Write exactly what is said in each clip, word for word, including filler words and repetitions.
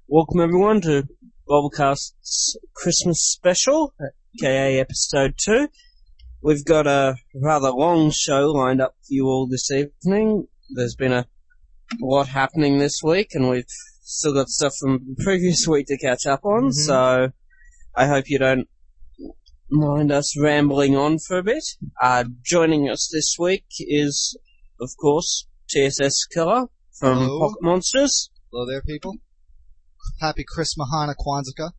Welcome everyone to Bubblecast's Christmas special, aka episode two. We've got a rather long show lined up for you all this evening. There's been a lot happening this week, and we've still got stuff from the previous week to catch up on, mm-hmm. so I hope you don't mind us rambling on for a bit. Uh, joining us this week is, of course, T S S Killer from Hello. Pocket Monsters. Hello there, people. Happy Chris Mahana Kwanzaa.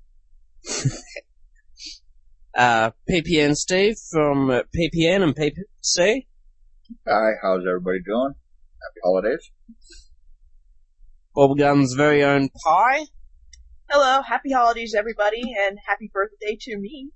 uh, P P N Steve from uh, P P N and P P C. Hi, how's everybody doing? Happy holidays. Bubblegum's very own Pie. Hello, happy holidays, everybody, and happy birthday to me.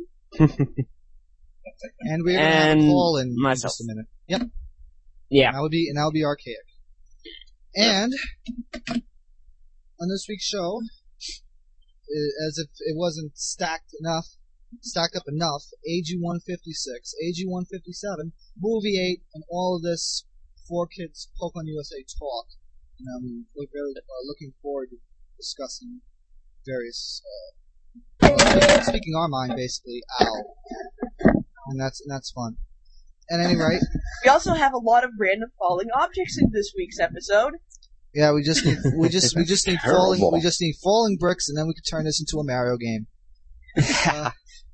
And we're going to have a call in myself. just a minute. Yep. Yeah. And that would be, and that would be archaic. And on this week's show, as if it wasn't stacked enough, stacked up enough, A G one fifty-six, A G one fifty-seven, Movie eight, and all of this four kids Pokemon U S A talk. And I'm very uh, looking forward to discussing various, uh, well, speaking our mind, basically, ow. And that's, and that's fun. At any rate. We also have a lot of random falling objects in this week's episode. Yeah, we just need we just we just need falling we just need falling bricks, and then we can turn this into a Mario game. Uh,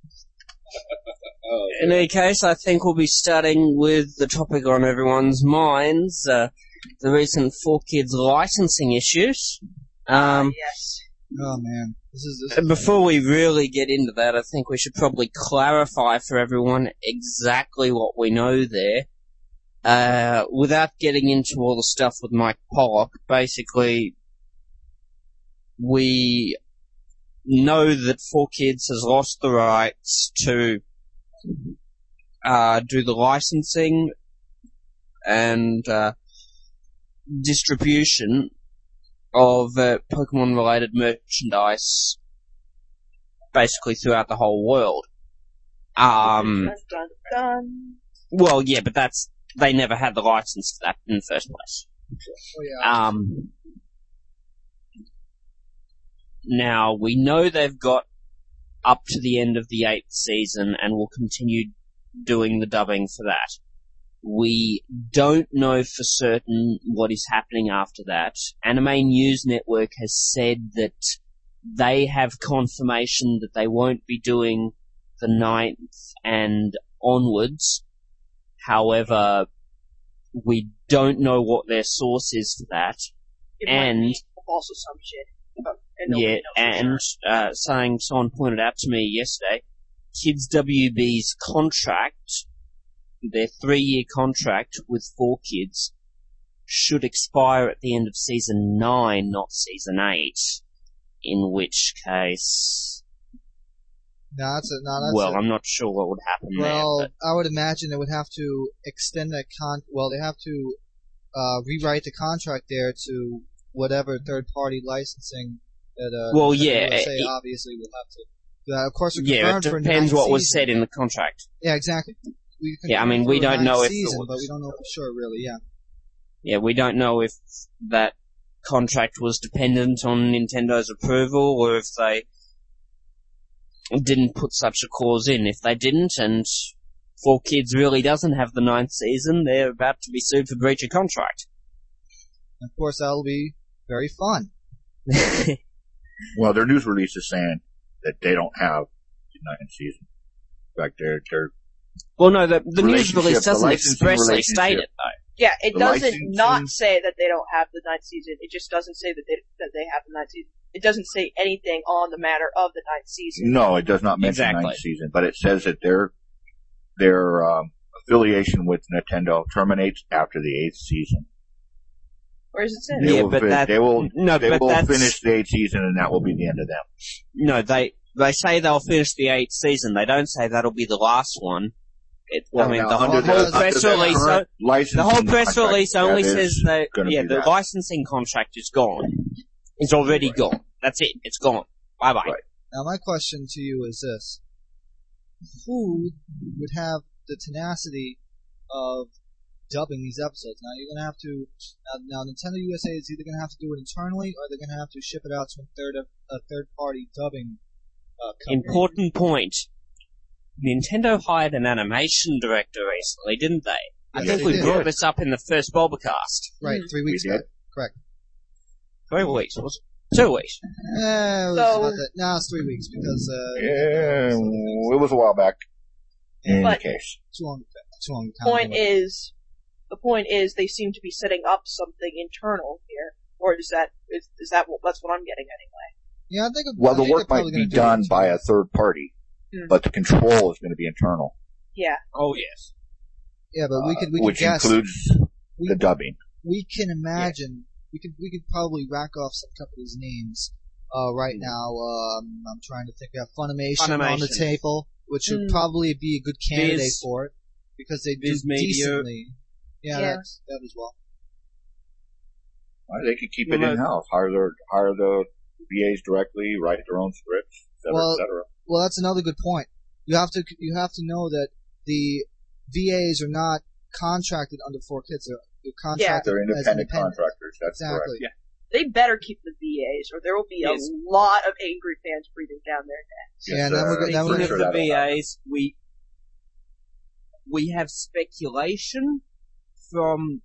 In any case, I think we'll be starting with the topic on everyone's minds: uh, the recent four kids licensing issues. Um, uh, yes. Oh man, this is. This is before we really get into that, I think we should probably clarify for everyone exactly what we know there. Uh, without getting into all the stuff with Mike Pollock, basically, we know that four kids has lost the rights to uh, do the licensing and uh, distribution of uh, Pokemon-related merchandise, basically throughout the whole world. Um, dun, dun, dun. Well, yeah, but that's. They never had the license for that in the first place. Oh, yeah. Um, now, we know they've got up to the end of the eighth season and will continue doing the dubbing for that. We don't know for certain what is happening after that. Anime News Network has said that they have confirmation that they won't be doing the ninth and onwards. However, we don't know what their source is for that. It and might be also some shit. But, and yeah, and sure. uh, saying someone pointed out to me yesterday, Kids W B's contract, their three-year contract with four kids, should expire at the end of season nine, not season eight. In which case. No, that's a, no, that's well, a, I'm not sure what would happen well, there. I would imagine they would have to extend that con. Well, they have to uh, rewrite the contract there to whatever third-party licensing that. Uh, well, that yeah, U S A it, obviously will have to. Uh, of course, yeah, it depends what was said in the contract. Yeah, exactly. We yeah, I mean, we don't know if season, it was, but we don't know for sure, really. Yeah. Yeah, we don't know if that contract was dependent on Nintendo's approval or if they didn't put such a clause in. If they didn't, and four kids really doesn't have the ninth season, they're about to be sued for breach of contract. Of course, that'll be very fun. Well, their news release is saying that they don't have the ninth season. In fact, they're, they're well, no, the, the news release doesn't expressly relationship. state it, though. Yeah, it The doesn't licensing- not say that they don't have the ninth season. It just doesn't say that they that they have the ninth season. It doesn't say anything on the matter of the ninth season. No, it does not mention Exactly. ninth season, but it says that their their um, affiliation with Nintendo terminates after the eighth season. Where does it say? They Yeah, will but fi- that- they will no, they but will that's- finish the eighth season, and that will be the end of them. No, they they say they'll finish the eighth season. They don't say that'll be the last one. It, Well, I mean, now, the under whole the, press under the release, current the licensing whole press contract, release only that says is that, gonna yeah, be the that. licensing contract is gone. It's already Right. gone. That's it. It's gone. Bye bye. Right. Now, my question to you is this: who would have the tenacity of dubbing these episodes. Now you're gonna have to. Now, now Nintendo U S A is either gonna have to do it internally, or they're gonna have to ship it out to a third of, a third party dubbing uh, company. Important point. Nintendo hired an animation director recently, didn't they? I Yes, think they we did. brought this up in the first Bulbacast. Right, three weeks We ago. did. Correct. Three weeks, was it? Two weeks. Eh, it was So- about that. No, it's three weeks because uh, Yeah, it was a while back. In But- the case. too long. Too long. time Point ago. is, the point is, they seem to be setting up something internal here, or is that is, is that what, that's what I'm getting anyway? Yeah, I think. Well, I the think work they're might probably be gonna do done it by a internally. third party, Hmm. but the control is going to be internal, Yeah, Oh, yes. Yeah, but we uh, could we could which guess. includes we, the dubbing. we can imagine. We could we could probably rack off some companies' names. Uh, right now, um, I'm trying to think. We have Funimation, on the Funimation. table, which would Mm. probably be a good candidate Viz- for it because they do Viz Media. decently. Yeah, Yeah. That's, that as well. Well, they could keep No, it no. in house, hire their hire the V As directly, write their own scripts, et cetera, Well, et cetera. Well, that's another good point. You have to you have to know that the V As are not contracted under Four Kids. They're, they're contracted They're as independent independent. contractors. That's Exactly. correct. they better keep the V As, or there will be Yes. a lot of angry fans breathing down their necks. Yeah, and then we're go- then we're Speaking gonna- of the Sure that'll V As, we we have speculation from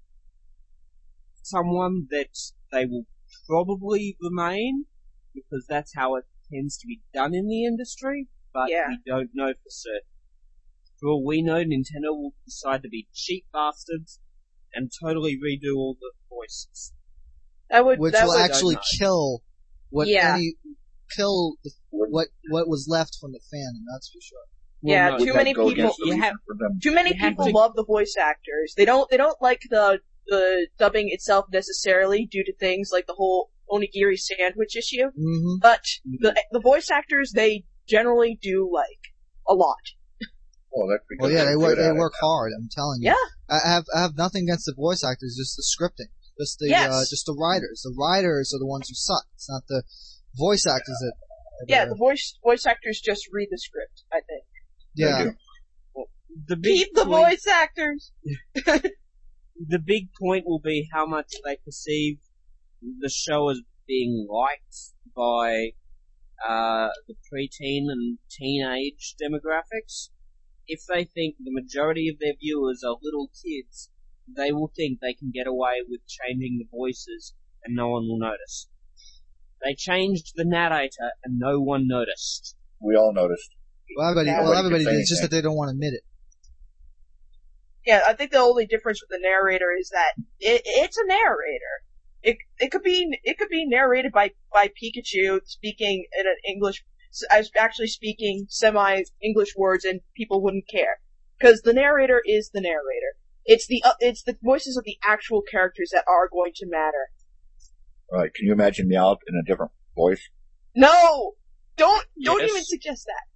someone that they will probably remain because that's how it tends to be done in the industry, but Yeah. we don't know for certain. For all we know, Nintendo will decide to be cheap bastards and totally redo all the voices. That would Which that will would actually know. kill what Yeah. any kill the, what what was left from the fandom. That's for sure. Yeah, no, too Would many that go people- against the you reason have- for them? too many You have people to- love the voice actors. They don't they don't like the the dubbing itself necessarily due to things like the whole onigiri sandwich issue, Mm-hmm. but the the voice actors they generally do like a lot. Well, that's because Well, yeah, they're they work good they at it work now. hard. I'm telling you. Yeah. I have I have nothing against the voice actors, just the scripting, just the Yes. uh, just the writers. The writers are the ones who suck. It's not the voice actors that. that Yeah, are- the voice voice actors just read the script, I think. yeah. They do. The big Keep the point- voice actors. the big point will be how much they perceive the show as being liked by uh, the preteen and teenage demographics. If they think the majority of their viewers are little kids, they will think they can get away with changing the voices and no one will notice. They changed the narrator and no one noticed. We all noticed. Well, everybody, Yeah. well, Nobody everybody can did. say It's just that anything. they don't want to admit it. Yeah, I think the only difference with the narrator is that it, it's a narrator. It it could be it could be narrated by by Pikachu speaking in an English, as actually speaking semi English words, and people wouldn't care because the narrator is the narrator. It's the uh, it's the voices of the actual characters that are going to matter. All right, can you imagine Meowth in a different voice? No, don't don't Yes. even suggest that.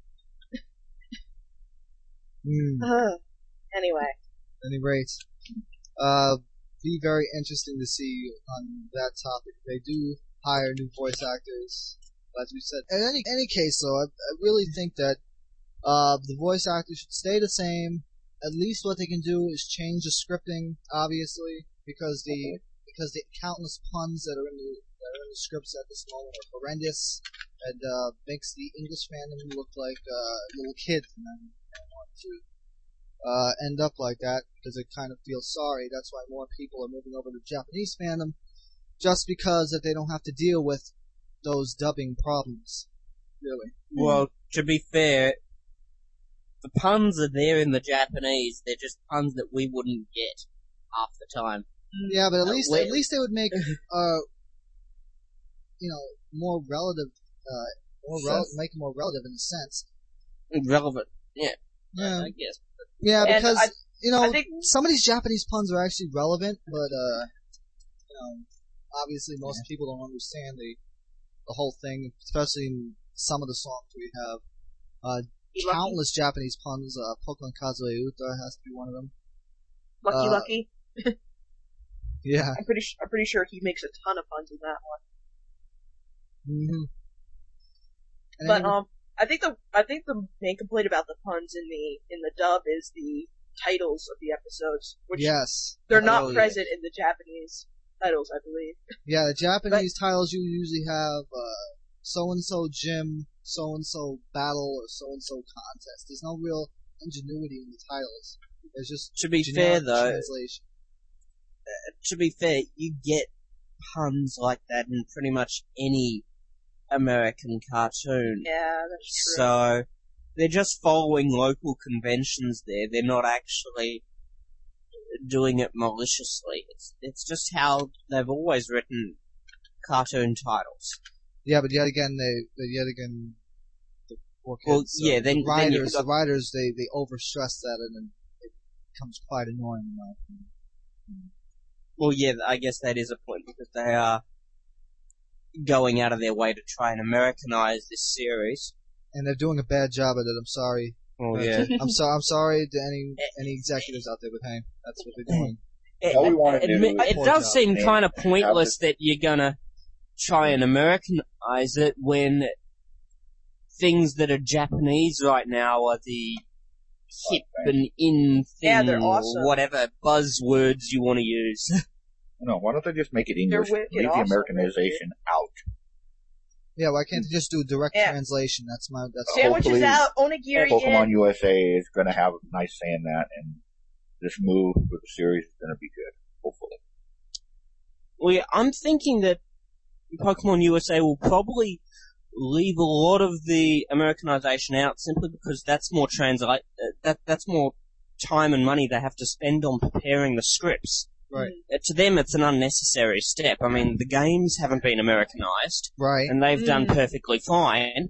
Mm. Ugh. Anyway, At any rate, uh, be very interesting to see on that topic. They do hire new voice actors, as we said. In any any case, though, I, I really think that uh, the voice actors should stay the same. At least what they can do is change the scripting, obviously, because the because the countless puns that are in the that are in the scripts at this moment are horrendous, and uh, makes the English fandom look like uh, little kids, and I don't want to uh, end up like that because I kind of feel sorry. That's why more people are moving over to Japanese fandom, just because that they don't have to deal with those dubbing problems. Really. Well, to be fair, the puns are there in the Japanese, they're just puns that we wouldn't get half the time. Yeah, but at Uh, least wait. at least they would make uh, you know, more relative, uh, more rel- Sense. make it more relative in a sense. Relevant, yeah, Yeah, I guess. yeah, And because I- you know I think some of these Japanese puns are actually relevant, but uh, you know, obviously most people don't understand the the whole thing, especially in some of the songs we have. Uh, Lucky countless Japanese puns. Uh, Pokemon Kazue Uta has to be one of them. Lucky, uh, Lucky. Yeah. I'm pretty su- I'm pretty sure he makes a ton of puns in that one. Mm-hmm. And But anyway- um, I think the I think the main complaint about the puns in the in the dub is the titles of the episodes, which Yes. they're not Oh, yeah. present in the Japanese titles, I believe. Yeah, the Japanese titles you usually have uh, so-and-so gym, so-and-so battle, or so-and-so contest. There's no real ingenuity in the titles. There's just To be fair, generic though, translation. to be fair, you get puns like that in pretty much any American cartoon. Yeah, that's true. So, they're just following local conventions there. They're not actually doing it maliciously. It's, it's just how they've always written cartoon titles. Yeah, but yet again, they, but yet again, the poor kids, Well, uh, yeah, then- the then you've writers, got- the writers, they, they overstress that, and then it becomes quite annoying in my opinion. Well, yeah, I guess that is a point, because they are going out of their way to try and Americanize this series. And they're doing a bad job at it. I'm sorry. Oh, Uh, yeah. I'm so I'm sorry to any any executives out there, but hey, that's what they're doing. It, All we wanna it, do it, is- it Poor does job. seem And kind of have pointless this- that you're gonna try and Americanize it when things that are Japanese right now are the hip and in thing, Yeah, they're awesome. or whatever buzzwords you want to use. No, why don't they just make it English? wicked Leave the awesome. Americanization out. Yeah, why can't they just do a direct Yeah. translation? That's my that's Sandwiches hopefully- out, onigiri Pokemon in. U S A is going to have a nice say in that, and this move with the series is going to be good. Hopefully. Well, yeah, I'm thinking that Pokemon U S A will probably leave a lot of the Americanization out simply because that's more translate uh, that that's more time and money they have to spend on preparing the scripts. right. Uh, To them, it's an unnecessary step. I mean, the games haven't been Americanized, Right. and they've done Mm. perfectly fine.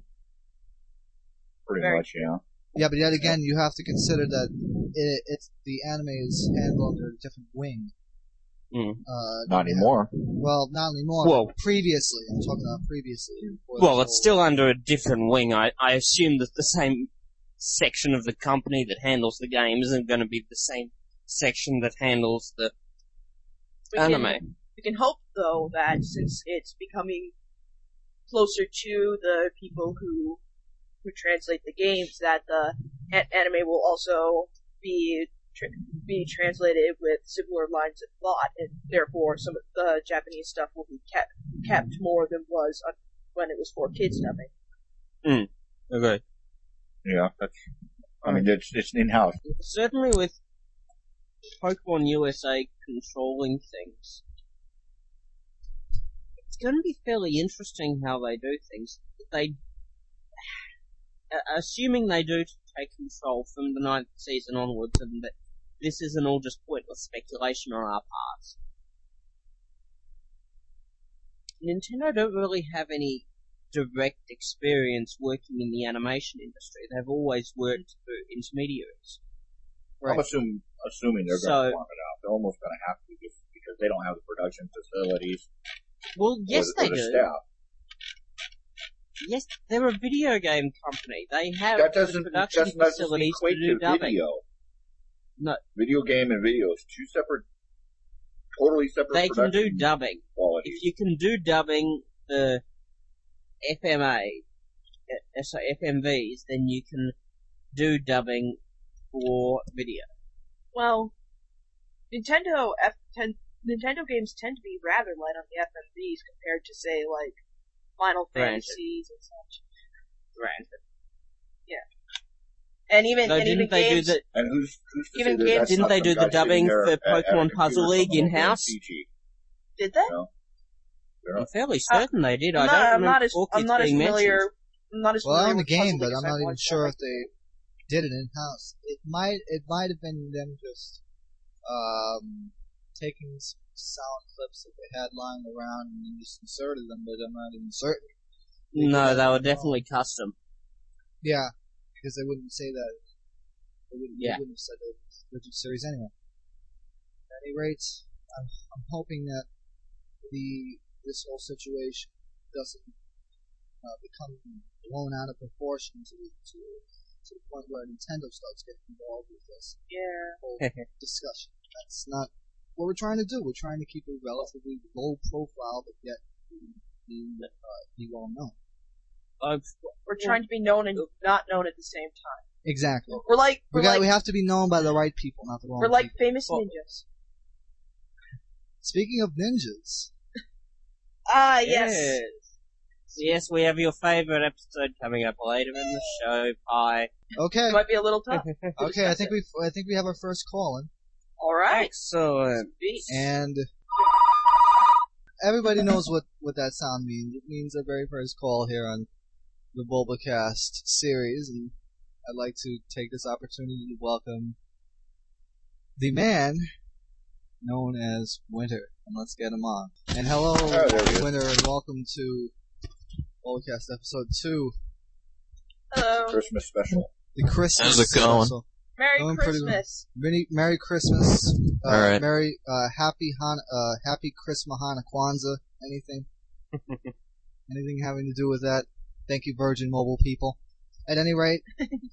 Pretty Very- much, yeah. Yeah, but yet again, you have to consider that it, it's the anime is handled under a different wing. Mm. Uh, Not yeah. anymore. Well, not anymore. Well- previously, I'm talking about previously. before Well, this it's whole- still under a different wing. I, I assume that the same section of the company that handles the game isn't going to be the same section that handles the We anime. can, we can hope, though, that since it's becoming closer to the people who who translate the games, that the a- anime will also be tra- be translated with similar lines of thought, and therefore some of the Japanese stuff will be kept kept more than was on, when it was for kids dubbing. Okay. Yeah, that's, I mean, it's, it's in-house. Certainly with Pokemon U S A controlling things, it's going to be fairly interesting how they do things. They, uh, assuming they do take control from the ninth season onwards, and that this isn't all just pointless speculation on our parts. Nintendo don't really have any direct experience working in the animation industry. They've always worked through intermediaries. I'm assuming, assuming they're So- going to farm it out. They're almost going to have to just because they don't have the production facilities. Well, yes, or, they or the do. staff. Yes, they're a video game company. They have That the doesn't, production doesn't necessarily facilities to equate do to dubbing. video. No. Video game and video is two separate, totally separate They can do production dubbing. qualities. If you can do dubbing for F M A, uh, so F M Vs, then you can do dubbing for video. Well, Nintendo F ten, Nintendo games tend to be rather light on the F M Vs compared to, say, like Final Granted. Fantasies and such. Granted. And even No, and even didn't they games, do the? And who's, who's to Even say that games- that's Didn't not they some do the guy sitting dubbing there for at- at a Pokemon computer Puzzle League somewhere in-house? playing C G? did they? No. They're I'm not- fairly certain they did. I I'm don't not, I'm remember not as four I'm kids not as being familiar. mentioned. I'm not as Well, I familiar own the with Puzzle game, but League I'm as I not even was sure back if they did it in house. It might it might have been them just um taking some sound clips that they had lying around and then just inserted them, but I'm not even certain. No, they were definitely custom. Yeah, because they wouldn't say that. They wouldn't, Yeah. they wouldn't have said that it was a legit series anyway. At any rate, I'm, I'm hoping that the this whole situation doesn't uh, become blown out of proportion to, to to the point where Nintendo starts getting involved with this Yeah. whole discussion. That's not what we're trying to do. We're trying to keep a relatively low profile, but yet be, be, uh, be well known. I've, We're trying to be known and not known at the same time. Exactly. We're like We we're got. like we have to be known by the right people, not the wrong we're like people. famous Well- ninjas. Speaking of ninjas, Ah, yes. Yes, we have your favorite episode coming up later in the show, Pie. okay, It might be a little tough. okay. I think we. I think we have our first call in, All right. Excellent. Sweet. and everybody knows what what that sound means. It means our very first call here on the Bulbacast series, and I'd like to take this opportunity to welcome the man known as Winter, and let's get him on. And hello, Oh, there he is. Winter, and welcome to Bulbacast episode two, Hello. Christmas special. the Christmas How's it going? special. Merry Going pretty well. Christmas. Merry, Merry Christmas. Uh, All right. Merry, uh, Happy Han, uh, Happy Christmas, Hana Kwanzaa. Anything? Anything having to do with that? Thank you, Virgin Mobile people. At any rate,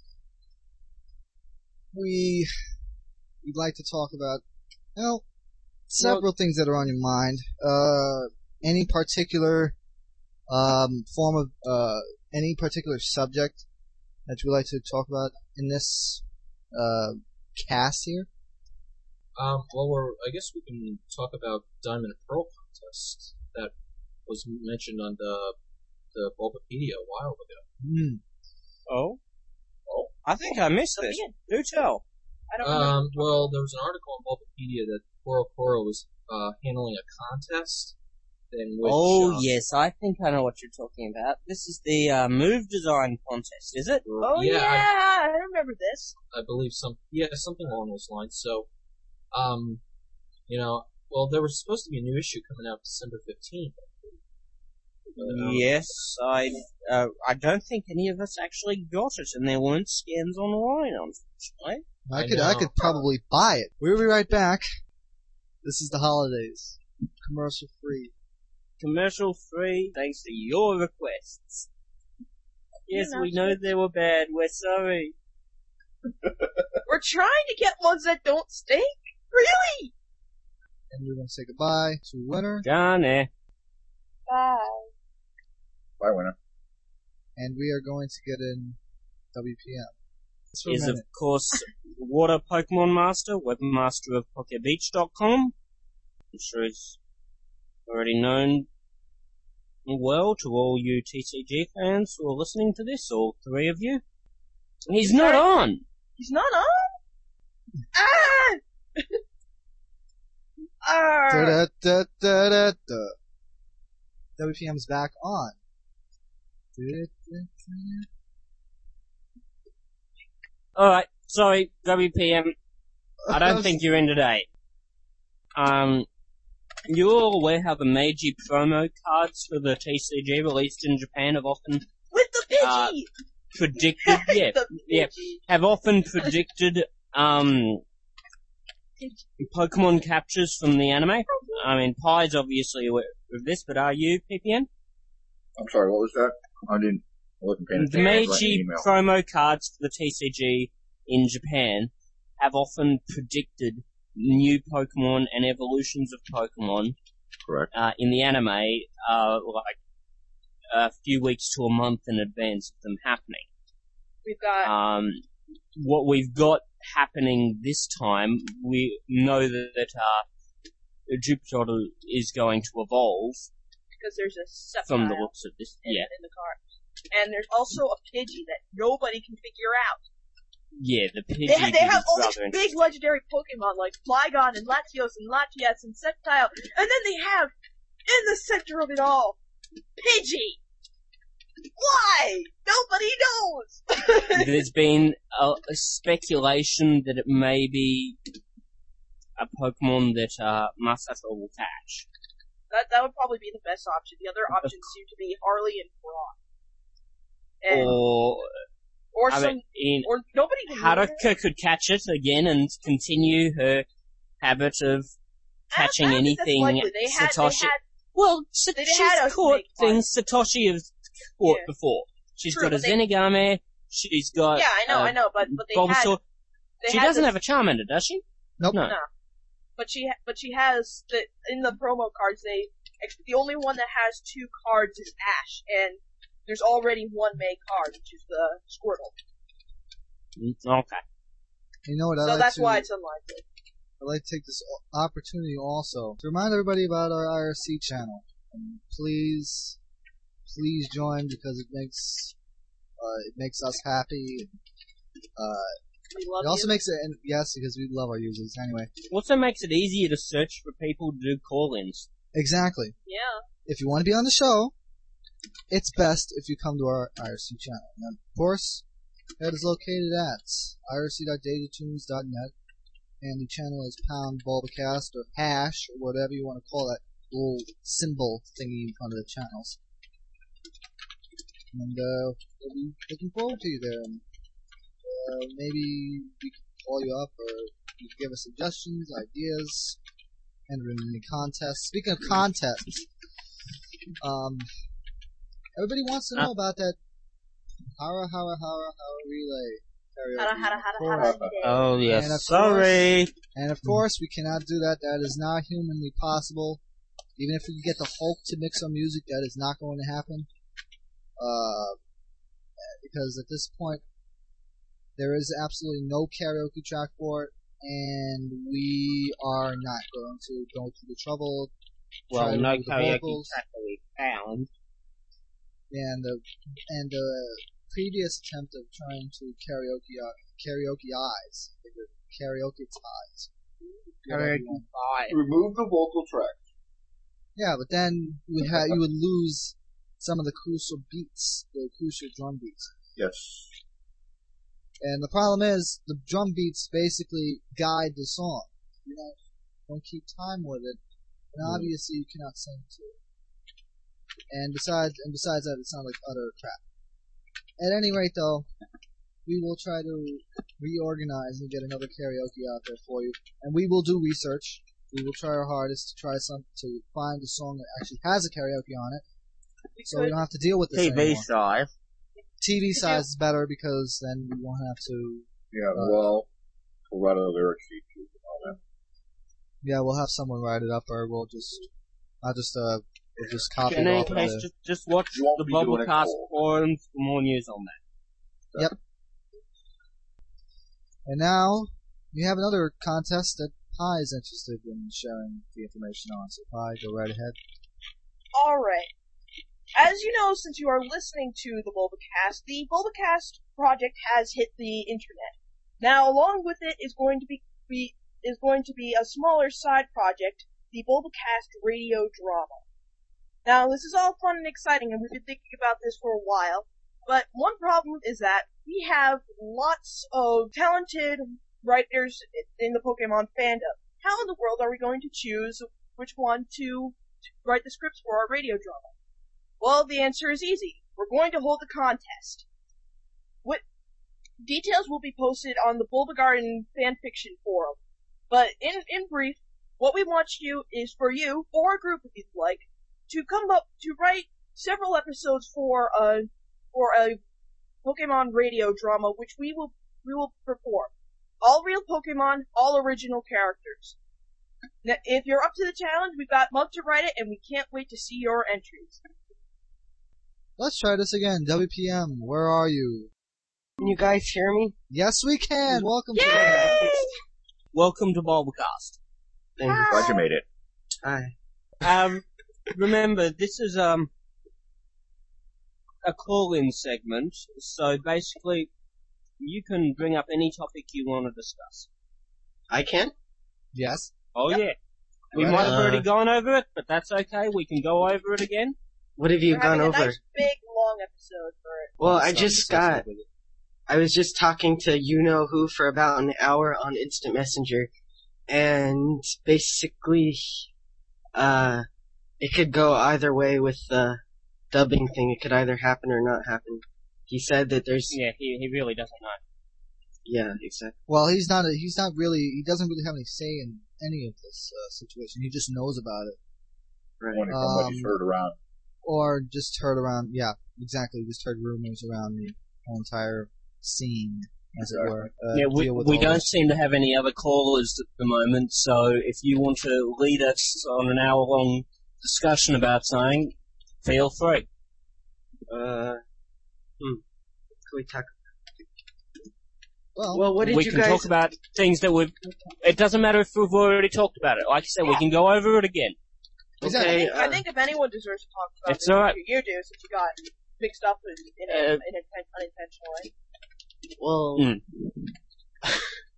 we we'd like to talk about, you know, several things that are on your mind. Uh, any particular um, form of uh, any particular subject that you would like to talk about in this uh, cast here? Um, well, we're, I guess we can talk about Diamond and Pearl contest that was mentioned on the the Bulbapedia a while ago. Hmm. Oh? Oh? I think I missed this. Do tell. I don't remember. Um, well, there was an article on Bulbapedia that Koro Koro was uh, handling a contest in which. Oh, uh, yes, I think I know what you're talking about. This is the uh, move design contest, is it? Oh yeah, yeah, I, remember this. I, I believe some. Yeah, something along those lines. So, um, you know, well, there was supposed to be a new issue coming out December fifteenth. Um, Yes, I uh, I don't think any of us actually got it, and there weren't scans online, unfortunately. I I could I know. could probably buy it. We'll be right back. This is the holidays, commercial free. Commercial free, thanks to your requests. Yes, You're we not know sure. they were bad. We're sorry. We're trying to get ones that don't stink. Really? And we're gonna say goodbye to Winter, Johnny. Bye. Bye, winner. and we are going to get in W P M. Just for a Is of minute. course Water Pokemon Master, webmaster of Pokebeach dot com. I'm sure he's already known well to all you T C G fans who are listening to this, all three of you. He's not on! He's not on? Ah! ah! Da, da, da, da, da. W P M's back on. Da, da, da. Alright, sorry, W P M. I don't was- think you're in today. Um, you're all aware how the Meiji promo cards for the T C G released in Japan have often With the Pidgey! Uh, predicted, yeah, the yeah, Pidgey. have often predicted, um, Pokemon captures from the anime. I mean, Pie's obviously aware of this, but are you, P P N? I'm sorry, what was that? I didn't, I wasn't paying The attention. I was writing Meiji an email. promo cards for the T C G in Japan have often predicted new Pokemon and evolutions of Pokemon Correct. uh, in the anime, uh, like a few weeks to a month in advance of them happening. We've got, Um, what we've got happening this time, we know that, that uh, Jupiter is going to evolve because there's a Sceptile from the looks of this. in, Yeah, in the card. And there's also a Pidgey that nobody can figure out. yeah, the Pidgey They, ha- they have is all these rather big interesting. legendary Pokemon like Flygon and Latios and Latias and Sceptile, and then they have, in the center of it all, Pidgey! Why? Nobody knows! There's been a, a speculation that it may be a Pokemon that uh, Masato will catch. that, that would probably be the best option. The other options seem to be Harley and Braun. And, Or, or I some, mean, in, or nobody can Haruka could catch it again and continue her habit of catching I don't think that's anything likely. They had, Satoshi. they had, Well, Sa- they she's had us caught make fun. things Satoshi has caught Yeah. before. She's True, got a but they- Zenigame, she's got yeah, I know, uh, I know, but, but they had, Bulbasaur. they She had doesn't this- have a Charmander, does she? Nope. No. No. But she, ha- but she has the in the promo cards. They the only one that has two cards is Ash, and there's already one May card, which is the Squirtle. Okay. You know what? I So like that's to, why it's unlikely. I'd like to take this o- opportunity also to remind everybody about our I R C channel. And please, please join because it makes uh, it makes us happy. Uh, We love it also you. makes it, and yes, because we love our users anyway. Also makes it easier to search for people to do call-ins. Exactly. Yeah. If you want to be on the show, it's best if you come to our I R C channel. And of course, that is located at I R C dot datatunes dot net, and the channel is pound bulbacast or hash or whatever you want to call that little symbol thingy in front of the channels. And uh, we'll be looking forward to you there. And, uh, maybe we can call you up, or you can give us suggestions, ideas, enter in any contests. Speaking of contests, um, everybody wants to know about that Hara Hara Hara Hara Relay karaoke. Hara, hara, hara, Of course. hara. Oh, And yes. of Sorry. And of course, we cannot do that. That is not humanly possible. Even if we could get the Hulk to mix our music, that is not going to happen. Uh, because at this point, there is absolutely no karaoke track for it, and we are not going to go through the trouble. try Well, to no remove the karaoke vocals. track that we found. And the and the previous attempt of trying to karaoke uh, karaoke eyes, karaoke ties. whatever you want. Karaoke Remove the vocal track. Yeah, but then you would ha- you would lose some of the crucial beats, the crucial drum beats. Yes. And the problem is, the drum beats basically guide the song. You know, don't keep time with it, and Mm. obviously you cannot sing to it. And besides, and besides that, it sounds like utter crap. At any rate, though, we will try to reorganize and get another karaoke out there for you, and we will do research. We will try our hardest to try some to find a song that actually has a karaoke on it, We so we could. don't have to deal with this T V anymore. size. T V size is better because then we won't have to. Yeah, Uh, well, we'll write a lyric sheet too and all that. Yeah, we'll have someone write it up, or we'll just, I'll just uh, we'll just copy In it any off of case, the. just, just watch You won't the be doing it Bubblecast cold. forums for more news on that. Yep. And now we have another contest that Pi is interested in sharing the information on. So Pi, go right ahead. Alright. As you know, since you are listening to the Bulbacast, the Bulbacast project has hit the internet. Now, along with it is going to be, be is going to be a smaller side project, the Bulbacast radio drama. Now, this is all fun and exciting, and we've been thinking about this for a while, but one problem is that we have lots of talented writers in the Pokemon fandom. How in the world are we going to choose which one to write the scripts for our radio drama? Well, the answer is easy. We're going to hold a contest. What details will be posted on the Bulbagarden fanfiction forum. But in in brief, what we want you is for you, or a group if you'd like, to come up to write several episodes for a for a Pokemon radio drama, which we will we will perform. All real Pokemon, all original characters. Now, if you're up to the challenge, we've got a month to write it, and we can't wait to see your entries. Let's try this again. W P M, where are you? Can you guys hear me? Yes, we can. Welcome to Yay! the Welcome to Bubblecast. Thank you. Glad you made it. Hi. Um, remember, this is um a call-in segment, so basically you can bring up any topic you want to discuss. I can? Yes. Oh Yep. yeah, we Right. might have Uh, already gone over it, but that's okay. We can go over it again. What have you We're gone having over? a nice, big, long episode for it. Well, I Stuff just associated got, with it. I was just talking to you know who for about an hour on Instant Messenger, and basically, uh, it could go either way with the dubbing thing. It could either happen or not happen. He said that there's, Yeah, he he really doesn't know. yeah, exactly. Well, he's not. A, he's not really. He doesn't really have any say in any of this uh, situation. He just knows about it, Right. Only from what he's Um, heard around. or just heard around. Yeah, exactly. Just heard rumors around the whole entire scene, as it were. Uh, Yeah, we deal with we all don't this. seem to have any other callers at the moment, so if you want to lead us on an hour-long discussion about something, feel free. Uh, hmm. Can we talk? Well, Well, what did we you can guys? talk about things that we've. It doesn't matter if we've already talked about it. Like I said, we can go over it again. exactly. I Okay, think, I uh, think if anyone deserves to talk about It's this, alright. you, you do, since you got mixed up in, in, a, Uh, in an unintentional way. well, Mm.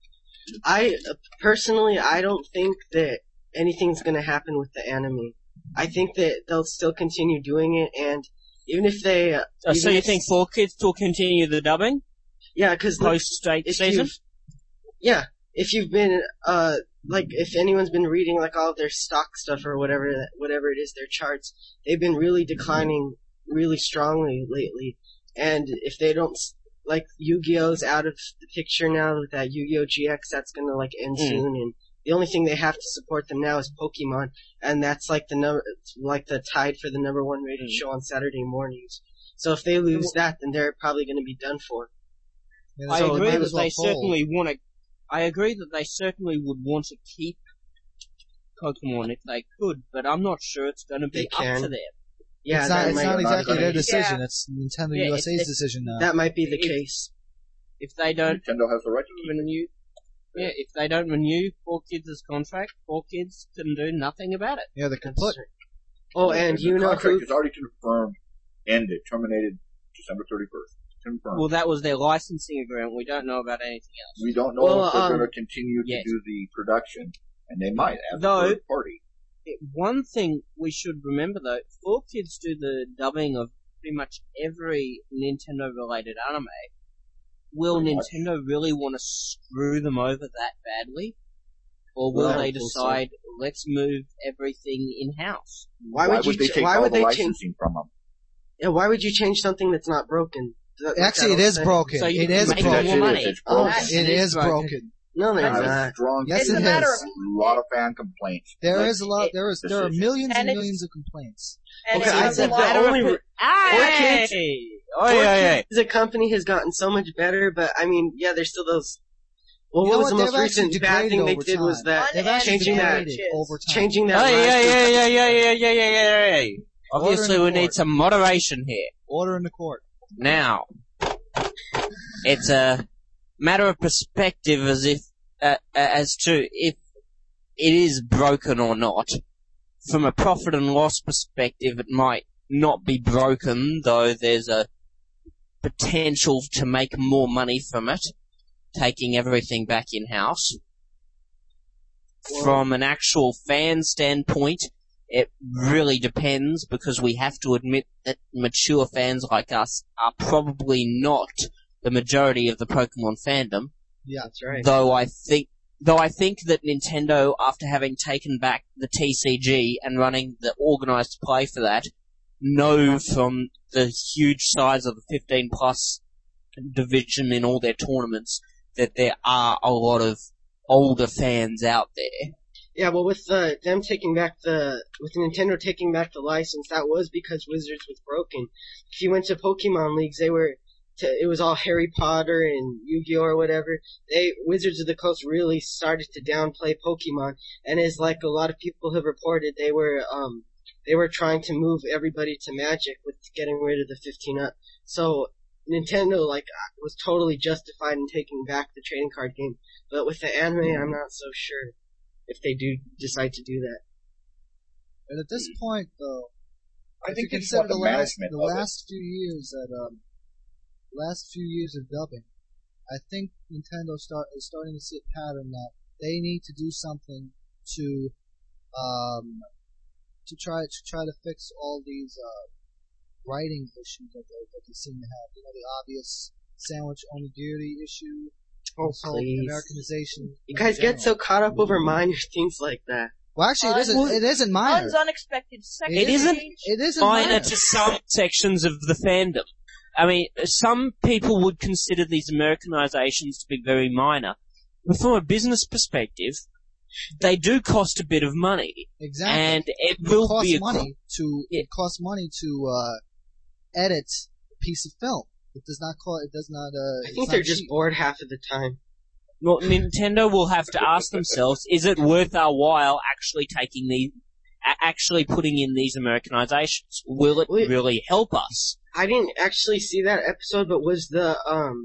I uh, personally, I don't think that anything's gonna happen with the anime. I think that they'll still continue doing it, and even if they, uh, Uh, so even you if- think Four Kids will continue the dubbing yeah, because post state if season? you've, yeah, if you've been, uh, like, if anyone's been reading, like, all of their stock stuff or whatever, whatever it is, their charts, they've been really declining really strongly lately. And if they don't, s- like, Yu-Gi-Oh's out of the picture now with that Yu-Gi-Oh! G X, that's gonna, like, end Mm. soon, and the only thing they have to support them now is Pokemon, and that's, like, the number, like, the tied for the number one rated Mm. show on Saturday mornings. So if they lose that, then they're probably gonna be done for. Yeah, I so agree might that as well they fold. certainly want to. I agree that they certainly would want to keep Pokemon if they could, but I'm not sure it's going to be They up can. to them. Yeah, it's that not, it's might, not not exactly gonna their be- decision. Yeah. It's Nintendo Yeah, U S A's it's- decision now. that might be the If- case. If they don't Nintendo has the right to keep it. renew, yeah, if they don't renew Four Kids' contract, Four Kids can do nothing about it. yeah, they can put. Oh, and the you know contract who? is already confirmed, ended, terminated December thirty-first. Confirmed. Well, that was their licensing agreement. We don't know about anything else. we don't know Well, if they're um, going to continue yes. to do the production, and they might as Though- a third party. It- One thing we should remember though, Four Kids do the dubbing of pretty much every Nintendo-related anime. Will Pretty much. Nintendo really want to screw them over that badly? Or will Well, I they don't think so. decide, let's move everything in-house? Why would you they ch- take why all would the they change- licensing from them? Yeah, why would you change something that's not broken? Does that make Actually, it that is sense? broken. So you It is make broken. more money. It's Oh, broken. It is broken. No, they're I have not. strong Yes, It's it a matter is. of, a lot of fan complaints. There Like, is a lot. There is. There are decision. millions and And it's- millions of complaints. and Okay, it's I a think lot the of- only re- Hey! Kids- Oh, Four yeah, yeah. Kids as a company has gotten so much better, but I mean, yeah, there's still those. Well, You what know was the what? most They've actually recent bad degraded thing they over did was time. that They've actually changing that, degraded over time. changing that. Oh, last yeah, yeah, week- yeah, yeah, yeah, yeah, yeah, yeah, yeah. Obviously, Order we in the need court. some moderation here. Order in the court. Now, it's a matter of perspective as if, uh, as to if it is broken or not. From a profit and loss perspective, it might not be broken, though there's a potential to make more money from it, taking everything back in-house. From an actual fan standpoint, it really depends, because we have to admit that mature fans like us are probably not the majority of the Pokemon fandom. Yeah. That's right. Though I think, though I think that Nintendo, after having taken back the T C G and running the organized play for that, know from the huge size of the fifteen plus division in all their tournaments that there are a lot of older fans out there. Yeah, well, with uh, them taking back the, with Nintendo taking back the license, that was because Wizards was broken. If you went to Pokemon leagues, they were, to, it was all Harry Potter and Yu-Gi-Oh or whatever. They, Wizards of the Coast really started to downplay Pokemon, and as like a lot of people have reported, they were, um, they were trying to move everybody to Magic with getting rid of the fifteen up. So, Nintendo, like, was totally justified in taking back the trading card game. But with the anime, I'm not so sure if they do decide to do that. But at this point, though, I if think you it's consider about the the last management the of it. last few years that um last few years of dubbing, I think Nintendo start is starting to see a pattern that they need to do something to um to try to try to fix all these uh writing issues that they that they seem to have. You know, the obvious sandwich onigiri issue, Oh, this whole please. Americanization. You in guys get so general. caught up over minor things like that. well. Actually, it isn't. Well, It isn't minor. Tons unexpected sex It isn't- change. It isn't Minor minor. to some sections of the fandom. I mean, some people would consider these Americanizations to be very minor. But from a business perspective, they do cost a bit of money. Exactly. And it it will costs be a money to Yeah. it costs money to uh, edit a piece of film. It does not cost. It does not. Uh, I it's think not they're just cheap. bored half of the time. Well, Nintendo will have to ask themselves, is it worth our while actually taking these, a- actually putting in these Americanizations? Will it Wait. really help us? I didn't actually see that episode, but was the um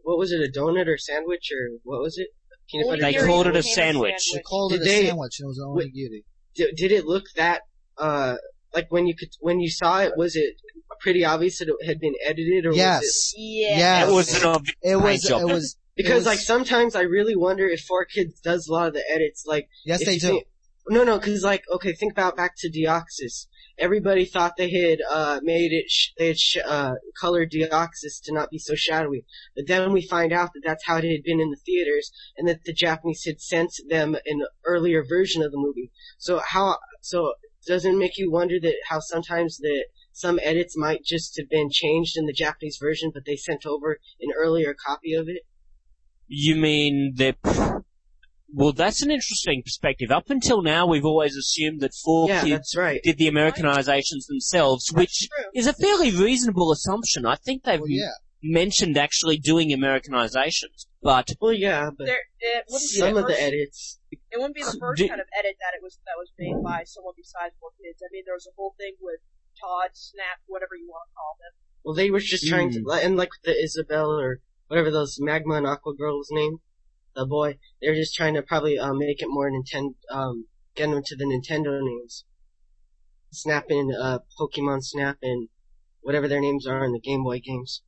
what was it, a donut or sandwich or what was it? Peanut butter. They Onigiri called it a became sandwich. They called Did it a they- sandwich, and it was an Wait, onigiri. Did, did it look that uh like when you could when you saw it? Was it pretty obvious that it had been edited, or was it? Yes. Yeah. Yes. It was an obvious It was. paint job. It was. Because it was, like sometimes I really wonder if four Kids does a lot of the edits. Like yes, if they you do. think- no, no, because like okay, think about back to Deoxys. Everybody thought they had uh made it. Sh- they had sh- uh colored Deoxys to not be so shadowy. But then we find out that that's how it had been in the theaters, and that the Japanese had sent them an earlier version of the movie. So how? So doesn't it make you wonder that how sometimes that some edits might just have been changed in the Japanese version, but they sent over an earlier copy of it? You mean they're... Well, that's an interesting perspective. Up until now, we've always assumed that four Yeah, Kids that's right. did the Americanizations themselves, which True. is a fairly reasonable assumption. I think they've Well, yeah. mentioned actually doing Americanizations, but Well, yeah, but There, it wouldn't be some the of the first, edits. It wouldn't be the first Did- kind of edit that it was that was made by someone besides four Kids. I mean, there was a whole thing with Todd, Snap, whatever you want to call them. Well, they were just trying Mm. to, and like the Isabel or whatever those Magma and Aqua girls name, the boy, they were just trying to probably uh, make it more Nintendo, um, get them to the Nintendo names. Snap and uh, Pokemon Snap and whatever their names are in the Game Boy games.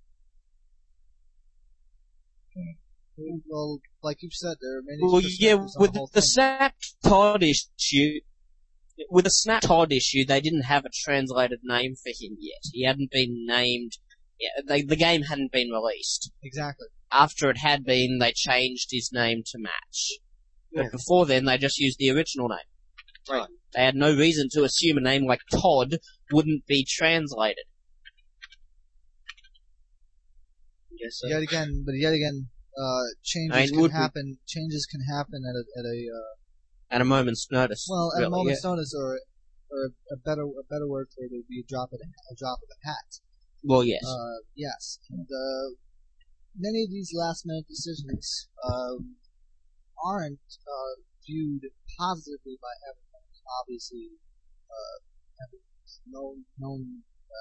Well, like you said, there are many well, yeah, perspectives on with the whole the thing. Snap Todd issue, with the Snap Todd issue, they didn't have a translated name for him yet. He hadn't been named. Yeah, they, the game hadn't been released. Exactly. After it had been, they changed his name to match. But Yeah. before then, they just used the original name. Right. They had no reason to assume a name like Todd wouldn't be translated. Yes, so. Yet again, but yet again, uh, changes I mean, can would we- happen. Changes can happen at a at a uh, At a moment's notice. well at really, a moment's yeah. notice, or or a better a better word for it would be a drop of a drop of a hat. Well, yes. Uh, yes, and uh, many of these last minute decisions um, aren't uh, viewed positively by everyone. Obviously, uh, everyone's known known.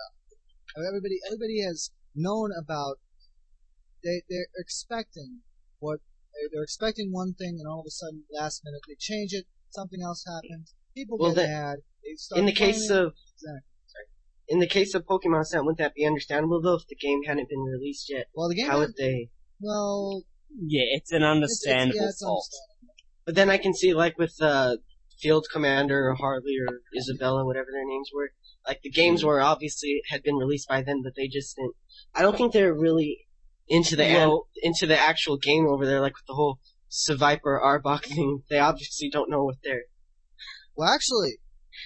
Uh, everybody everybody has known about. They they're expecting what they- they're expecting one thing, and all of a sudden, last minute they change it. Something else happens. People Well, get that- mad. They start in the case complaining. of Exactly. in the case of Pokemon Snap, wouldn't that be understandable though if the game hadn't been released yet? Well, the game. How had- would they? well, Yeah, it's an it's, it's, understandable yeah, it's fault. understandable. But then I can see like with uh, Field Commander or Harley or Isabella, whatever their names were. Like the games were obviously had been released by then, but they just didn't. I don't think they're really into the an- Well- into the actual game over there, like with the whole Seviper Arbok thing. They obviously don't know what they're. Well, actually,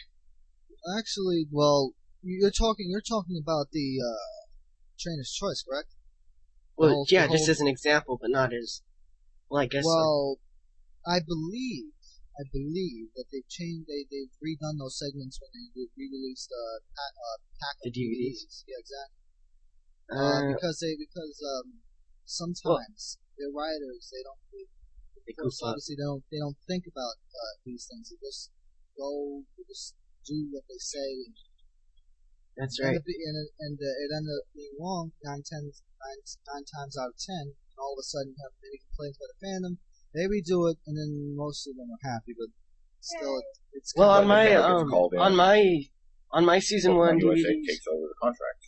actually, well, you're talking you're talking about the uh, Trainer's Choice, correct? Well, whole- yeah, the just whole- as an example, but not as. Well, I guess. so. Well, I believe, I believe that they've changed, they they've redone those segments when they re-released uh, pack, uh, pack The of D V Ds. Yeah, exactly. Uh, Uh, because they because um sometimes their writers they don't they, They of course, goof up. obviously they don't they don't think about uh, these things. They just go they just do what they say. And that's end right. up be- and it, and uh, it ended up being wrong nine, ten, nine, nine times out of ten. And all of a sudden, you have many complaints by the fandom. They redo it, and then most of them are happy, but still, it, it's Well, kind on of- my never gets um, called in. on my on my season one Pokemon U S A D V Ds. takes over the contract.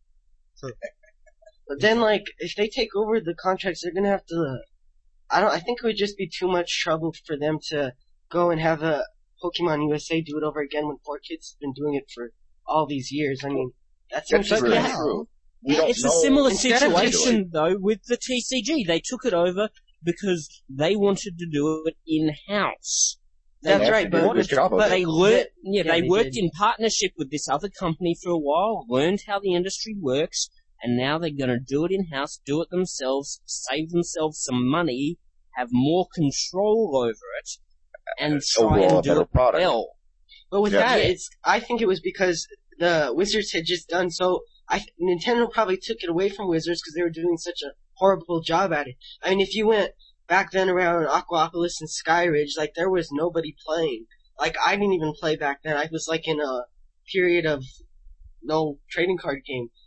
But then, like, if they take over the contracts, they're gonna have to. I don't. I think it would just be too much trouble for them to go and have a Pokemon U S A do it over again when four Kids have been doing it for all these years. I mean, that seems That's like really a- yeah. true. We don't It's know. a similar Instead of situation, though, with the T C G. They took it over because they wanted to do it in-house. They That's They right, actually but did a good job of but it. They learned, yeah, yeah, they, they worked did. in partnership with this other company for a while, learned how the industry works, and now they're going to do it in-house, do it themselves, save themselves some money, have more control over it, and try Overall, a and do better it product. well. But with Yeah. that, it's. I think it was because the Wizards had just done so. I Nintendo probably took it away from Wizards because they were doing such a horrible job at it. I mean, if you went back then around Aquapolis and Skyridge, like there was nobody playing. Like I didn't even play back then. I was like in a period of no trading card game.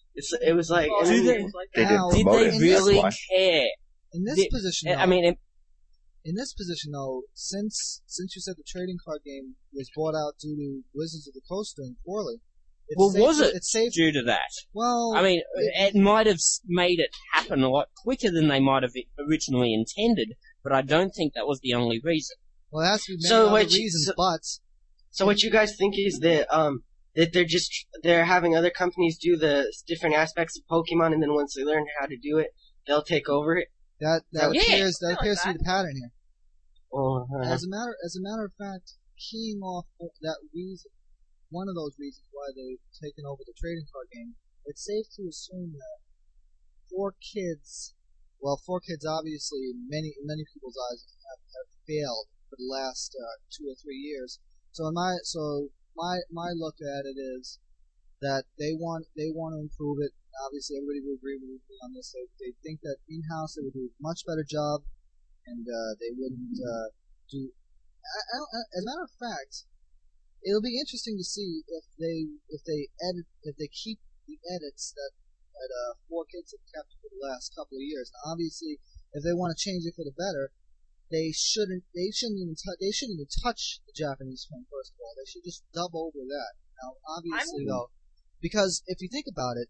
It's, it was like, Well, and Do then- they- things like They that. didn't Now, Did promote they it, in that's really why. care? In this Did- position, though, I mean, it, in this position though, since since you said the trading card game was bought out due to Wizards of the Coast doing poorly, it's well, safe was to- it It's safe. due to that? Well, I mean, it might have s- made it happen a lot quicker than they might have originally intended, but I don't think that was the only reason. well, it has to be many So other what you- reasons, so- but So what you guys think is that um that they're just they're having other companies do the different aspects of Pokemon, and then once they learn how to do it, they'll take over it. that that Yeah, appears that I like appears to that. be the pattern here. Or, uh, As a matter as a matter of fact, keying off that reason, one of those reasons why they've taken over the trading card game, it's safe to assume that four kids, well, four kids obviously in many in many people's eyes have, have failed for the last uh, two or three years. So in my so my my look at it is that they want they want to improve it. Obviously, everybody will agree with me on this. They, they think that in house they would do a much better job, and uh, they wouldn't uh, do. I, I don't, as a matter of fact, it'll be interesting to see if they if they edit if they keep the edits that that uh, four kids have kept for the last couple of years. Now, obviously, if they want to change it for the better, they shouldn't they shouldn't even tou- they shouldn't even touch the Japanese film first of all. They should just dub over that. Now, obviously, I'm- though, because if you think about it,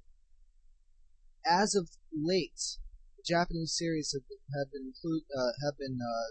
as of late, the Japanese series have been, have been include uh, have been uh,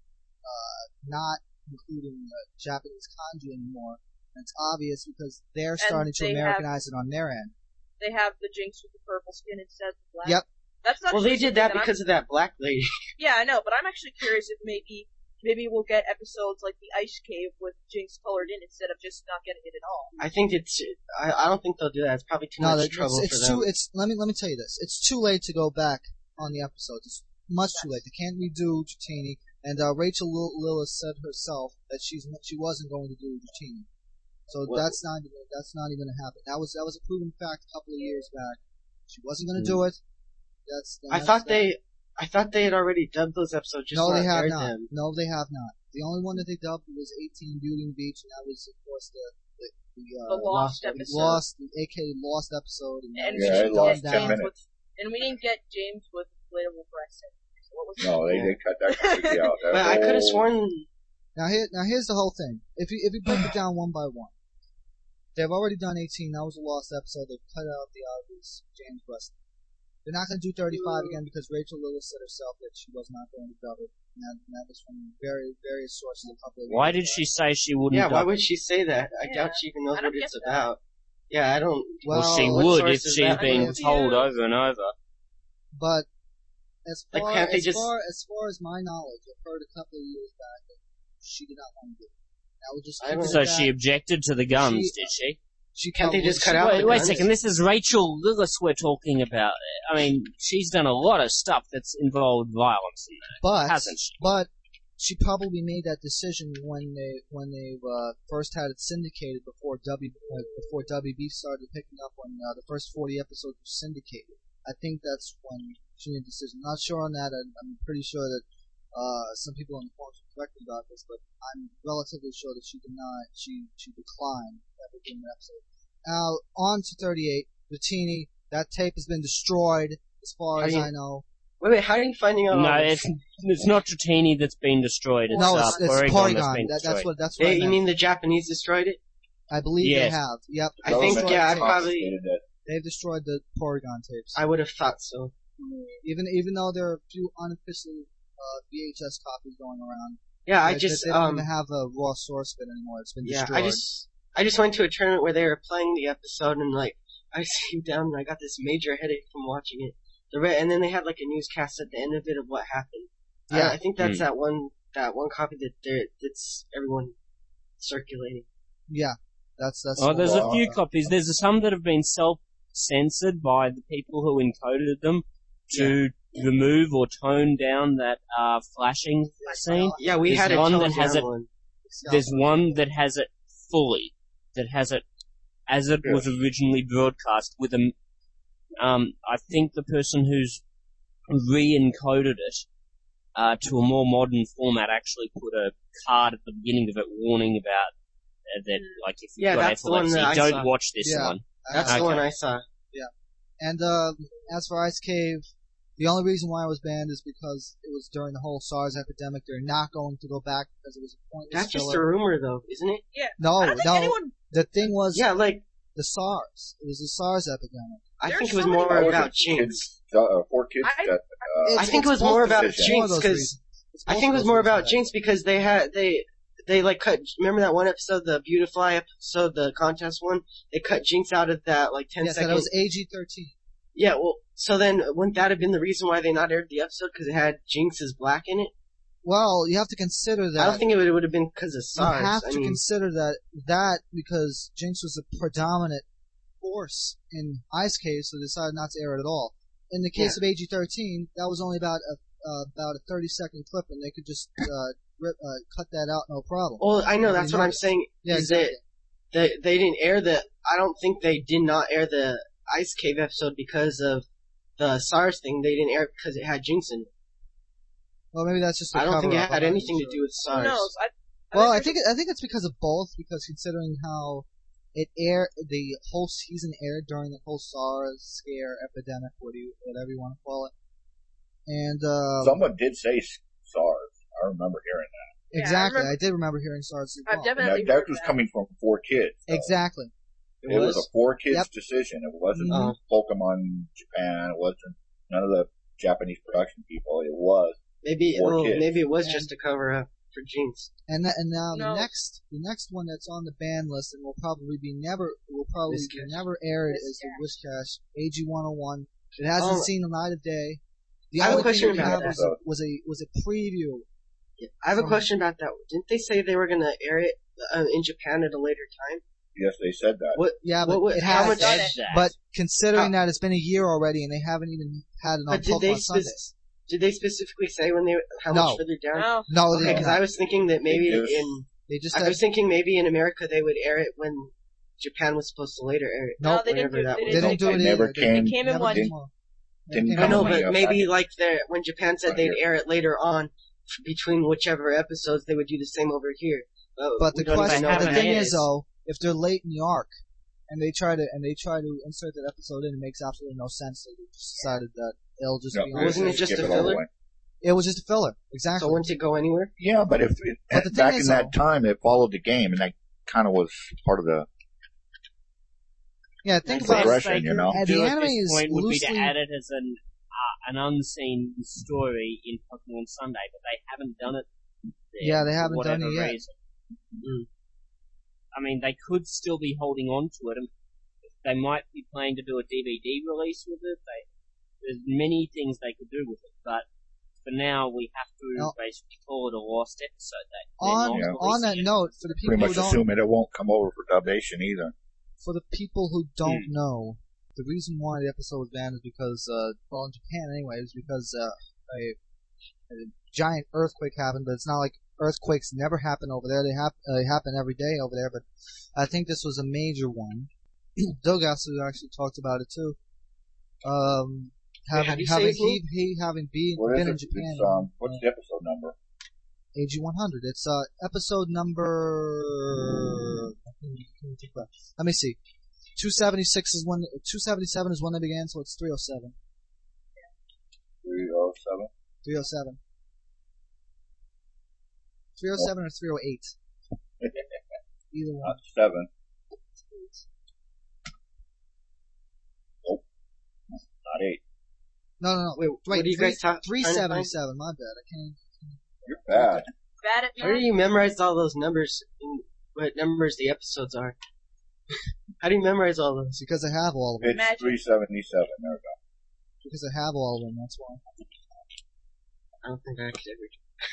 uh, not including uh, Japanese kanji anymore. And it's obvious because they're starting to they have- Americanize it on their end. They have the Jinx with the purple skin instead of the black. Yep. That's not well, they did that because of that black lady. Yeah, I know, but I'm actually curious if maybe maybe we'll get episodes like the Ice Cave with Jinx colored in instead of just not getting it at all. I think it's. I, I don't think they'll do that. It's probably too No, much that, trouble it's, it's for them. too. It's let me let me tell you this. It's too late to go back on the episodes. It's much too late. They can't redo Dratini. And uh, Rachel Lil- Lillis said herself that she's she wasn't going to do Dratini. So Well- that's not even that's not even gonna happen. That was that was a proven fact a couple of years back. She wasn't gonna do it. That's. I that's thought that. they. I thought they had already dubbed those episodes. Just No, not they have aired not. them. No, they have not. The only one that they dubbed was eighteen Beauty and Beach, and that was of course the the, the, uh, The lost Lost episode. lost, the A K Lost episode, and, that And was Yeah, we it didn't lost get ten James minutes. with, and we didn't get James with inflatable breasts. So what was No, they, they cut that completely out. That But I could have whole- sworn. Now here, now here's the whole thing. If you if you break it down one by one, they've already done eighteen. That was a lost episode. They've cut out the obvious James West. They're not going to do thirty-five again because Rachel Lillis said herself that she was not going to dub it. And that, and that was from very various sources. A couple of Why years did back. she say she wouldn't? Yeah, why dub would she say that? I Yeah, doubt she even knows I don't what it's get that. about. Yeah, I don't. Well, Well, she what would if source is she's that? been I mean, told yeah. over and over. But as Like, far can't they as just- far as far as my knowledge, I've heard a couple of years back that she did not want to do it. I would just I keep don't- it So at she that. objected to the guns, She- did she? She Can't they probably- just cut she- out Wait, the wait a guns? second. This is Rachel Lillis we're talking about. I mean, she's done a lot of stuff that's involved violence in there, But hasn't she? But she probably made that decision when they when they uh, first had it syndicated before W uh, before W B started picking up when uh, the first forty episodes were syndicated. I think that's when she made the decision. Not sure on that. I'm, I'm pretty sure that uh, some people in the forums will correct me about this, but I'm relatively sure that she did not. She she declined that beginning episode. Now on to thirty-eight. Bettini. That tape has been destroyed, as far How as do you- I know. Wait, wait. How are you finding out? No, all this? it's it's not Dratini that's been destroyed. It's, No, uh, it's, it's Porygon, Porygon. that's been That, destroyed. that's what that's what I They, you meant. mean the Japanese destroyed it? I believe Yes. they have. Yep. I They've think, destroyed yeah, I the tapes. probably- confiscated that. They've destroyed the Porygon tapes. I would have thought so. Even even though there are a few unofficial uh, V H S copies going around. Yeah, I they, just they don't um. even have a raw source of it anymore. It's been Yeah, destroyed. I just I just went to a tournament where they were playing the episode, and like I sat down and I got this major headache from watching it. The re- and then they had like a newscast at the end of it of what happened. Yeah. I, I think that's Hmm. that one that one copy that there that's everyone circulating. Yeah, that's that's. Oh, what there's we're a talking few about. copies. There's some that have been self-censored by the people who encoded them to remove or tone down that uh, flashing scene. Yeah, we There's had a one that toned has down it- one. There's one that has it fully, that has it as it was originally broadcast with a, um, I think the person who's re-encoded it, uh, to a more modern format actually put a card at the beginning of it warning about uh, that, like, if you've Yeah, got that's the one epilepsy, that I don't saw. watch this Yeah. one. That's Okay. the one I saw. And uh, as for Ice Cave, the only reason why it was banned is because it was during the whole SARS epidemic. They're not going to go back because it was a pointless That's just a filler. rumor, though, isn't it? Yeah. No, I don't think no. anyone. The thing was Yeah, like the SARS. It was the SARS epidemic. I There's think it was so many more Why was about it Jinx. kids, uh, four kids I- that, uh, It's- I think it it's was more both about those- Jinx, one of those 'cause reasons. It's I both think it was those more reasons, about I Jinx because they had they they like cut. Remember that one episode, the Beautifly episode, the contest one? They cut Jinx out of that like ten Yes, second. that was A G thirteen. Yeah, well, so then wouldn't that have been the reason why they not aired the episode because it had Jinx as black in it? Well, you have to consider that. I don't think it would, it would have been because of you SARS. have I to mean, consider that that because Jinx was a predominant force in Ice Cave, so they decided not to air it at all. In the case of A G thirteen, that was only about a uh, about a thirty second clip, and they could just uh, rip, uh, cut that out, no problem. well, I know Nobody that's what I'm noticed. saying. Yeah, is exactly. that they they didn't air the. I don't think they did not air the Ice Cave episode because of the SARS thing. They didn't air it because it had Jinx in it. Well, maybe that's just. A I don't think it cover-up, had I'm not anything to sure. do with Who SARS. knows? I, I Well, I there's- think it, I think it's because of both. Because considering how it aired, the whole season aired during the whole SARS scare epidemic, what do you, whatever you want to call it. And uh, someone did say SARS. I remember hearing that. Yeah, I exactly, I, remember- did remember hearing SARS as well. I've And definitely that, that heard was that. coming from four kids. so Exactly. It was a four kids Yep. decision. It wasn't Mhm. Pokemon Japan. It wasn't none of the Japanese production people. It was Maybe Four well, kids. maybe it was And- just a cover up for Jinx. And that, and now No. the next the next one that's on the ban list and will probably be never will probably be Whiscash. never aired is the Whiscash A G one oh one. It hasn't Oh. seen the light of day. The I have a only question thing we about have that. was a, was a was a preview. I have a From- question about that. Didn't they say they were going to air it uh, in Japan at a later time? yes, they said that. What? Yeah, but What was- it how has. much- Said But- that. But considering that it's been a year already and they haven't even had it on But did they Pokemon Sunday. spec- did they specifically say when they how No. much further down? No. No, they Okay, did because not. I was thinking that maybe They just- in They just I said was thinking maybe in America they would air it when Japan was supposed to later air it. no, No, they didn't whenever do- that they was. they don't They do it never either. They came- It came in never one. do more. They Didn't came I in know, one. Yeah, but back maybe in- like they're when Japan said Right they'd here. air it later on between whichever episodes, they would do the same over here. But, But we the don't even question, know the haven't that thing aired is it. though, if they're late in the arc and they try to and they try to insert that episode in, it makes absolutely no sense. They just decided that it'll just No, be. they on Wasn't it just just skip a it all filler? away. It was just a filler, exactly. So wouldn't it go anywhere? Yeah, but if it, But the thing back is, in that though- time, it followed the game, and that kind of was part of the yeah, think The about best progression, they you could know? And do the at anime this is point would be to loosely- add it as an uh, an unseen story in Pokemon Sunday, but they haven't done it. There Yeah, they for haven't done whatever it yet. reason. Mm. I mean, they could still be holding on to it, and they might be planning to do a D V D release with it. They, there's many things they could do with it, but for now, we have to No. basically call it a lost episode. They, on Yeah. on that note, for the people pretty who much don't assume it, it won't come over for dubation either. for the people who don't Hmm. know, the reason why the episode was banned is because, uh, well, in Japan anyway, is because uh, a, a giant earthquake happened. But it's not like earthquakes never happen over there. They, hap- uh, they happen every day over there. But I think this was a major one. Dogasu actually talked about it too. Um, Wait, how having do you say having his name? he, he having been What is been it? in Japan. It's, um, what's the episode number? A G one hundred. It's uh episode number. Let me see. two seventy-six is when. two seventy-seven is when they began, so it's three oh seven. three oh seven? three oh seven. three oh seven or three oh eight. Either one. Not seven. Not eight. No, no, no. Wait, Wait, what are you three, guys talking? three seventy-seven. My bad. I can't. You're bad. Bad at How do math. you memorize all those numbers? And what numbers the episodes are? How do you memorize all those? It's because I have all of them. It's Imagine. three seventy-seven. There we go. Because I have all of them. That's why. I don't think I could ever.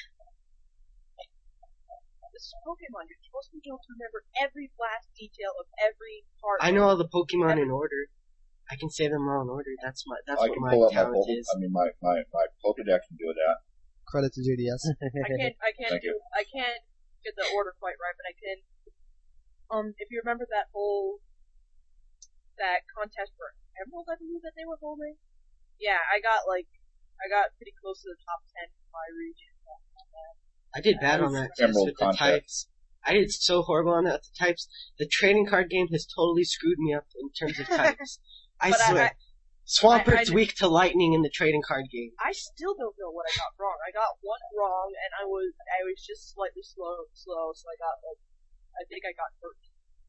This is Pokemon. You're supposed to be able to remember every last detail of every part. I know all the Pokemon in order. I can say them all in order. That's my. That's I what can my pull up my talent Poke- is. I mean, my, my, my Pokedex can do that. Credit to J D S. I can't. I can't Thank do. you. I can't get the order quite right, but I can. Um, if you remember that whole that contest for Emerald, I believe that they were holding. Yeah, I got like, I got pretty close to the top ten in my region. I did bad on that test Emerald with the contest. types. I did so horrible on that with the types. The trading card game has totally screwed me up in terms of types. I But I- swear. I- Swampert's I- I- weak to lightning in the trading card game. I still don't know what I got wrong. I got one wrong, and I was I was just slightly slow, slow. So I got like I think I got hurt.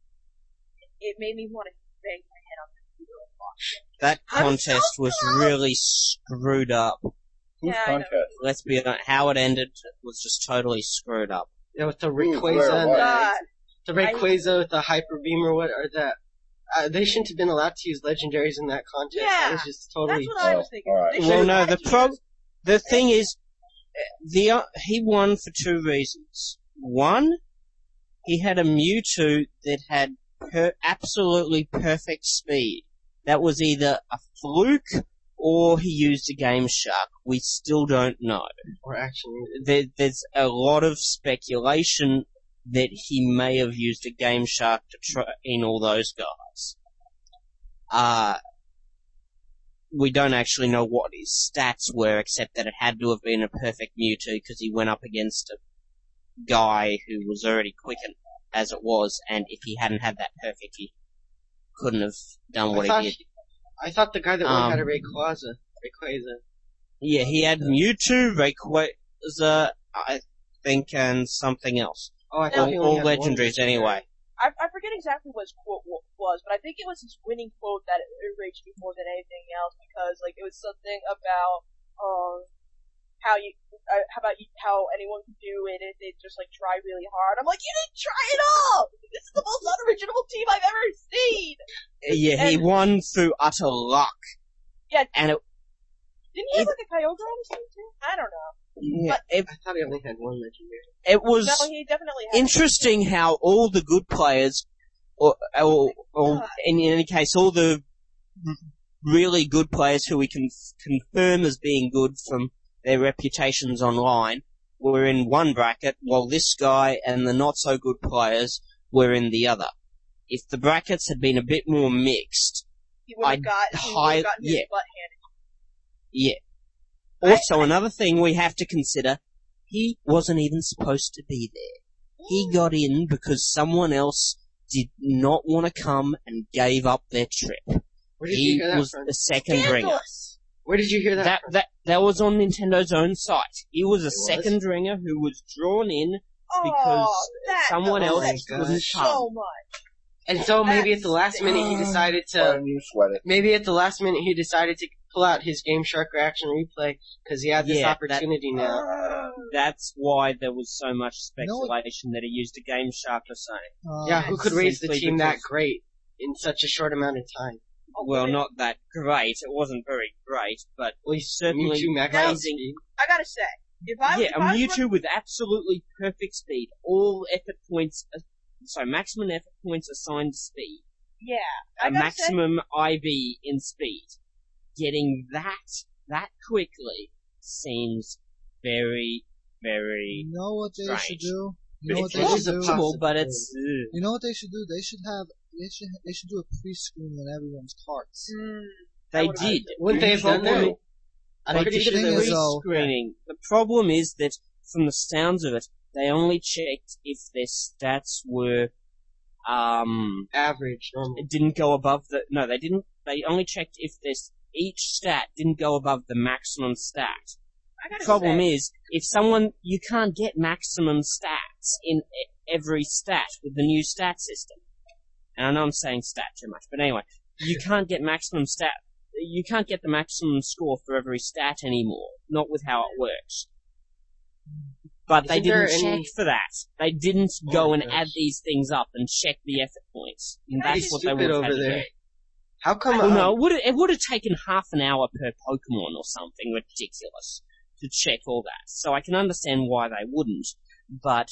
It made me want to bang my head on the computer and watch it. That I'm so contest was sorry. really screwed up. Whose Yeah, I know. contest? Let's be honest, how it ended was just totally screwed up. Yeah, with the where, Rayquaza and what? the, God, the Rayquaza with the Hyper Beam or what, or that. Uh, they shouldn't have been allowed to use legendaries in that contest. Yeah, that was just totally. that's what I was Oh, thinking. alright. They Well, should've no, had the to prob- use- The thing is, the uh, he won for two reasons. One, he had a Mewtwo that had per- absolutely perfect speed. That was either a fluke or he used a Game Shark. We still don't know. Or actually, There, there's a lot of speculation that he may have used a Game Shark to train all those guys. Uh, we don't actually know what his stats were, except that it had to have been a perfect Mewtwo because he went up against a guy who was already quickened as it was, and if he hadn't had that perfect, he couldn't have done I what thought he did. he- I thought the guy that won Um, had a Rayquaza. Rayquaza. Yeah, he had Mewtwo, Rayquaza, I think, and something else. Oh, I All, thought he only all had one legendaries legendary. anyway. I, I forget exactly what his quote wa- was, but I think it was his winning quote that enraged me more than anything else because, like, it was something about um how you uh, how about you, how anyone can do it if they just like try really hard. I'm like, you didn't try at all. This is the most unoriginal team I've ever seen. Yeah, he And- won through utter luck. Yeah. And it, Didn't he have It- like a Kyogre on his team too? I don't know. yeah, it, I thought he only had one legendary. it was No, he definitely had. interesting how all the good players, or, or, or in any case, all the really good players who we can f- confirm as being good from their reputations online were in one bracket, while this guy and the not so good players were in the other. If the brackets had been a bit more mixed, he would have I'd got he would high- have gotten his yeah. butt handed. yeah. Also, another thing we have to consider, he wasn't even supposed to be there. He got in because someone else did not want to come and gave up their trip. Where did you He hear that was from? the second ringer. Scandalous. Where did you hear that, That, from? that, that was on Nintendo's own site. He was a was? second ringer who was drawn in Oh, because that someone oh else my couldn't gosh. come. so much. And so maybe at the That's last minute he decided Why to. didn't you sweat it? Maybe at the last minute he decided to pull out his Game Shark reaction replay because he had this Yeah, that- opportunity now. Ugh. That's why there was so much You know what- speculation that he used a Game Shark or something. Um, Yeah, who could raise the simply team that because- great in such a short amount of time? Well, not that great. It wasn't very great, but Well, he's certainly Mewtwo Max raising. speed. I gotta say, if I Yeah, if a I was Mewtwo with absolutely perfect speed. All effort points, uh, sorry, maximum effort points assigned to speed. yeah, I A gotta maximum I V in speed. Getting that, that quickly seems very, very You know what they should Strange. do? You know what it's they is should a do? possible, but it's, uh, You know what they should do? They should have they should they should do a pre-screen on everyone's carts. say, mm, they would've- did. Wouldn't they have done Problem- that? I'm They pretty did sure thing they the is, would. though- screening. The problem is that, from the sounds of it, they only checked if their stats were, um, Average, normal. it didn't go above the, no, they didn't, they only checked if this, each stat didn't go above the maximum stat. I gotta The problem say, is, if someone, you can't get maximum stats in e- every stat with the new stat system. And I know I'm saying stat too much, but anyway, you can't get maximum stat, you can't get the maximum score for every stat anymore, not with how it works. But they Isn't there didn't check any- for that. They didn't Oh go my and gosh. add these things up and check the effort points. And Pretty that's what they stupid would have had over to there. do. How come? Well, um, no, it would it would have taken half an hour per Pokemon or something ridiculous to check all that. So I can understand why they wouldn't, but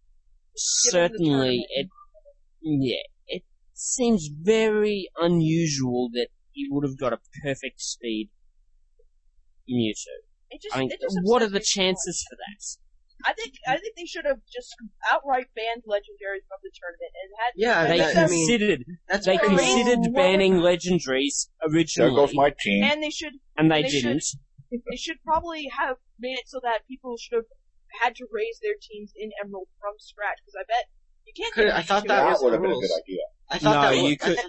certainly it, yeah, it seems very unusual that he would have got a perfect speed Mewtwo. it just, I mean, it just what are upsets the me so chances for that? much. I think I think they should have just outright banned legendaries from the tournament and had Yeah, They that- I mean, considered that's they pretty- considered Oh, banning what- legendaries There originally, goes my team. and they should and they they should- didn't. they should probably have made it so that people should have had to raise their teams in Emerald from scratch because I bet you can't. Could- get I thought Pikachu that out. was That would have been a rules. good idea. I thought No, that was, you could- I,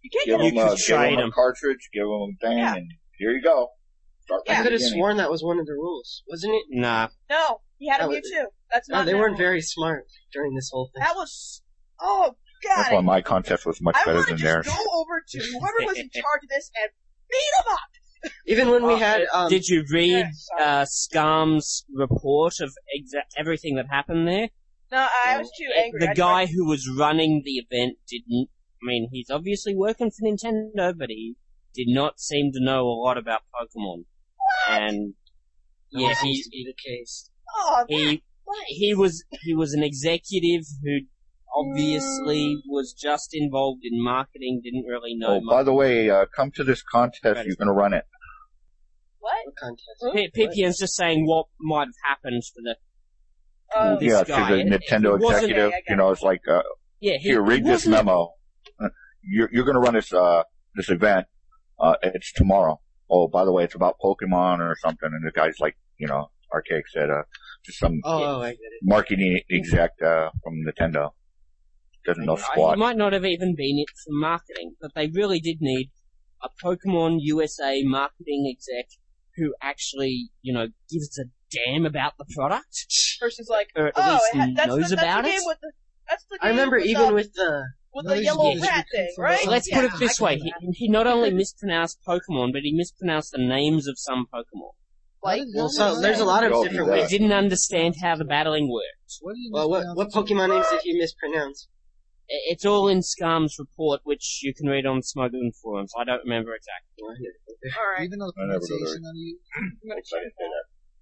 You can't Give get them, You a, could give trade them a 'em. cartridge, give them a thing, Yeah. and here you go. Start Yeah. I from could the have beginning. sworn that was one of the rules, wasn't it? Nah. No, he had a That was- Mewtwo. That's No, not they that weren't rule. very smart during this whole thing. That was, oh god. That's why my contest was much I better want to than just theirs. go over to whoever was in charge of this and beat him up. Even when we Uh, had, um, Did you read yeah, sorry. uh, Scarm's report of exa- everything that happened there? No, I was too angry. The I guy tried- who was running the event didn't. I mean, he's obviously working for Nintendo, but he did not seem to know a lot about Pokemon. And yeah, that seems he to be the case. Oh, that, he right. he was he was an executive who obviously was just involved in marketing, didn't really know Oh, much. by the way, uh, come to this contest. You're going to run it. What? What contest? Huh? P- P P N's just saying what might have happened for the Oh, this Yeah, to guy. the It- it Nintendo wasn't- executive. Yeah, I got You know, it. it's like, uh, yeah. He, here, read it this wasn't- memo. You're, you're going to run this uh, this event. Uh, it's tomorrow. Oh, by the way, it's about Pokemon or something. And the guy's like, you know, Archaic said, uh, just some Oh, oh, I get it. marketing exec uh, from Nintendo. Doesn't know Uh, He squat. might not have even been it for marketing, but they really did need a Pokemon U S A marketing exec who actually, you know, gives a damn about the product. person's like, Or at oh, least it ha- that's, knows the, that's about the it. game with the, that's the game I remember with even the, with the, with No, the he's yellow just rat recruit thing, from right? the- Let's yeah, put it this I way: can he, do that. he not only mispronounced Pokemon, but he mispronounced the names of some Pokemon. Like, well, so there's a lot of Go different do He that. ways. didn't understand how the battling worked. What do you Well, what, what Pokemon names did he mispronounce? I- It's all in Scarm's report, which you can read on Smuggling Forums. I don't remember exactly. all right. Even though the I never go there. pronunciation on you, I'm gonna I check didn't say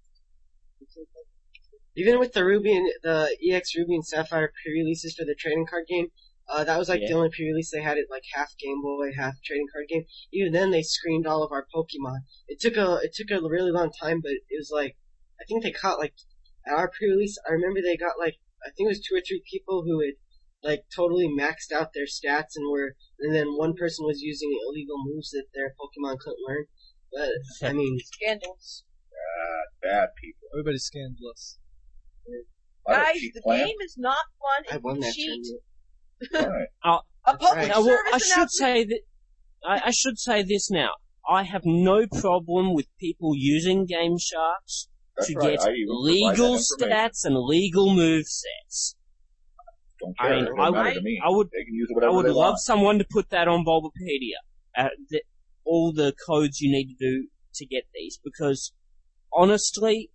that. that. Even with the Ruby and, the E X Ruby and Sapphire pre-releases for the trading card game, uh, that was like Yeah. the only pre-release they had it like half Game Boy, half trading card game. Even then they screened all of our Pokemon. It took a, it took a really long time, but it was like, I think they caught like, at our pre-release, I remember they got like, I think it was two or three people who had like totally maxed out their stats and were, and then one person was using illegal moves that their Pokemon couldn't learn. But, I mean, Scandals. Bad, bad people. everybody's scandalous. I don't Guys, cheat the plan. game is not fun I if won you that cheat. tournament. Right. A public right. Now, well, service I should announcement. say that I, I should say this now. I have no problem with people using Game Sharks That's to right. get I even provide legal that information. stats and legal move sets. Don't I care. mean, it doesn't I matter would- to me. I would- They can use I whatever would they love want. someone to put that on Bulbapedia. Uh, the, all the codes you need to do to get these, because honestly,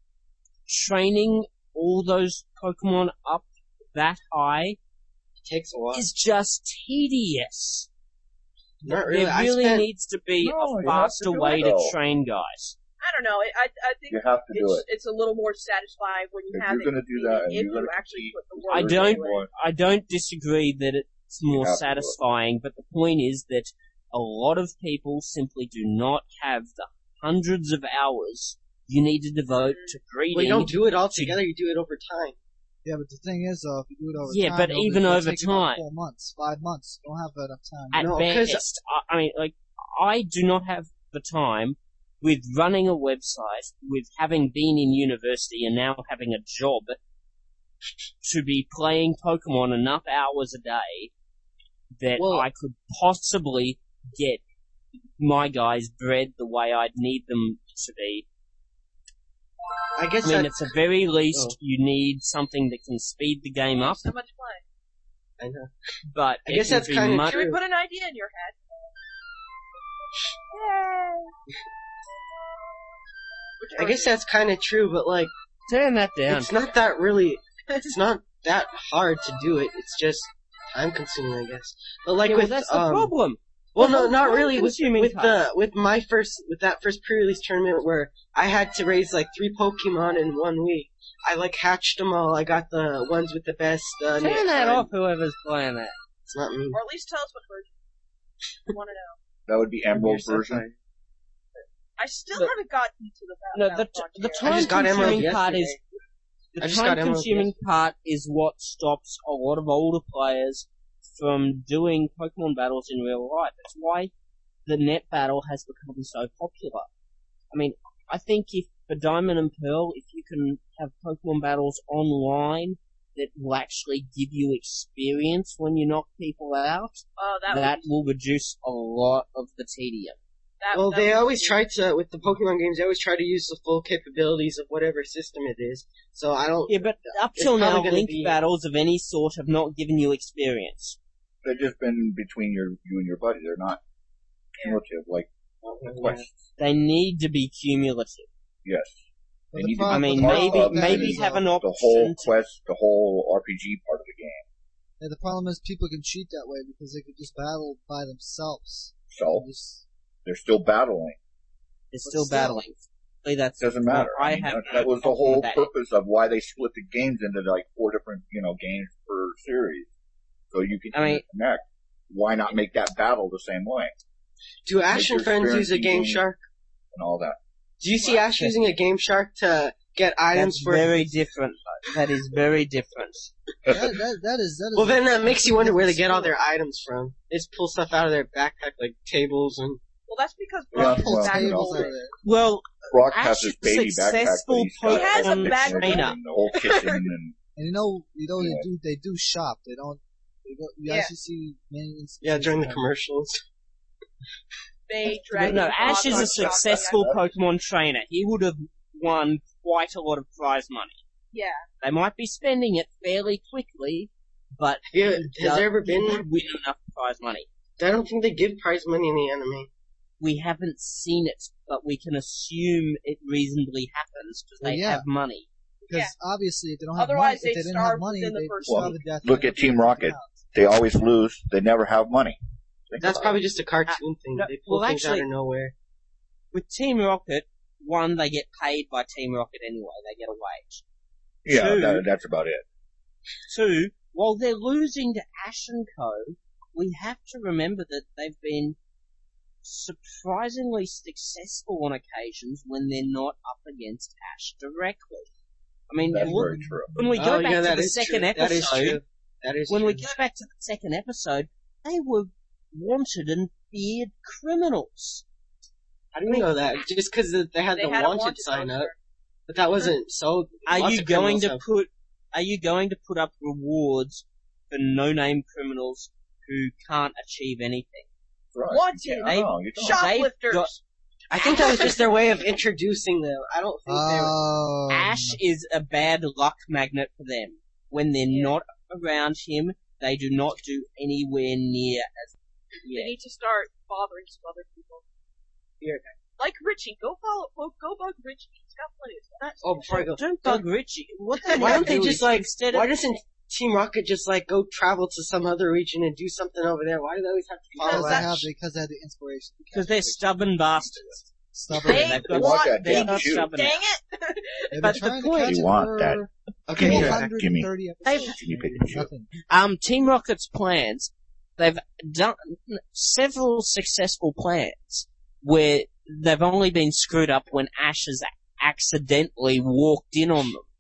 training all those Pokemon up that high It takes a while. is just tedious. Not really. There I really spent, needs to be No, a you have to faster do way it, to though. train guys. I don't know. I I think You have to do it's it. it's a little more satisfying when you If have you're it gonna do that and if you're you gonna actually compete, put the work I There's don't- one. I don't disagree that it's more You have to do it. satisfying, but the point is that a lot of people simply do not have the hundreds of hours you need to devote to breeding. well, you don't do it all together, you do it over time. Yeah, but the thing is, though, if you do it over Yeah, time, but it'll- even it'll over take about time. four months, five months. You don't have enough time. At No, 'cause- best, I, I mean, like, I do not have the time with running a website, with having been in university and now having a job, to be playing Pokemon enough hours a day that Well- I could possibly get my guys bred the way I'd need them to be. I guess I mean, that's, at the very least, Oh. you need something that can speed the game up, so much fun. I know. but I it guess would that's be kinda much- Should we True. put an idea in your head? Yay! I guess that's kind of true, but like, Turn that down. it's not that really, it's not that hard to do it. It's just time consuming, I guess. But like Yeah, well, with, that's the um, problem. well, The no, whole not really. With, time-consuming with part. the, with my first, with that first pre-release tournament where I had to raise like three Pokemon in one week. I like hatched them all. I got the ones with the best, uh, Turn na- that uh, off, whoever's playing that. It's not me. Or at least tell us what version you want to know. That would be Emerald You're so version. sorry. I still But- haven't gotten to the No, Battle the Frontier. the I time just got Emerald consuming part is yesterday. the I just got time Emerald consuming part is what stops a lot of older players from doing Pokemon battles in real life. That's why the net battle has become so popular. I mean, I think if for Diamond and Pearl, if you can have Pokemon battles online that will actually give you experience when you knock people out, Oh, that, that would, will reduce a lot of the tedium. that Well, that they would always be- try to, with the Pokemon games, they always try to use the full capabilities of whatever system it is. So I don't, Yeah, but up It's till now, probably gonna link be- battles of any sort have not given you experience. They've just been between your you and your buddy. They're not cumulative like the quests. They need to be cumulative. Yes. But They the need to prob- I be mean, the part problem maybe of with that maybe is, have uh, an the option. whole to- quest, the whole R P G part of the game. Yeah, the problem is people can cheat that way because they could just battle by themselves. So Just, they're still battling. They're But still still. battling. Really, That's Doesn't matter. I, I mean, have that, no that was the problem whole with that. purpose of why they split the games into like four different, you know, games per series, so you can I mean- connect. Why not make that battle the same way do Ash Make and your friends use a experience Game in game. Shark? and all that? Do you see Ash using a Game Shark to get items That's for? very different. That is very different. that, that, that is, that is. Well, then that makes you wonder where they get all their items from. They just pull stuff out of their backpack, like tables and. Well, that's because Yeah, Brock is well, back you know, tables older. out there. Well, Brock Ash has his is baby backpack, but successful he's got He has a everything bag in trainer. the whole kitchen and And you know, you know, Yeah. they do, they do shop. They don't, they go, you Yeah. actually see many instances. Yeah, during the of- commercials. They drag no, him Ash is on a shop. successful Pokemon trainer. He would have won quite a lot of prize money. Yeah. They might be spending it fairly quickly, but Yeah, he has does- there ever he been? would win enough prize money. I don't think they give prize money in the anime. We haven't seen it, but we can assume it reasonably happens because Well, they yeah. have money. Because obviously, if they don't have Otherwise, money, if they'd they didn't have starve money, within the they'd first starve week. to death. Look at Team Rocket. They always lose. They never have money. Think That's about probably it. just a cartoon thing. no, They pull well, things out actually- of nowhere. With Team Rocket, one, they get paid by Team Rocket anyway. They get a wage. Yeah, Two- that, that's about it. Two, while they're losing to Ash and Co., we have to remember that they've been surprisingly successful on occasions when they're not up against Ash directly. I mean, That's look, very true. when we go Oh, back yeah, to that the is second true. That is episode, true. That is when true. we go back to the second episode, they were wanted and feared criminals. How do you know that? Just because they had They the had a wanted, wanted sign up, poster. but that wasn't so. Are lots you of going criminals to have- put? Are you going to put up rewards for no-name criminals who can't achieve anything? Right. Wanted. You can't- no, you don't. Shoplifters. got- I think that was just their way of introducing them. I don't think they were. Oh. Ash is a bad luck magnet for them. When they're Yeah. not around him, they do not do anywhere near as. They Yeah. need to start bothering some other people. Here. Like Richie. Go follow, go, go bug Richie. He's got plenty of stuff. Oh, before I go, Don't bug Richie. What the why hell don't they do just is like? instead Why of doesn't Team Rocket just like go travel to some other region and do something over there? Why do they always have to Because follow they that- have, Ash? because they had the inspiration. because they're stubborn bastards. Stubborn. They They've They got want that they're damn not shoe. stubborn. Dang it! They've been but the trying to point- catch You it want for that. Okay, Gimme here. that. Gimme. two hundred thirty They've- episodes. Can you pick and choose? Nothing. Um, Team Rocket's plans, they've done several successful plans where they've only been screwed up when Ash has accidentally walked in on them.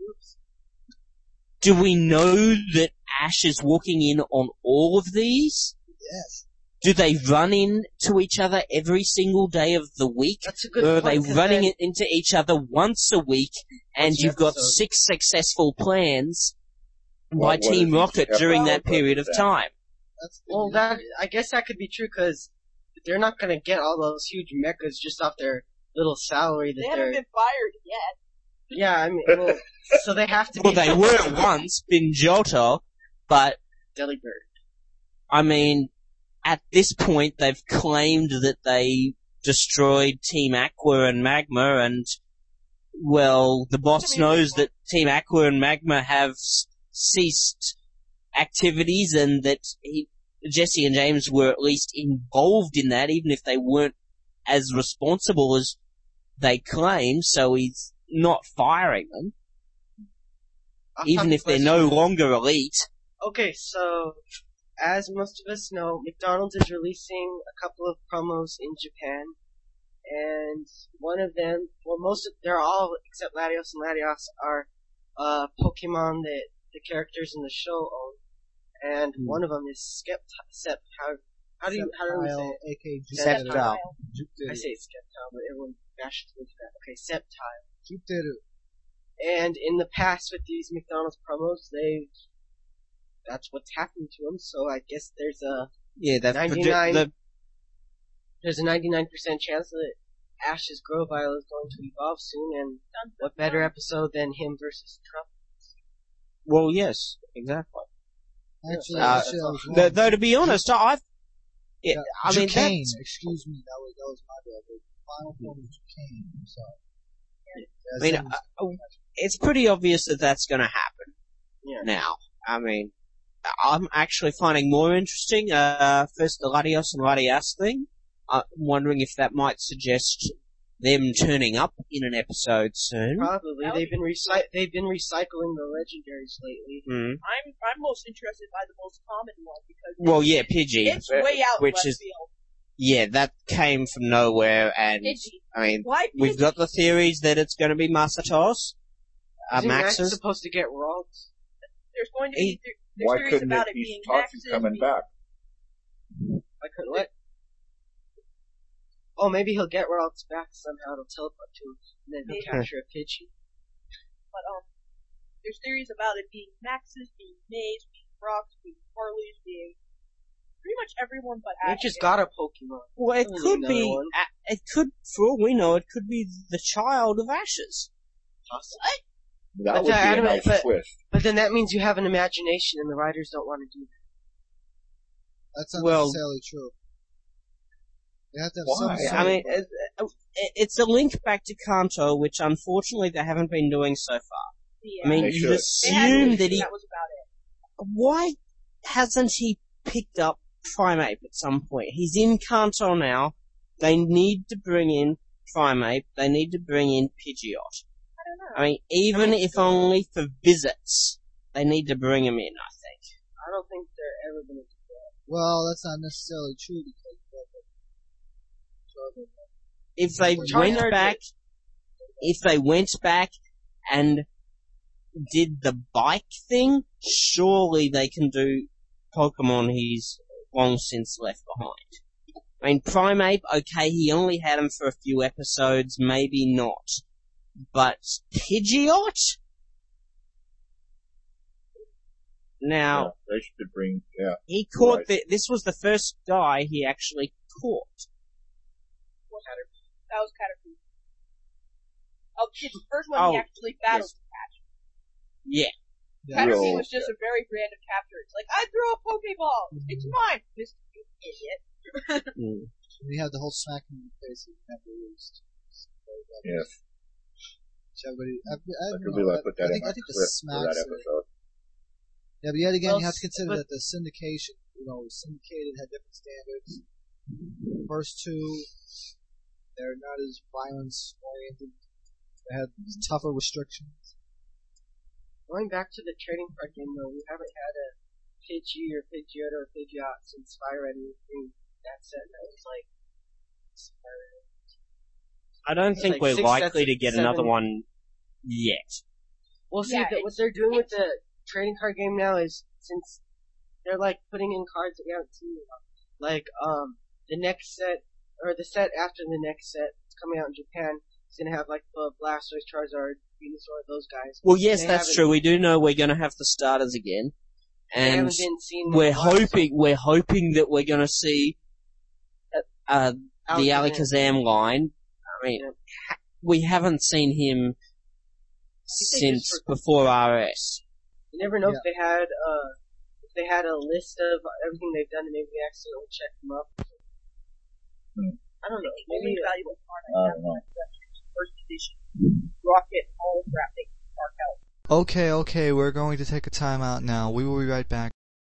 Do we know that Ash is walking in on all of these? Yes. Do they run into each other every single day of the week? That's a good Or are point. they 'cause running then- it into each other once a week and Once an you've got episode. six successful plans What- by what Team is each Rocket during that episode period of then? time? That's Well, that I guess that could be true because they're not gonna get all those huge mechas just off their little salary that They they're. haven't been fired yet. Yeah, I mean, well, so they have to Well, be they were once, Binjota, but Delibird. I mean, at this point, they've claimed that they destroyed Team Aqua and Magma, and, well, the boss knows that Team Aqua and Magma have s- ceased activities and that he, Jesse and James were at least involved in that, even if they weren't as responsible as they claim, so he's not firing them, I'll even have if a they're question. no longer elite. Okay, so as most of us know, McDonald's is releasing a couple of promos in Japan, and one of them, well, most of they're all except Latios and Latios are uh, Pokemon that the characters in the show own, and Hmm. one of them is Skept. Sep. How how do you how do we say it? A K G. Sceptile. I say Skeptile, but everyone bashes with that. Okay, Sceptile. Jupiteru. And in the past with these McDonald's promos, they that's what's happened to them. So I guess there's a Yeah, they've ninety-nine produ- the, there's a ninety-nine percent chance that Ash's Grow Vial is going to evolve soon. And what better episode than him versus Trump? well, yes, exactly. Actually, Uh, actually, I was wrong. Though, though to be honest, I, yeah, Yeah, I mean, Duquesne, that's, excuse me, that was that was my bad. The final form was Duquesne. I'm sorry. I mean, That's- uh, it's pretty obvious that that's going to happen Yeah. now. I mean, I'm actually finding more interesting, uh, first the Latios and Latias thing. I'm wondering if that might suggest them turning up in an episode soon. Probably. That would They've been recy- they've been recycling the legendaries lately. Mm. I'm I'm most interested by the most common one because Well, yeah, Pidgey. it's way out which left is- field. Yeah, that came from nowhere, and Pidgey. I mean, Why we've Pidgey? got the theories that it's going to be Masatos, uh, Isn't Max Max's. supposed to get rolled? There's going to He- be there, there's Why theories couldn't about it it be being Toxie Max's coming being- back? I couldn't what? Oh, maybe he'll get Ralts back somehow. It'll teleport to him, and then he'll Maybe. capture a Pidgey. But um, there's theories about it being Max's, being May's, being Brock's, being Harley's, being pretty much everyone but We Ash. just got a Pokemon. Well, it Only could another be, one. uh, it could, for all we know, it could be the child of Ashes. That But would the be a anime- nice but- twist. But then that means you have an imagination, and the writers don't want to do that. That's not Well- necessarily true. They have to have Why? some. I sort mean, of- it, it- it's a link back to Kanto, which unfortunately they haven't been doing so far. Yeah. I mean, They you'd should. They had assume to- that he, that was about it. why hasn't he picked up Primeape at some point? He's in Kanto now. They need to bring in Primeape. They need to bring in Pidgeot. I don't know. I mean, even if only for visits, they need to bring him in, I think. I don't think they're ever going to do that. well, that's not necessarily true because. If they Well, went Charizard- back, if they went back and did the bike thing, surely they can do Pokemon he's long since left behind. I mean, Primeape, okay, he only had him for a few episodes, maybe not. But Pidgeot? Now, Yeah, they should bring, yeah. he caught Right. the, this was the first guy he actually caught. What Caterpie? That was Caterpie. Oh, it's the first one Oh, he actually battled. Yeah. Yeah. Real- Caterpie was just a very random capture. It's like, I threw a Pokeball! It's mine! Mister You idiot. Mm. We have the whole smack in the face that never released. Yes. Which everybody, I, I, I don't could know, believe I I- put I that in think, my I think the script for smacks. that episode. Yeah, but yet again, Well, you have to consider but- that the syndication, you know, syndicated had different standards. The first two, they're not as violence oriented. They had tougher restrictions. Going back to the trading card game, though, we haven't had a Pidgey or Pidgeot or Pidgeot since Fire Red in that set. That was like Fire Red. I don't It's think like we're six likely sets to of get seven. another one yet. Well, see, Yeah, the, what it's- they're doing with the trading card game now is since they're like putting in cards that we haven't seen, like um the next set or the set after the next set it's coming out in Japan. It's gonna have like the Blastoise, Charizard, Venusaur, those guys. Well, yes, They that's haven't- true. We do know we're going to have the starters again, They and haven't been seen. in we're a while, hoping we're hoping that we're going to see uh, uh, so the Alakazam. Alakazam line. I mean, Yeah. ha- we haven't seen him think they since just before R S. You never know Yeah. if they had uh if they had a list of everything they've done and maybe they accidentally checked them up. Hmm. I don't know. Only Maybe valuable card I I have don't know. first edition Rocket holographic Dark Elf. Okay, okay, we're going to take a time out now. We will be right back.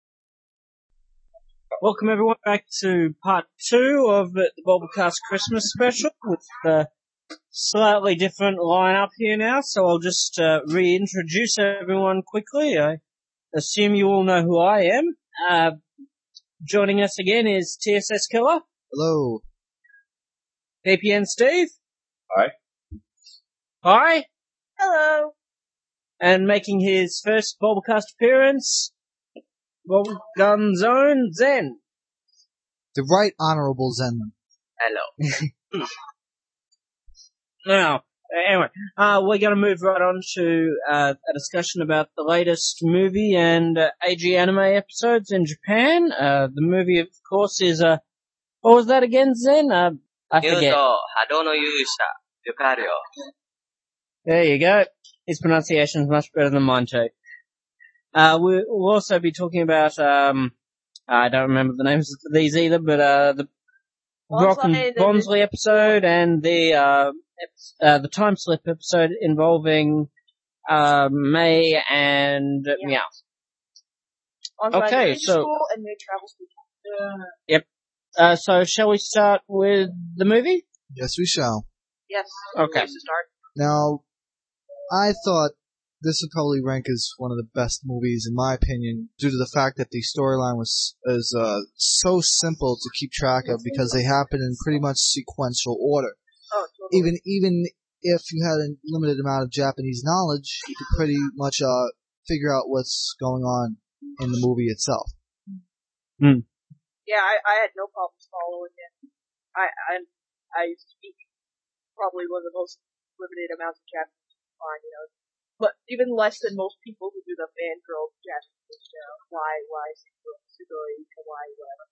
Welcome everyone back to part two of the Bulbacast Christmas special with the slightly different lineup here now. So I'll just uh, reintroduce everyone quickly. I assume you all know who I am. Uh, joining us again is T S S Killer, Hello. P P N Steve. Hi. Hi. Hello! And making his first Bulbacast appearance, Gun Zone Zen. The Right Honorable Zenman. Hello. Now, Anyway, uh, we're going to move right on to uh, a discussion about the latest movie and uh, A G anime episodes in Japan. Uh, the movie, of course, is uh, what was that again, Zen? Uh, I forget. Hado no Yusha, Yukario. There you go. His pronunciation is much better than mine too. Uh, we- we'll also be talking about, um, I don't remember the names of these either, but uh, the Brock and Bonsai, the- Bonsley episode and the uh, ep- uh, the time slip episode involving uh, May and Yeah. Meow. On Okay, Friday, so- school and they travel school. Uh, so shall we start with the movie? Yes, we shall. Yes. Okay. Place to start. Now, I thought this would probably rank as one of the best movies, in my opinion, due to the fact that the storyline was is uh, so simple to keep track of because they happen in pretty much sequential order. Oh, totally. Even even if you had a limited amount of Japanese knowledge, you could pretty much uh, figure out what's going on in the movie itself. Yeah, I, I had no problems following it. I, I, I speak probably one of the most limited amounts of Japanese fine, you know. But even less than most people who do the fangirl Japanese, you know, why, why, Sugoi, kawaii, whatever.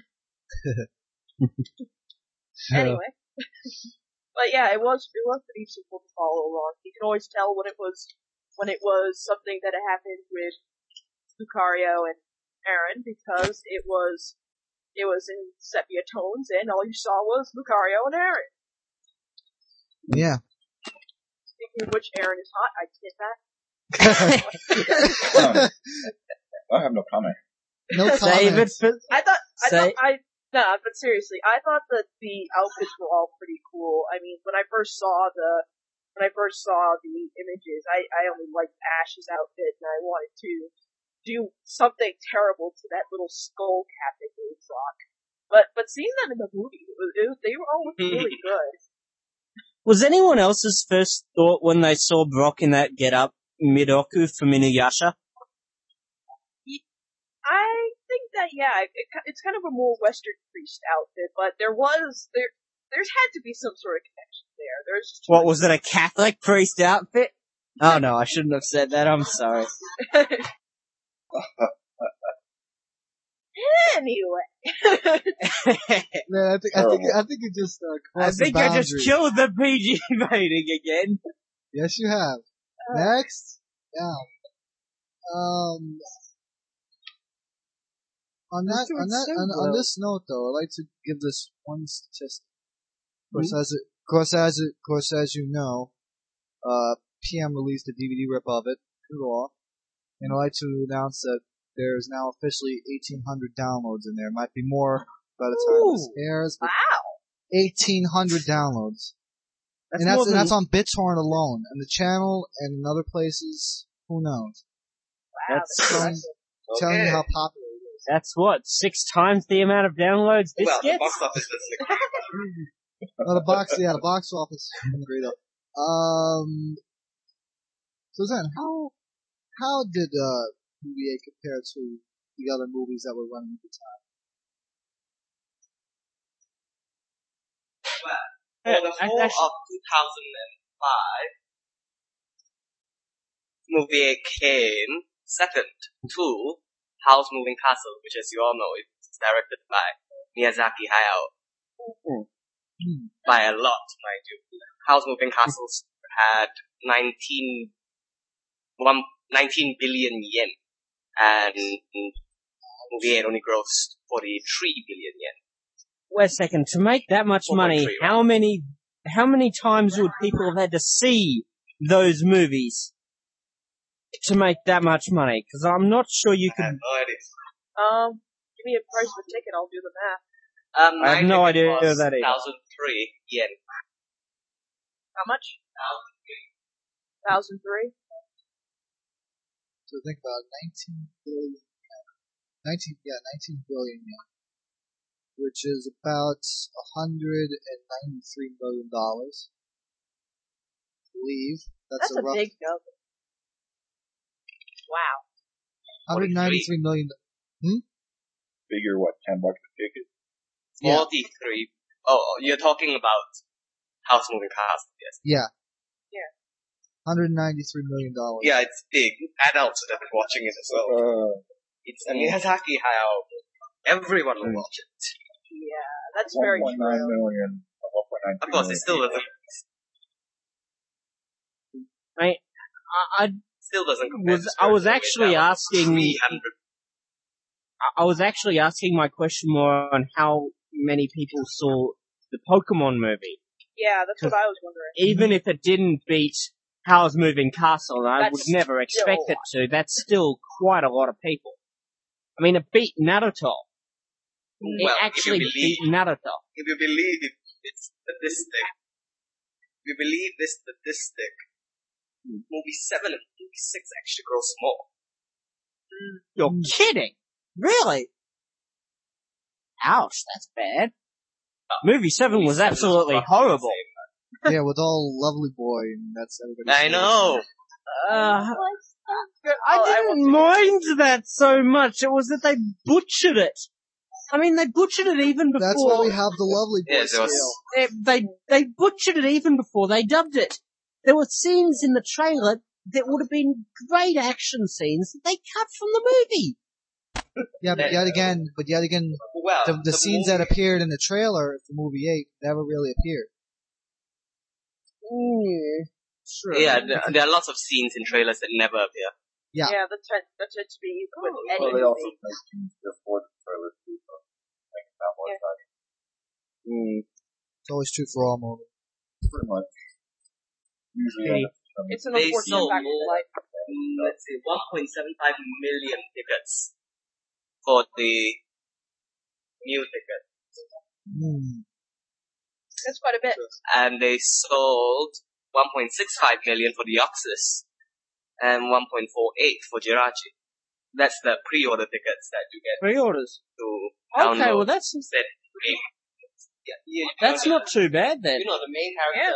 Anyway. But yeah, it was, it was pretty simple to follow along. You can always tell when it was, when it was something that had happened with Lucario and Aaron, because it was, it was in sepia tones, and all you saw was Lucario and Aaron. Yeah. Speaking of which, Aaron is hot. I get that. I have no comment. No Save it comments. for... I thought, I Say- thought, I, nah, but seriously, I thought that the outfits were all pretty cool. I mean, when I first saw the, when I first saw the images, I, I only liked Ash's outfit, and I wanted to do something terrible to that little skull cap that gave Rock. But, but seeing them in the movie, it was, it was, they were all looking really good. Was anyone else's first thought when they saw Brock in that get-up Miroku from Inuyasha? I think that, yeah, it, it's kind of a more Western priest outfit, but there was, there, there's had to be some sort of connection there. There's just What, was it a Catholic priest outfit? Oh no, I shouldn't have said that, I'm sorry. Anyway. Man, I think I think I think you just uh, I crossed the think I just boundary. killed the P G rating again. Yes, you have. Next, now, um, on that, doing on that, so on, well. on this note, though, I'd like to give this one statistic. Of course, as it, of course, as it, of course, as you know, uh, P M released a D V D rip of it, Raw, and I'd like to announce that there is now officially eighteen hundred downloads in there. Might be more by the time this airs, but Wow. eighteen hundred downloads. That's and that's more and than- that's on BitTorrent alone, and the channel and in other places, who knows? Wow, That's that's showing, impressive. telling you Okay. how popular it is. That's what, six times the amount of downloads this Well, the gets? box office is six. Oh, the box, yeah, the box office, great up. Um, so Zen, how how did uh U V A compare to the other movies that were running at the time? For the I- fall actually- of two thousand five, movie came second to House Moving Castle, which, as you all know, is directed by Miyazaki Hayao. Hmm. By a lot, mind you. House Moving Castle had nineteen, one, nineteen billion yen, and movie eight only grossed forty-three billion yen. Wait a second, to make that much four point money, three, how many, how many times would people have had to see those movies to make that much money? Because I'm not sure you I have could, no idea. Um, give me a price per ticket, I'll do the math. Um, I have my no ticket idea was that either. one thousand three yen. How much? one thousand three? So think about it, nineteen billion yen. nineteen, yeah, nineteen billion yen, which is about one hundred ninety-three million dollars. I believe that's, That's a rough big number. Wow. one hundred ninety-three million. Figure what, ten bucks a ticket? Yeah. forty-three. Oh, you're talking about House Moving Castle, yes. Yeah, one hundred ninety-three million dollars. Yeah, it's big. Adults would have been watching it as well. Uh, It's a Miyazaki Hayao. Everyone will watch it. Yeah, that's very one point nine true. million. one point nine Of course, it still doesn't. I, I, I Still doesn't compare. was, to I was Spirit actually Away. That was asking, three hundred. I was actually asking my question more on how many people saw the Pokemon movie. Yeah, that's what I was wondering. Even if it didn't beat Howl's Moving Castle, and I That's would never still expect a it to, that's still quite a lot of people. I mean, it beat Naruto. It Well, actually if you beat believe, Naruto. if you believe it's statistic, if you believe this statistic, movie seven and movie six actually gross more. You're kidding? Really? Ouch, that's bad. Movie seven Movie was seven is absolutely roughly the horrible. same. Yeah, with all Lovely Boy, and that's everybody. I know. Uh, Good. I Oh, I didn't mind that so much. It was that they butchered it. I mean, they butchered it even before. That's why we have the Lovely Boy Yes, it was- scale. They, they they butchered it even before they dubbed it. There were scenes in the trailer that would have been great action scenes that they cut from the movie. Yeah, but yet again, but yet again, Well, the, the scenes that movie- appeared in the trailer for movie eight never really appeared. Mm, sure. Yeah, there, there are lots of scenes in trailers that never appear. Yeah. Yeah, that's right. That's it to be with any well, they also movie. make scenes before the trailer too, so make it that more Yeah. exciting. Mm. It's always true for all movies. Pretty much. Usually, Okay. uh, It's an They unfortunate sold, fact of life. mm, let's say, one point seven five million tickets for the new ticket. Hmm. That's quite a bit. And they sold one point six five million for the Oxus and one point four eight for Jirachi. That's the pre-order tickets that you get Pre-orders. to Okay, download. well that's Set free. Yeah, yeah, you that's know, not too bad then. You know, the main character.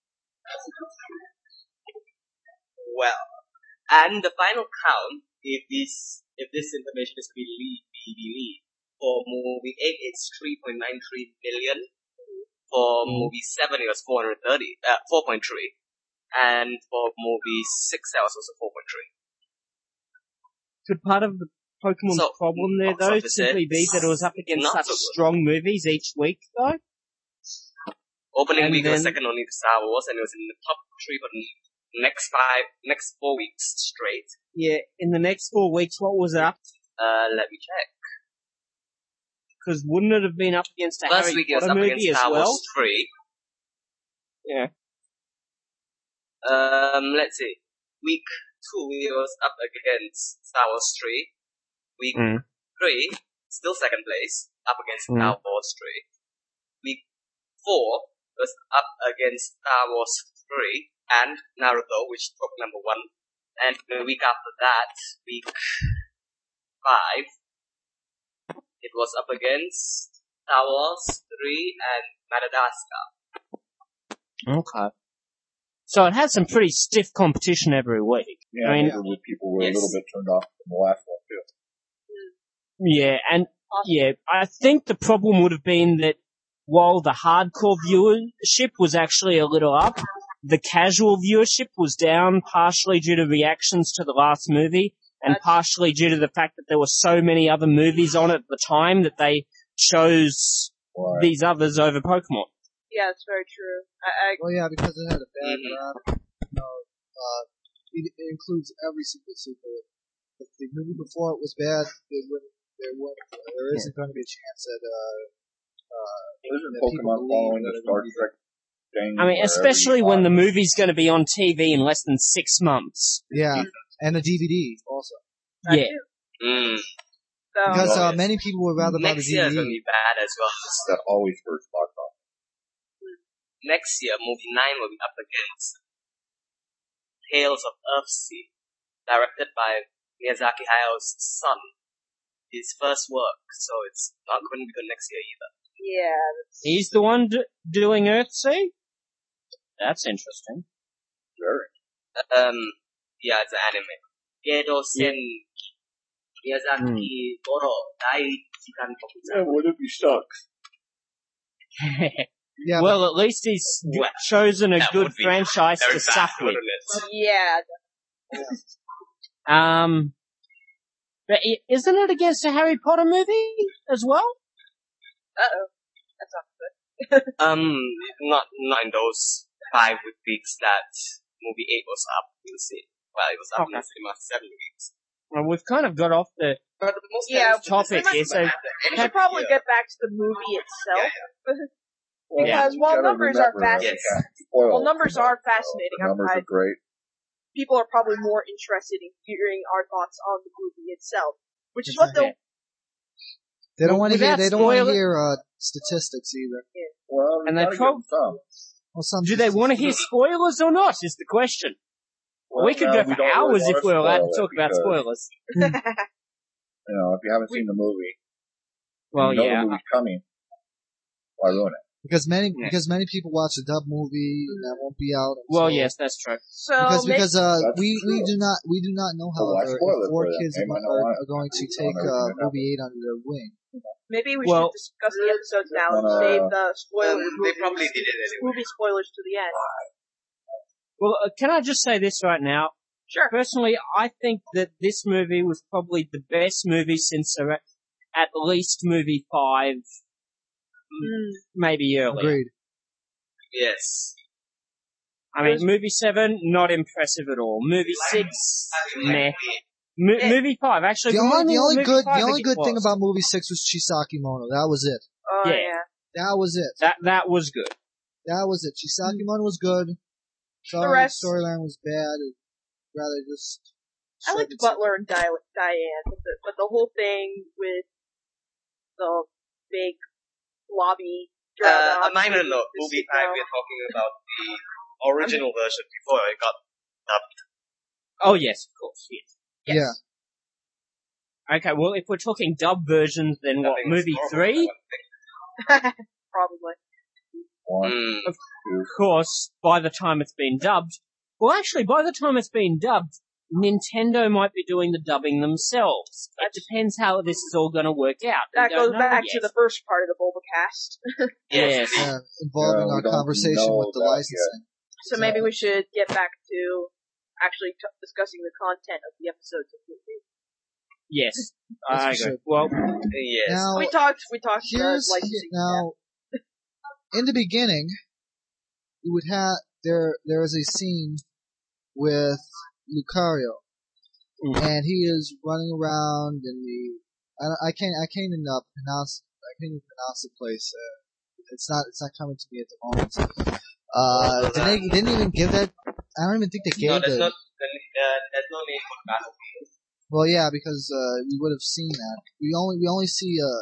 Well, and the final count, if this if this information is to be believed, be believed, for movie eight it's three point nine three million. For movie seven it was four hundred thirty, uh, four point three, and for movie six that was also four point three. Could part of the Pokemon's So, problem there box though office simply be that it was up against not such so good. strong movies each week though? Opening And week was then- second only to Star Wars, and it was in the top three for the next five, next four weeks straight. Yeah, in the next four weeks, what was it up? Uh, let me check. Because wouldn't it have been up against a First Harry week it was Potter up movie against as Star well? Wars three. Yeah. Um, let's see. Week two it was up against Star Wars three. Week Mm. three, still second place, up against Mm. Star Wars three. Week four was up against Star Wars three and Naruto, which took number one. And the week after that, week five, it was up against Star Wars three and Madagascar. Okay. So it had some pretty stiff competition every week. yeah, I mean- maybe people were Yes. a little bit turned off from the last one too. Yeah, and yeah, I think the problem would have been that while the hardcore viewership was actually a little up, the casual viewership was down, partially due to reactions to the last movie, and That's- partially due to the fact that there were so many other movies on at the time that they chose Right. these others over Pokemon. Yeah, it's very true. I, I Well, yeah, because it had a bad Mhm. rap. You know, uh, it, it includes every single sequel. If the movie before it was bad, it wouldn't, there wouldn't, there isn't going to be a chance that, uh, uh, Isn't that people Pokemon believe following that the it Star would be Trek thing? I mean, where especially every when the five- movie's going to be on T V in less than six months. Yeah, and the D V D also. that Yeah. too. Mm. So, Because Oh, uh, yes. many people would rather buy the Next year is D V going to D. be bad as well. that always hurts box office. Next year, movie nine will be up against Tales of Earthsea, directed by Miyazaki Hayao's son. His first work, so it's not going to be good next year either. yeah, that's, He's the one d- doing Earthsea? That's interesting. Very. Um, yeah, it's an anime. Gedo Sen Miyazaki Goro Dai Chikan Yeah, what if he sucks? Yeah, Well, at least he's Well, chosen a that good would be franchise very to bad, suck with. wouldn't it? Yeah. Um, but i- isn't it against a Harry Potter movie as well? Uh-oh. That's not good. Um, not not in those five weeks that movie eight was up in the cin- Well, it was up in Okay. the cinema seven weeks. Well, we've kind of got off the But the most Yeah, famous topic business here, is so at the end We of should probably the year. get back to the movie itself. Well, Because you while gotta numbers are remember, fascinating, Yes. spoil while numbers them. are So fascinating, the numbers I, are great. people are probably more interested in hearing our thoughts on the movie itself, which is what they'll. they don't Well, want to hear. without They don't want to spoiling- hear uh, statistics either. Well, And you they gotta prob- give them some. Well, some Do they want to hear spoilers or not? Is the question. Well, we could no, go we for don't hours really if we were wanna allowed to spoil talk it about because, spoilers. You know, if you haven't seen the movie, Well, you know yeah. the movie's coming. Why ruin it? because many Yeah. because many people watch a dub movie and that won't be out. Well, until- yes, that's true. So Because maybe, because uh That's we, we true. do not we do not know Well, why however spoil if it four for them? kids They are, might not are, want are going to on take everything uh, that movie eight under their wing. maybe we Well- should discuss the episodes now and Wanna- save the spoilers. Um, they probably did it anyway. Movie spoilers to the end. Well, uh, can I just say this right now? Sure. Personally, I think that this movie was probably the best movie since uh, at least movie five, Mm. maybe earlier. Agreed. Yes. I mean, movie seven, not impressive at all. Movie six, meh. Mo- Eh. movie five, actually, The remind only me the what only movie good five the I only think it good thing was. about movie six was Chisaki Mono. That was it. Oh Yeah. yeah. That was it. That that was good. That was it. Chisaki Mono was good. Sorry, The rest- storyline was bad. I'd rather just. I liked Butler and Di- Diane, but the, but the whole thing with the big lobby Uh, drama. a minor note, the movie sequel. five, we're talking about the original version before it got dubbed. Oh yes, of course, yes. Yes. Yeah. Okay, well, if we're talking dub versions, then what, Dubbing was movie normal, three? I would think. Probably. One, Mm. Of course, by the time it's been dubbed, well actually, by the time it's been dubbed, Nintendo might be doing the dubbing themselves. It depends how this is all gonna work out. We That don't goes know back yet. to the first part of the Bulbacast. Yes. Yes. Yeah, involving Yeah, we our don't conversation know with the that licensing. So maybe we should get back to actually t- discussing the content of the episodes of the movie. Yes, Yes, I we agree. should. Well, Yes. Now, We talked. We talked. Uh, here's licensing. now in the beginning you would have there there is a scene with Lucario and he is running around in the I, I can't I can't even uh, pronounce I can't even pronounce the place uh, it's not it's not coming to me at the moment uh did they didn't even give that I don't even think they gave No, there's the not, uh, there's no name for the battlefield. well yeah because uh we would have seen that we only we only see uh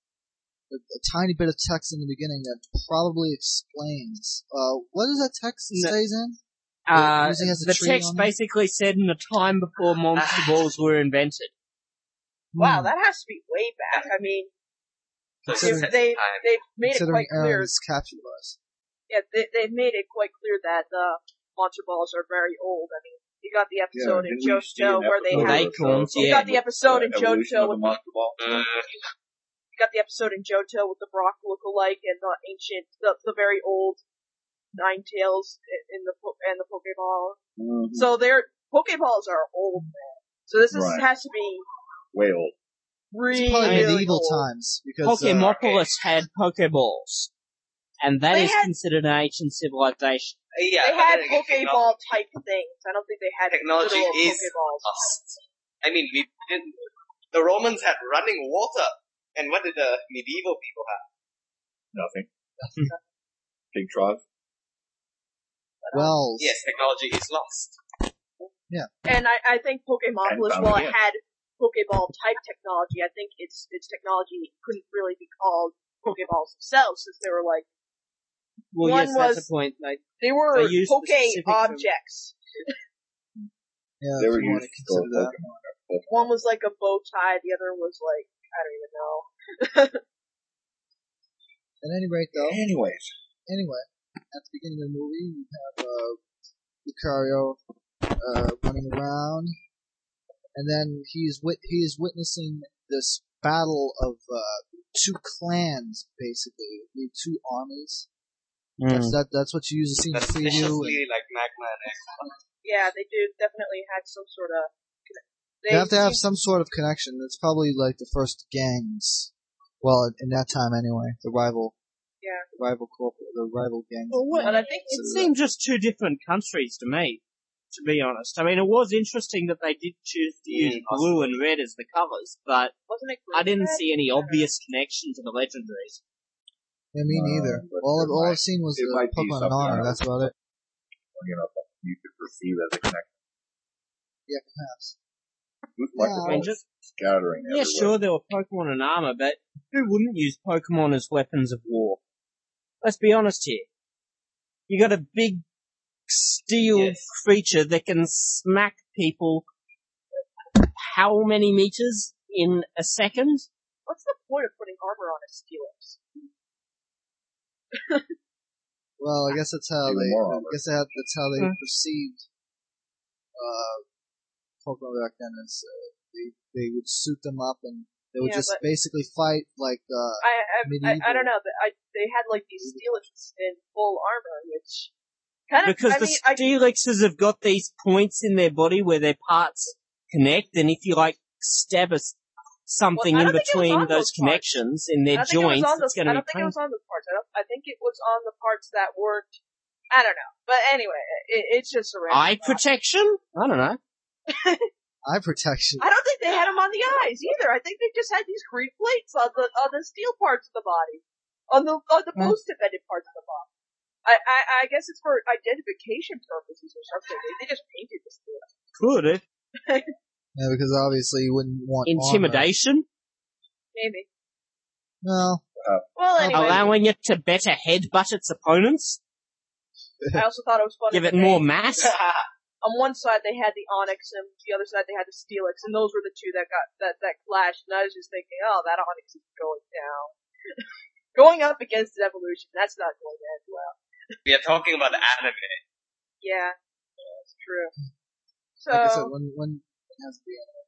A, a tiny bit of text in the beginning that probably explains. Uh, what does that text No. say in? uh, usually has a the tree text on it. basically said in the time before Monster Balls were invented. Wow, Hmm. that has to be way back. I mean, So they Considering- they time. they've made it Considering quite clear. Aaron's capture was. Yeah, they they've made it quite clear that the monster balls are very old. I mean, you got the episode Yeah, in didn't we see JoJo an where they episode Well, had. they clones, of- You yeah. got the episode in the evolution JoJo of with the Monster Ball? Mm. you got the episode in JoJo with the Brock lookalike and the ancient, the, the very old Ninetales in the po- and the Pokeball. Mhm. So their Pokeballs are old, man. So this is, Right. has to be Way old. really It's probably medieval old. times because uh, Pokemopolis had Pokeballs. And that They is had- considered an ancient civilization. Yeah, They but had then again, Pokeball type things. I don't think they had technology literal is Pokeballs. lost. I mean, we didn't, the Romans had running water, and what did the medieval people have? Nothing. Big Trough. wells. Yes, technology is lost. And I, I think Pokemopolis, And while found it had Pokeball type technology, I think its its technology couldn't really be called Pokeballs themselves, since they were like Well, One yes, that's was- a point. Like, they were They used Poke specific- objects. Yeah, They if were you want used to to store consider that. Pokemon. One was like a bow tie, the other was like I don't even know. At any rate, though, Anyways. anyway, at the beginning of the movie, we have uh, Lucario uh, running around, and then he is wit- he is witnessing this battle of uh, two clans, basically, the two armies, That's that. That's what you usually see in the preview. Suspiciously like Magma and X. Yeah, they do definitely had some sort of. They, They have to have some sort of connection. It's probably like the first gangs. Well, in that time anyway, the rival, Yeah. the rival corp, the rival gangs. Well, what, But I think it seemed just two different countries to me, to be honest. I mean, it was interesting that they did choose to use Mm, blue and red as the colours, but wasn't it. I didn't Red? see any obvious connection to the legendaries. Yeah, me Uh, neither. but all I've, it all might- I've seen was it the might be Pokemon something armor. else. That's about it. You know, you could perceive as a connection. Yeah, perhaps. Who's Yeah, Microphone I mean, just, scattering yeah, everywhere. sure, there were Pokemon and armor, but who wouldn't use Pokemon as weapons of war? Let's be honest here. You got a big steel Yes. creature that can smack people how many meters in a second? What's the point of putting armor on a Steelix? Well, I guess that's how Even they. more I armor. guess that, that's how they Hmm. perceived uh, Pokemon back then. Is uh, they they would suit them up and they would Yeah, just but- basically fight like uh, I, I, I, I Medieval. don't know. I, they had like these Steelix in full armor, which kind of. Because I the mean, I, Steelixes have got these points in their body where their parts connect, and if you like stab a, s- something Well, I in don't think it was between on those those parts. connections in I their don't think it was joints, on the. it's going I to don't be think it was painful. on those parts. I don't. I think it was on the parts that weren't. I don't know. But anyway, it, it's just a random Eye thought. protection? I don't know. eye protection. I don't think they had them on the eyes either. I think they just had these green plates on the on the steel parts of the body, on the on the Hmm. most defended parts of the body. I, I I guess it's for identification purposes or something. They, they just painted the steel. Could it? Yeah, because obviously you wouldn't want Intimidation? Maybe. Armor. No, Well, anyway, Allowing it to better headbutt its opponents? I also thought it was funny. Give it that more they- mass? On one side they had the Onyx, and the other side they had the Steelix, and those were the two that got that that clashed. And I was just thinking, oh, that Onyx is going down, going up against its evolution. That's not going to end well. We are talking about the anime. Yeah, that's true. So like I said, when when it has to be uh,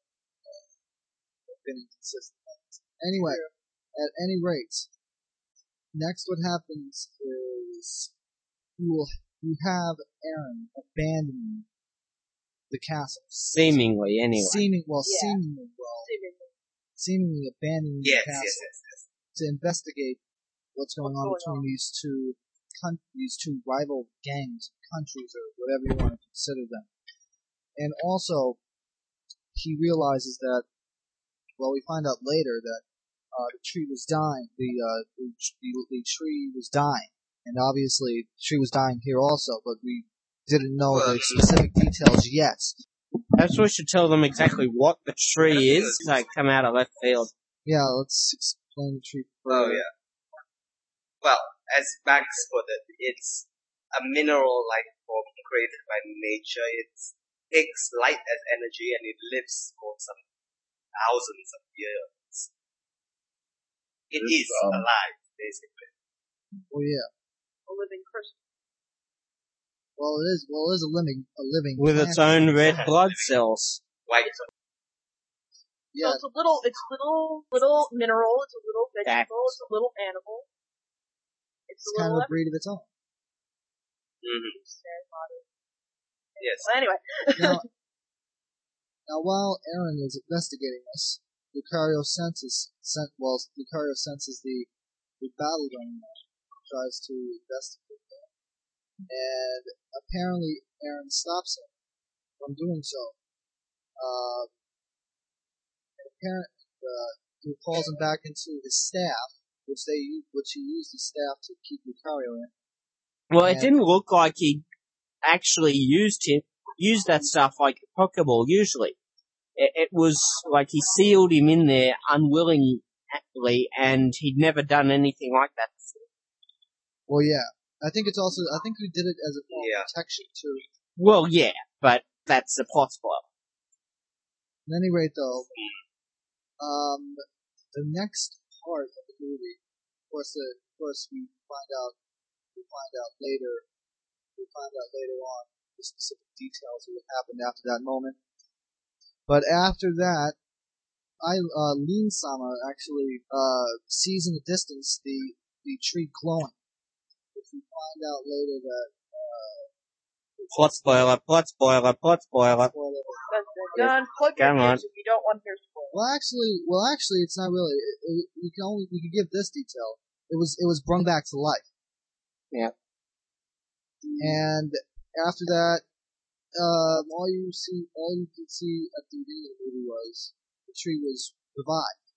been inconsistent. Anyway, at any rate, next what happens is you will you have Aaron abandoning the castle. Seemingly, anyway. Seeming well, Yeah. seemingly well, seemingly, seemingly abandoning Yes, the yes, castle yes, yes. to investigate what's going What's on going between on? these two coun- these two rival gangs, countries, or whatever you want to consider them. And also, he realizes that, well, we find out later that uh, the tree was dying. The, uh, the, the the tree was dying, and obviously the tree was dying here also, but we didn't know the specific details yet. Perhaps we should tell them exactly what the tree is, so I come out of left field. Yeah, let's explain the tree Oh further. yeah. Well, as Max put it, it's a mineral life form created by nature. It takes light as energy and it lives for some thousands of years. It This, is um, alive, basically. Oh yeah. a living crystal. Well, it is. Well, it is a living, a living With its plant. own red blood cells. White. Yeah, So it's a little, it's a little, little mineral. It's a little vegetable. Facts. It's a little animal. It's it's a kind little. of a breed of its own. Mm-hmm. everything. Yes. Well, anyway. Now, now while Aaron is investigating this, Lucario senses, sen- well, Lucario senses the, the battle going on, tries to investigate that. And apparently Aaron stops him from doing so. Uh, apparently, uh, he calls him back into his staff, which they, u- which he used the staff to keep Lucario in. Well, it And- didn't look like he actually used him, used that stuff like a Pokeball usually. It, it was like he sealed him in there unwillingly, and he'd never done anything like that before. Well, yeah. I think it's also, I think he did it as a form Yeah. of protection too. Well, yeah, but that's the plot spoiler. At any rate, though, um, the next part of the movie, of course, uh, of course, we find out, we find out later, we find out later on the specific details of what happened after that moment. But after that, I, uh, Lean Sama actually, uh, sees in the distance the, the tree glowing, which we find out later that Plot spoiler, plot spoiler, plot spoiler. well, Dun, dun, dun. Plug your Come on. ears if you don't want to hear spoilers. well, actually, well, actually, it's not really. It, it, you can only you can give this detail. It was it was brought back to life. Yeah. And after that, um, all you see, all you could see at the beginning of the movie was the tree was revived.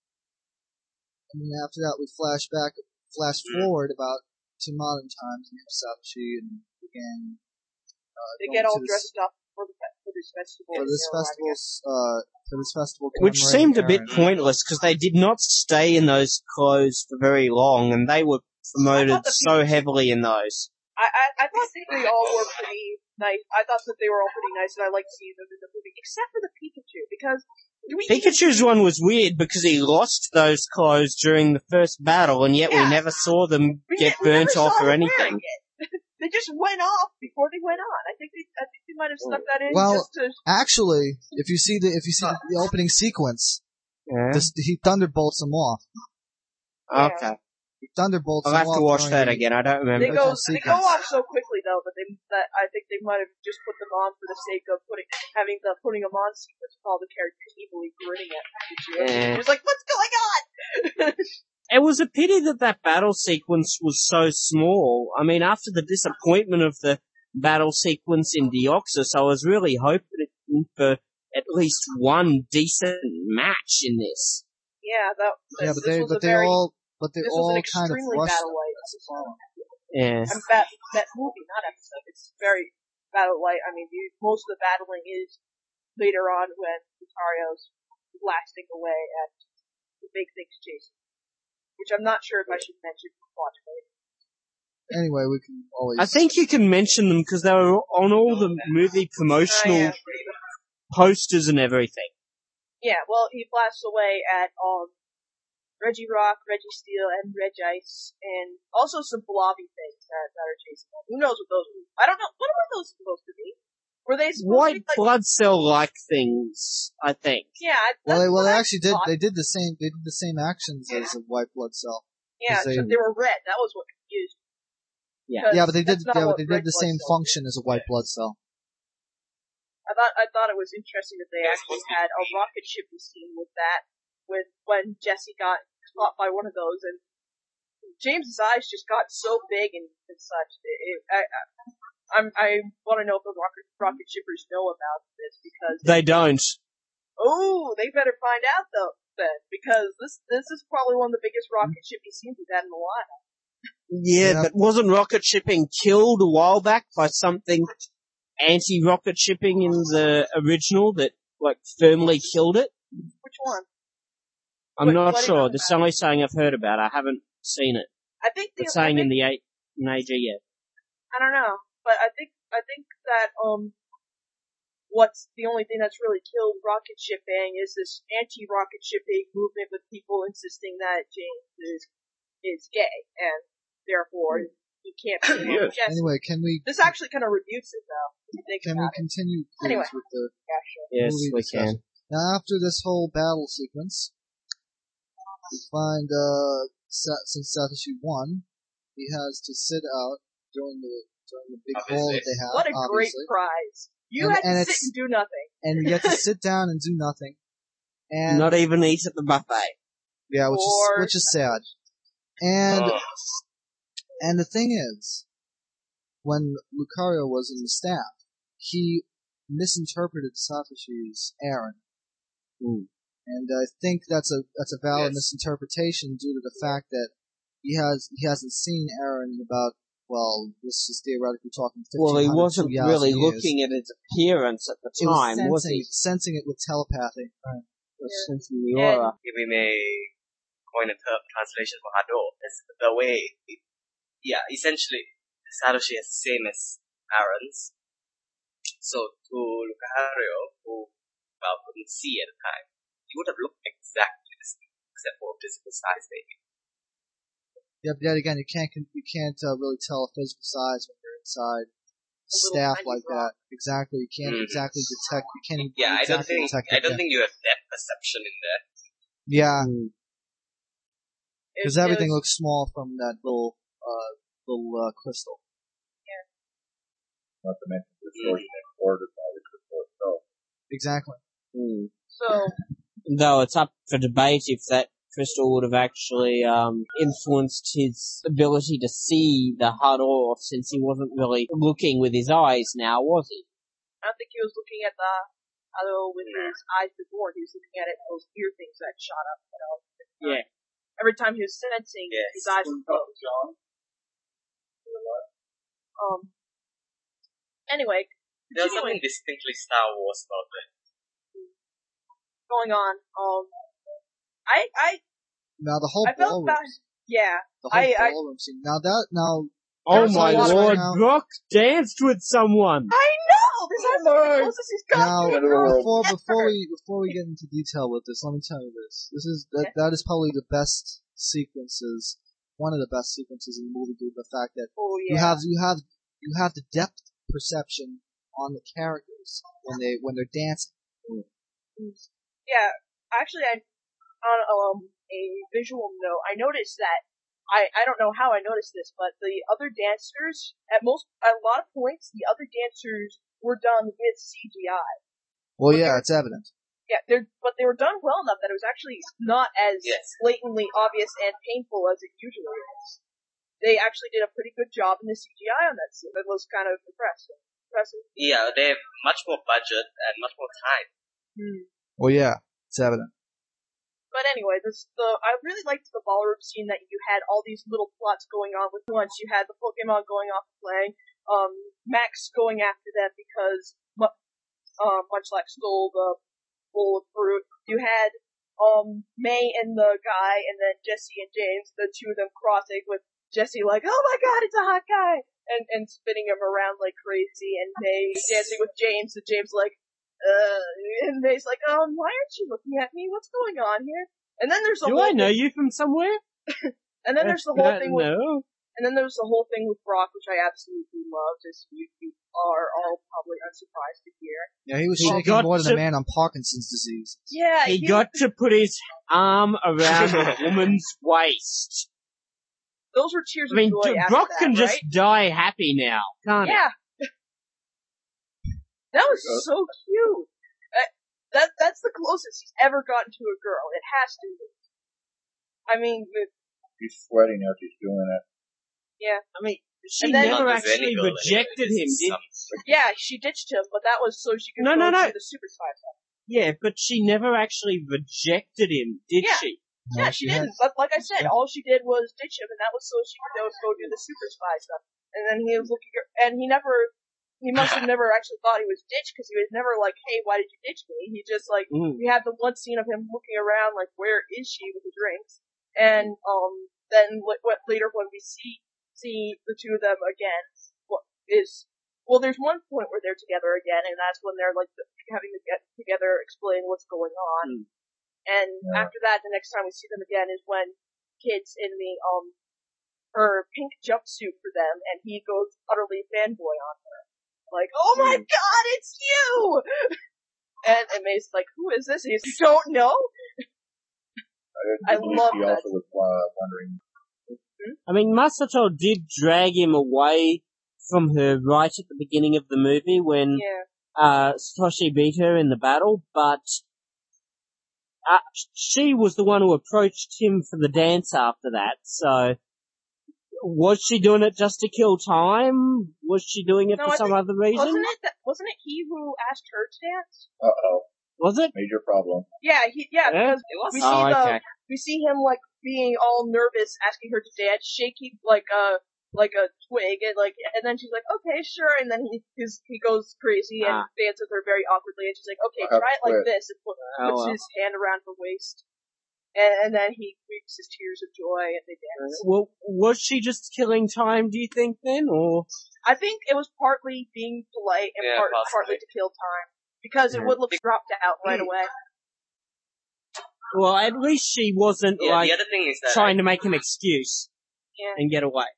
And then after that, we flash back, flash forward about to modern times, and you have Satoshi and the gang. Uh, They going get all to this- dressed up for the fe- for this festival. for this you know, festival. Uh, for this festival, Which commemorating seemed a bit Aaron. pointless because they did not stay in those clothes for very long, and they were promoted I thought the so heavily in those. I, I I thought they all were pretty nice. I thought that they were all pretty nice, and I liked seeing them in the movie, except for the Pikachu, because do we Pikachu's one was weird because he lost those clothes during the first battle, and yet Yeah. we never saw them we get ne- we never burnt saw off or them anything. wearing it. They just went off before they went on. I think they I think they might have stuck that in Well, just to. Actually, if you see the if you see the, the opening sequence, Yeah. this, he thunderbolts him off. Yeah. Okay. He thunderbolts I'll him have off to watch during that the- again. I don't remember. They go Original they go sequence. off so quickly though that they that I think they might have just put them on for the sake of putting having the putting them on sequence with all the characters evilly grinning at Pikachu. Yeah. He was like, "What's going on?" It was a pity that that battle sequence was so small. I mean, after the disappointment of the battle sequence in Deoxys, I was really hoping for at least one decent match in this. Yeah, that. Yeah, this but they was but a they very, all but they This all was an kind of extremely rushed. battle light episode. Yeah. I mean, that that movie, not episode. It's very battle light. I mean, you, most of the battling is later on when Lucario's blasting away at the big things chasing, which I'm not sure if I should mention for plot point. Anyway, we can always. I think you can mention them because they were on all the movie Oh, promotional yeah. posters and everything. Yeah, well, he blasts away at um Reggie Rock, Reggie Steel, and Regice, and also some blobby things that, that are chasing him. Who knows what those were? I don't know. What were those supposed to be? Were they supposed White to be like, blood cell like things, I think. yeah, I- Well, they that's well what they I actually did. thought. They did the same. They did the same actions as a white blood cell. Yeah, 'cause they- except they were red. That was what confused me. Yeah. Because Yeah, but they did. that's not Yeah, what but they red did the blood same cells function as a white blood cell. I thought I thought it was interesting that they actually had a rocket ship scene with that, with when Jesse got caught by one of those, and James's eyes just got so big and, and such. It, it, I, I, I'm I want to know if the rocket rocket shippers know about this because They don't. oh they better find out though then because this this is probably one of the biggest rocket shipping scenes we've had in a while. Yeah, Yeah. but wasn't rocket shipping killed a while back by something anti-rocket shipping in the original that, like, firmly killed it? Which one? I'm What- not what sure. is- This is only something I've heard about. I haven't seen it. I think the It's I saying think, in the A- in A G yet. I don't know, but I think I think that um, what's the only thing that's really killed rocket shipping is this anti-rocket shipping movement with people insisting that James is is gay and therefore he can't be Yes. Jesse. Anyway, can we This actually kind of rebutes it though. If you think can we about it. continue please Anyway. with the Yeah, sure. Yes, movie we discussion? can. Now, after this whole battle sequence, we find uh, Sa- since Satoshi won, he has to sit out during the during the big Obviously. ball that they have. What a great obviously. prize! You And- had and to it's- sit and do nothing. And you get to sit down and do nothing. And Not even eat at the buffet. yeah, which is Or- which is sad. And Oh. and the thing is, when Lucario was in the staff, he misinterpreted Satoshi's errand. Hmm. And I think that's a that's a valid Yes. misinterpretation due to the fact that he has he hasn't seen Aaron in about well, this is theoretically talking. Well, he fifteen hundred, wasn't two thousand really years. looking at his appearance at the It was time, was sensing, he? sensing it with telepathy. He was sensing the Yeah. aura. If we may coin a term translation for Hado, it's the way, yeah, essentially, Satoshi is the same as Aaron's. So, to Lucario, who, well, couldn't see at the time, he would have looked exactly the same, except for physical size, maybe. Yeah, but yet again, you can't you can't uh, really tell a physical size when you're inside little staff tiny like rock. that. Exactly, you can't Mhm. exactly detect. You can't even Yeah, I don't exactly think, detect I it, don't yeah. think you have that perception in there. Yeah, Hmm. because It- it everything was- looks small from that little uh little uh, crystal. Not to mention the story next door to the Crystal itself. Exactly. Hmm. So, Though it's up for debate if that crystal would have actually um, influenced his ability to see the H U D off, since he wasn't really looking with his eyes now, was he? I don't think he was looking at the other with his eyes before. He was looking at it, those ear things that shot up, you know. Yeah. Every time he was sensing, Yes. his eyes were closed. Um. Anyway, There's something continuing, distinctly Star Wars about it. going on. Um, I, I, Now the whole I felt ballroom, bad. Yeah. the whole I- I- ballroom scene. Now that, now, Oh There's my a lot lord, right now. Brock danced with someone! I know! This has been the closest he's now, gotten to a girl before, ever. before we, before we get into detail with this, let me tell you this. This is, that, that is probably the best sequences, one of the best sequences in the movie due to the fact that Oh, you yeah. have, you have, you have the depth perception on the characters when they, when they're dancing. Yeah, actually, I, on um, a visual note, I noticed that, I, I don't know how I noticed this, but the other dancers, at most, at a lot of points, the other dancers were done with C G I. Well, yeah, it's evident. Yeah, they're, but they were done well enough that it was actually not as Yes. blatantly obvious and painful as it usually is. They actually did a pretty good job in the C G I on that scene. It was kind of impressive. Impressive. Yeah, they have much more budget and much more time. Hmm. Well, yeah, it's evident. But anyway, this the I really liked the ballroom scene that you had all these little plots going on with once. You had the Pokemon going off and playing, um, Max going after them because Mu- uh, Munchlax stole the bowl of fruit. You had um May and the guy, and then Jesse and James, the two of them crossing with Jesse like, oh my god, it's a hot guy, and and spinning him around like crazy, and May dancing with James, and James like, uh, and May's like, um, why aren't you looking at me? What's going on here? And then there's the Do whole I know thing, you from somewhere? and then there's the whole thing with, No. and then there's the whole thing with Brock, which I absolutely loved, as you, you are all probably unsurprised to hear. Yeah, he was He shaking got more than to- a man on Parkinson's disease. Yeah, He got to put his arm around a woman's waist. those were tears I mean, of joy D- after Brock that, can right? just die happy now, can't he? Yeah. That was so cute. Uh, that that's the closest he's ever gotten to a girl. It has to be. I mean, it- He's sweating as he's doing it. yeah. I mean, she And then- never Not as any actually girl, rejected anyway. him, This is did some- Yeah, she ditched him, but that was so she could No, go no, no. to the Super Spy stuff. Yeah, but she never actually rejected him, did Yeah. she? No, Yeah, she had- didn't. But like I said, all she did was ditch him, and that was so she could go, go do the Super Spy stuff. And then he was looking, and he never, he must have never actually thought he was ditched, because he was never like, hey, why did you ditch me? He just like, Mm. we had the one scene of him looking around, like, where is she with the drinks? And, um, then what, what later when we see, see the two of them again, what is, well, there's one point where they're together again, and that's when they're like having to get together, explain what's going on. Mm. And Yeah. after that, the next time we see them again is when Kid's in the, um, her pink jumpsuit for them, and he goes utterly fanboy on her. Like, oh my god, it's you! And, and May's like, who is this? And he's like, you don't know? I, I believe love he that. also was uh, wondering. I mean, Masato did drag him away from her right at the beginning of the movie when Yeah. uh, Satoshi beat her in the battle, but uh, she was the one who approached him for the dance after that, so was she doing it just to kill time? Was she doing it No, for I some think- other reason? Wasn't it that, wasn't it he who asked her to dance? Uh oh, Was it? major problem. Yeah, he, yeah, Yeah? because It was we see Oh, the, okay. we see him like being all nervous, asking her to dance, shaking like a, like a twig, and like, and then she's like, okay, sure, and then he, his, he goes crazy and Ah. dances her very awkwardly, and she's like, okay, I'll have try to it like quit. this, and put, Oh, puts well. his hand around her waist. And, and then he weeps his tears of joy, and they dance. Well, was she just killing time, do you think, then, or? I think it was partly being polite and Yeah, part, possibly. partly to kill time. Because it would look dropped out right Hmm. away. Well, at least she wasn't, Yeah, like, the other thing is that trying to make an excuse Yeah. and get away.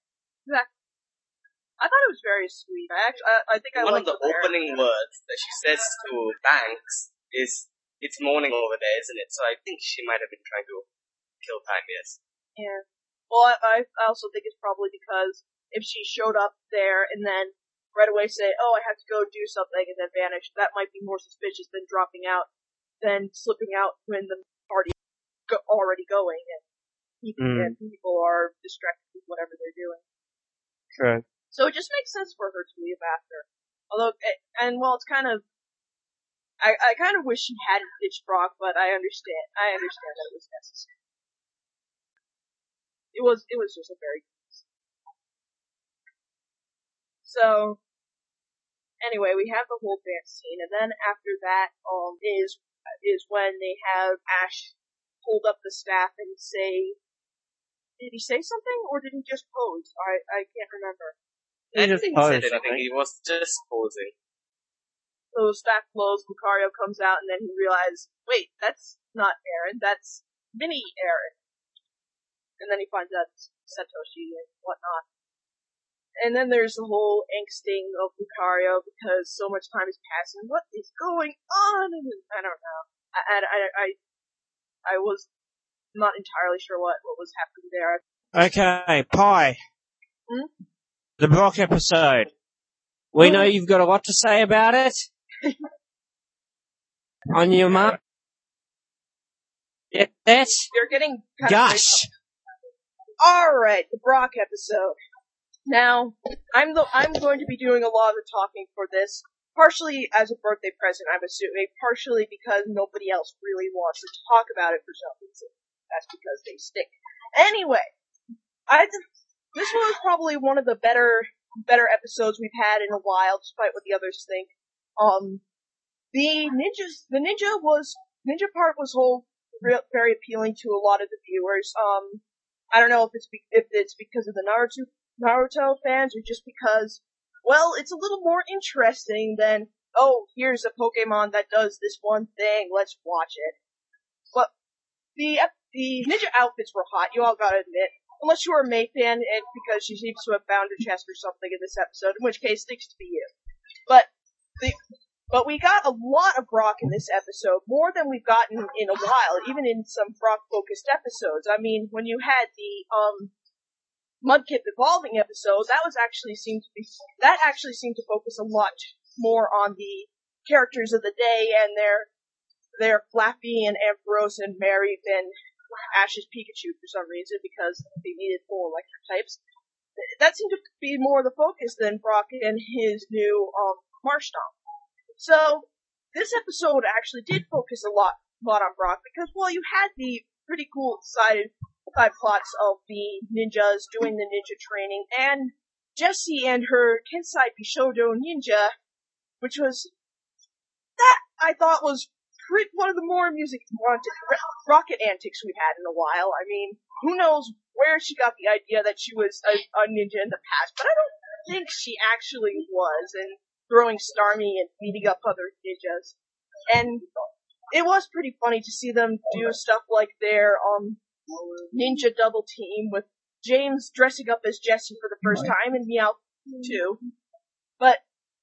I thought it was very sweet. I actually, I, I think I one of liked the it there. opening words that she says to Banks is, it's morning over there, isn't it? So I think she might have been trying to kill time, yes. Yeah. Well, I, I also think it's probably because if she showed up there and then right away say, oh, I have to go do something, and then vanish. That might be more suspicious than dropping out, than slipping out when the party is go- already going, and people, Mm. and people are distracted with whatever they're doing. True. So it just makes sense for her to leave after. Although, and well, it's kind of, I, I kind of wish she hadn't ditched Brock, but I understand, I understand that it was necessary. It was, it was just a very So, anyway, we have the whole dance scene, and then after that, um, is, is when they have Ash hold up the staff and say, did he say something, or did he just pose? I, I can't remember. I don't just think he said posed, I anything, he was just posing. So the staff blows, Lucario comes out, and then he realizes, wait, that's not Aaron, that's Mini Aaron. And then he finds out it's Satoshi and whatnot. And then there's the whole angsting of Lucario because so much time is passing. What is going on? And I don't know. I, I, I, I was not entirely sure what, what was happening there. Okay, Pi. Hmm? The Brock episode. We Oh. know you've got a lot to say about it. On your mark. Get that? You're getting kind Gosh. of... Alright, the Brock episode. Now, I'm the, I'm going to be doing a lot of the talking for this, partially as a birthday present, I'm assuming, partially because nobody else really wants to talk about it for some reason. That's because they stink. Anyway, I, this was probably one of the better, better episodes we've had in a while, despite what the others think. Um, the ninjas, the ninja was, ninja part was whole, real, very appealing to a lot of the viewers. Um, I don't know if it's, be, if it's because of the Naruto Naruto fans, or just because, well, it's a little more interesting than, oh, here's a Pokemon that does this one thing, let's watch it. But the the ninja outfits were hot, you all gotta admit. Unless you were a May fan, and because she seems to have found her chest or something in this episode, in which case, thanks to be you. But the but we got a lot of Brock in this episode, more than we've gotten in a while, even in some Brock-focused episodes. I mean, when you had the, um, Mudkip evolving episode, that was actually seemed to be, that actually seemed to focus a lot more on the characters of the day and their, their Flappy and Ampharos and Mary than Ash's Pikachu for some reason, because they needed more electric types. That seemed to be more the focus than Brock and his new, um, Marshtomp. So, this episode actually did focus a lot, lot on Brock, because while you had the pretty cool side side plots of the ninjas doing the ninja training, and Jessie and her Kensai Bishodo ninja, which was, that I thought was pretty, one of the more amusing rocket antics we've had in a while. I mean, who knows where she got the idea that she was a, a ninja in the past, but I don't think she actually was, and throwing Starmie and beating up other ninjas. And it was pretty funny to see them do stuff like their, um, ninja double team with James dressing up as Jessie for the first time and Meowth too. But,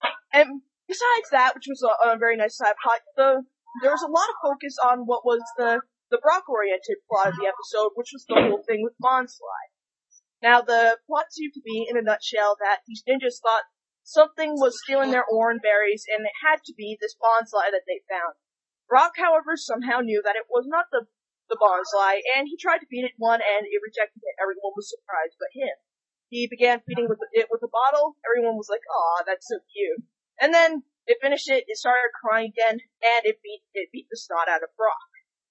and besides that, which was a, a very nice side plot, the, there was a lot of focus on what was the, the Brock-oriented plot of the episode, which was the whole thing with Bondslide. Now, the plot seemed to be, in a nutshell, that these ninjas thought something was stealing their orange berries, and it had to be this Bondslide that they found. Brock, however, somehow knew that it was not the the Bonsly, and he tried to feed it one, and it rejected it. Everyone was surprised but him. He began feeding with it with a bottle. Everyone was like, "Aw, that's so cute." And then it finished it. It started crying again, and it beat it beat the snot out of Brock.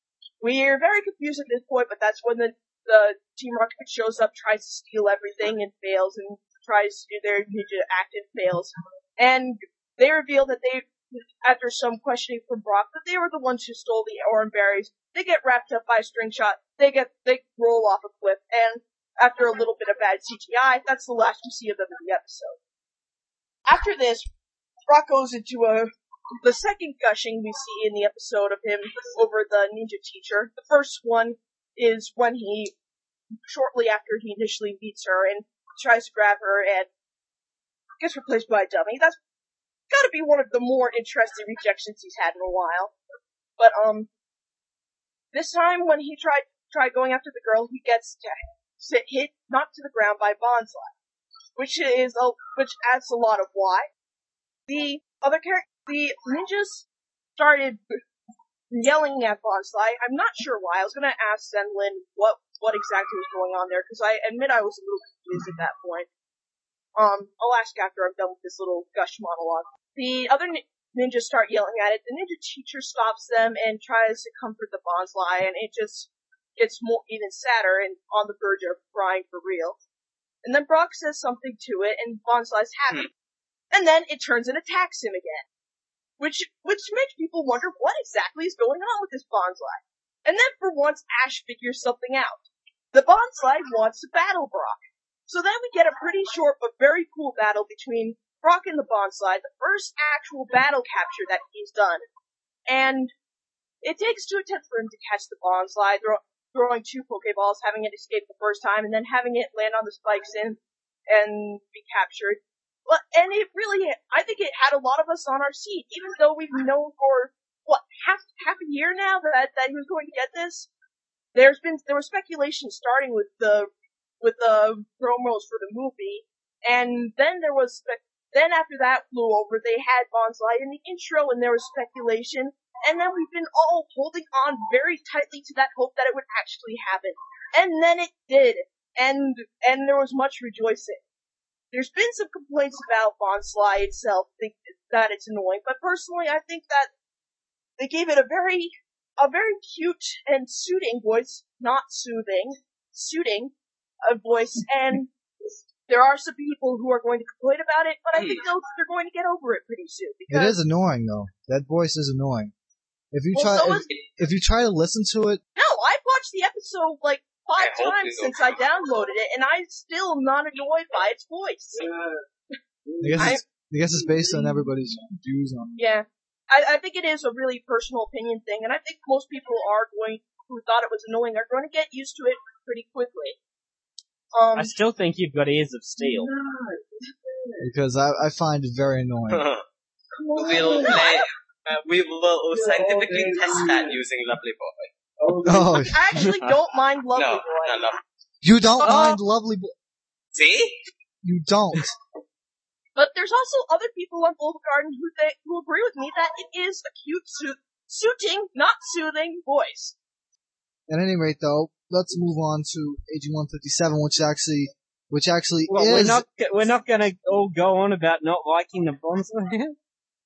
We're very confused at this point, but that's when the the Team Rocket shows up, tries to steal everything, and fails, and tries to do their ninja act and fails. And they reveal that they, after some questioning from Brock, that they were the ones who stole the orange berries. They get wrapped up by a string shot, they get, they roll off a cliff, and after a little bit of bad C G I, that's the last you see of them in the episode. After this, Brock goes into a, the second gushing we see in the episode of him over the ninja teacher. The first one is when he, shortly after he initially meets her and tries to grab her and gets replaced by a dummy. That's gotta be one of the more interesting rejections he's had in a while. But, um, this time when he tried, tried going after the girl, he gets to sit, hit, knocked to the ground by Bonsly. which is a, which adds a lot of why. The other character, the ninjas started yelling at Bonsai. I'm not sure why. I was gonna ask Zenlin what, what exactly was going on there, because I admit I was a little confused at that point. Um, I'll ask after I'm done with this little gush monologue. The other ni- ninjas start yelling at it. The ninja teacher stops them and tries to comfort the Bonsai, and it just gets more, even sadder and on the verge of crying for real. And then Brock says something to it, and Bonsai's happy. And then it turns and attacks him again. Which, which makes people wonder what exactly is going on with this Bonsai. And then for once, Ash figures something out. The Bonsai wants to battle Brock. So then we get a pretty short but very cool battle between Brock and the Bonsai, the first actual battle capture that he's done. And it takes two attempts for him to catch the Bonsai, throw, throwing two Pokeballs, having it escape the first time, and then having it land on the spikes in and be captured. Well, and it really, I think it had a lot of us on our seat, even though we've known for, what, half, half a year now that, that he was going to get this? There's been, there was speculation starting with the, with the promos for the movie, and then there was, spe- then after that flew over, they had Bonsai in the intro, and there was speculation, and then we've been all holding on very tightly to that hope that it would actually happen. And then it did, and, and there was much rejoicing. There's been some complaints about Bonsai itself, think that it's annoying, but personally I think that they gave it a very, a very cute and suiting voice, not soothing, suiting a voice, and there are some people who are going to complain about it, but I think they'll, they're going to get over it pretty soon. Because It is annoying though. That voice is annoying. If you Well, try, so if, is- if you try to listen to it, No, I've watched the episode like five I hope times you don't. since I downloaded it, and I'm still not annoyed by its voice. I guess it's, I guess it's based on everybody's views on it. Yeah. I, I think it is a really personal opinion thing, and I think most people are going, who thought it was annoying, are going to get used to it pretty quickly. Um, I still think you've got ears of steel. Because I, I find it very annoying. we'll play, uh, we will scientifically test that using Lovely Boy. Oh, I actually don't mind Lovely No, Boy. not Lovely. you don't Uh, mind Lovely Boy. See? You don't. But there's also other people on Bulb Garden who think, who agree with me that it is a cute, su- suiting, not soothing voice. At any rate, though, let's move on to A G one fifty-seven, which actually, which actually Well, is. we're not we're not going to all go on about not liking the Bonsai. I mean,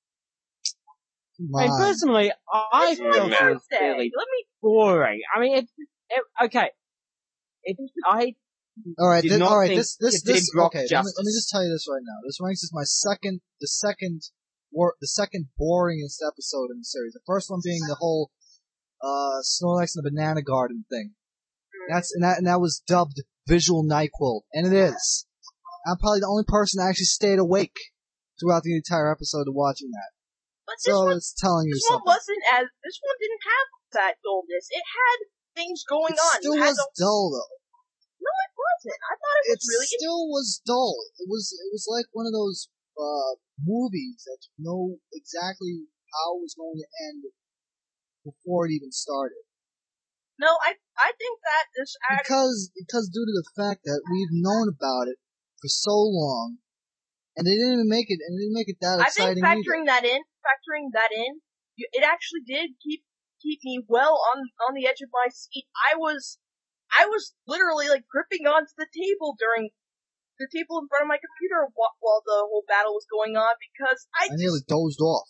Mine. personally, I It's my felt it was birthday. fairly Let me, boring. I mean, it, it okay. It, I All right, did thi- not all right. think This, this, it did this. Brock Okay, let me, let me justice. just tell you this right now. This ranks as my second, the second, wor- the second boringest episode in the series. The first one being the whole uh Snorlax and the Banana Garden thing. That's and that and that was dubbed Visual NyQuil, and it is. I'm probably the only person that actually stayed awake throughout the entire episode of watching that. but this So one, it's telling you this one something. wasn't as, this one didn't have that dullness. It had things going It on. still You had was the- dull though. no, it wasn't. I thought it It was really, still was dull. It was it was like one of those uh movies that you know exactly how it was going to end before it even started. no, I, I think that this act, Because because due to the fact that we've known about it for so long, and they didn't even make it, and they didn't make it that I think exciting factoring either. that in, factoring that in, you- it actually did keep keep me well on on the edge of my seat. I was I was literally like gripping onto the table during the table in front of my computer while, while the whole battle was going on because I I just, nearly dozed off.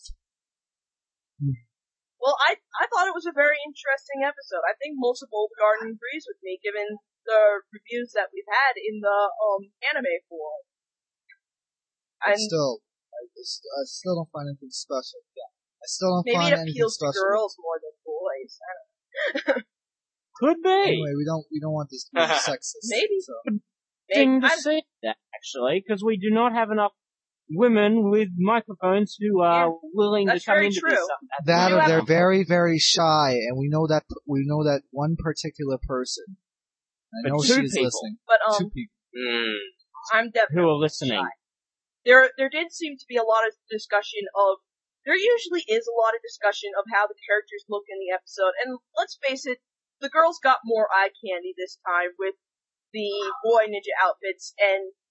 well I I thought it was a very interesting episode. I think most of Old Garden agrees with me given the reviews that we've had in the um anime forum. But And still, I, just, I still don't find anything special. I still don't maybe find it anything appeals to special. girls more than boys. I don't could be. Anyway, we don't we don't want this to be sexist. Maybe. So. thing Maybe. to I'm- see that actually, because we do not have enough women with microphones who are Yeah, willing to that's come very into true. this. That do or have they're a- very, very shy, and we know that we know that one particular person. I But know two she's people. listening. But Two um, people. Mm. I'm definitely Who are listening? shy. There, there did seem to be a lot of discussion of. There usually is a lot of discussion of how the characters look in the episode, and let's face it, the girls got more eye candy this time with the boy ninja outfits, and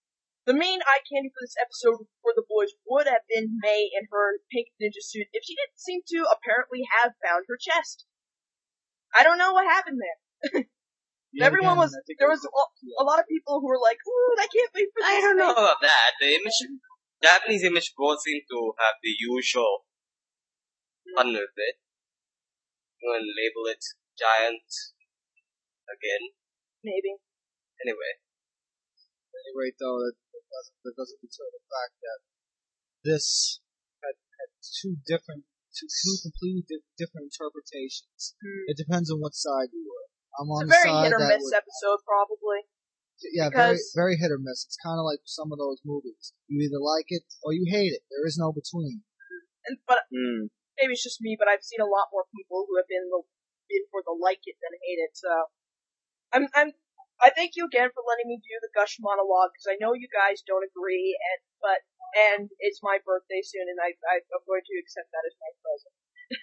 The main eye candy for this episode for the boys would have been May in her pink ninja suit if she didn't seem to apparently have found her chest. I don't know what happened there. Yeah, Everyone again, was, I think there it was a, a lot of people who were like, ooh, I can't wait for this. I don't know about that. The image, Japanese image boards seem to have the usual fun with it. You want to label it giant again. Maybe. Anyway. At any rate, though, that, that doesn't, that doesn't deter the fact that this had, had two different, two, two completely di- different interpretations. Hmm. It depends on what side you were. I'm on It's a the very side hit or that miss would, episode, probably. yeah, very, because- very hit or miss. It's kind of like some of those movies. You either like it or you hate it. There is no between. And, but Hmm. maybe it's just me, but I've seen a lot more people who have been the, been for the like it than hate it. So I'm I'm I thank you again for letting me do the gush monologue because I know you guys don't agree, and but and it's my birthday soon, and I, I I'm going to accept that as my present.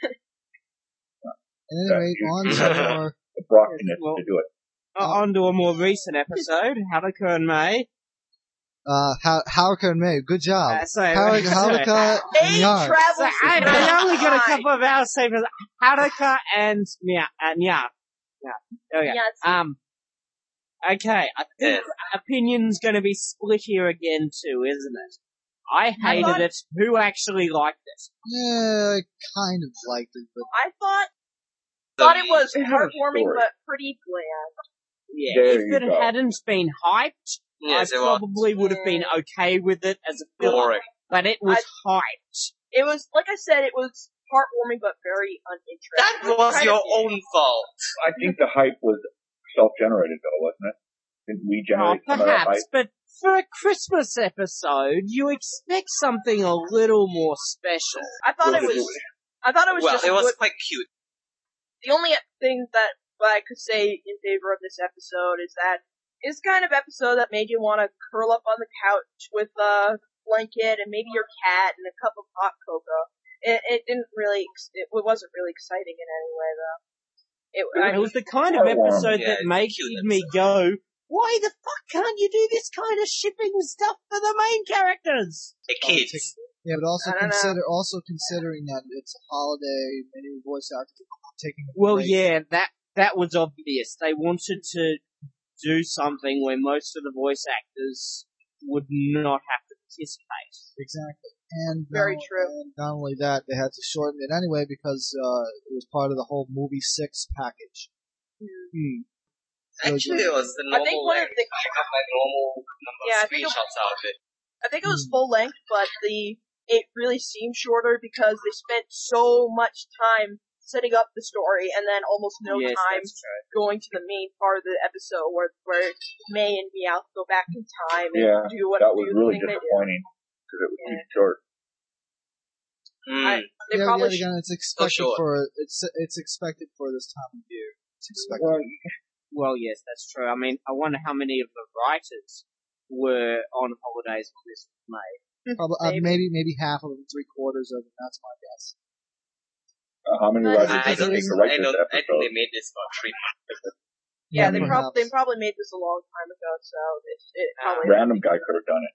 At any rate, on to more. The brockiness Well- to do it. O- on to a more recent episode, Haruka and May. Uh, How- Haruka and May, good job. Uh, sorry, Haruka, sorry. Haruka and May Yar. travels So, with I, I only got a time. couple of hours saved as Haruka and Nya. Uh, Nya. Yeah. There we go. Yes. Um, okay, I think opinion's gonna be split here again too, isn't it? I I hated thought- it. Who actually liked it? Yeah, I kind of liked it, but I thought The- thought it was it had a heartwarming story. but pretty bland. Yeah, There if you it go. hadn't been hyped, Yes, I it was probably would have been okay with it as a filler. boring. But it was hyped. It was like I said, it was heartwarming but very uninteresting. That was Kind your of- own fault. I think the hype was self-generated, though, wasn't it? Didn't we Oh, generate some of that hype? perhaps, but for a Christmas episode, you expect something a little more special. I thought it Was was. I thought it was Well, just it was good. quite cute. The only thing that I could say in favor of this episode is that it's kind of episode that made you want to curl up on the couch with a blanket and maybe your cat and a cup of hot cocoa. It, it didn't really. It wasn't really exciting in any way, though. It, I It was the kind of Heartwarming. episode Yeah, that it's made cute me go, why the fuck can't you do this kind of shipping stuff for the main characters? The kids. yeah, but also I don't know. consider also considering that it's a holiday, many voice actors are taking a Well, break. yeah, that that was obvious. They wanted to do something where most of the voice actors would not have to participate. Exactly. And Very not, true. And not only that, they had to shorten it anyway because uh, it was part of the whole movie six package. Hmm. So, Actually, it was the I normal think one of length. the- I have my normal number Yeah, I of think it- screenshots out of it. I think it was full length, but the it really seemed shorter because they spent so much time setting up the story and then almost no yes, time that's true. going to the main part of the episode where where May and Meowth go back in time and Yeah, do what That was do really the thing they do. disappointing because it was Yeah. too short. Hmm. I, they yeah, probably yet should, again, it's expected short. for it's it's expected for this time of year. It's expected. Well, Well, yes, that's true. I mean, I wonder how many of the writers were on holidays when this was made. Probably uh, maybe. maybe maybe half of them, three quarters of them. That's my guess. uh, how many I- writers I did don't they think, take to write I this don't, I think episode? they made this for three months. yeah, they, perhaps. prob- they probably made this a long time ago, so it, it probably Random guy could have done it,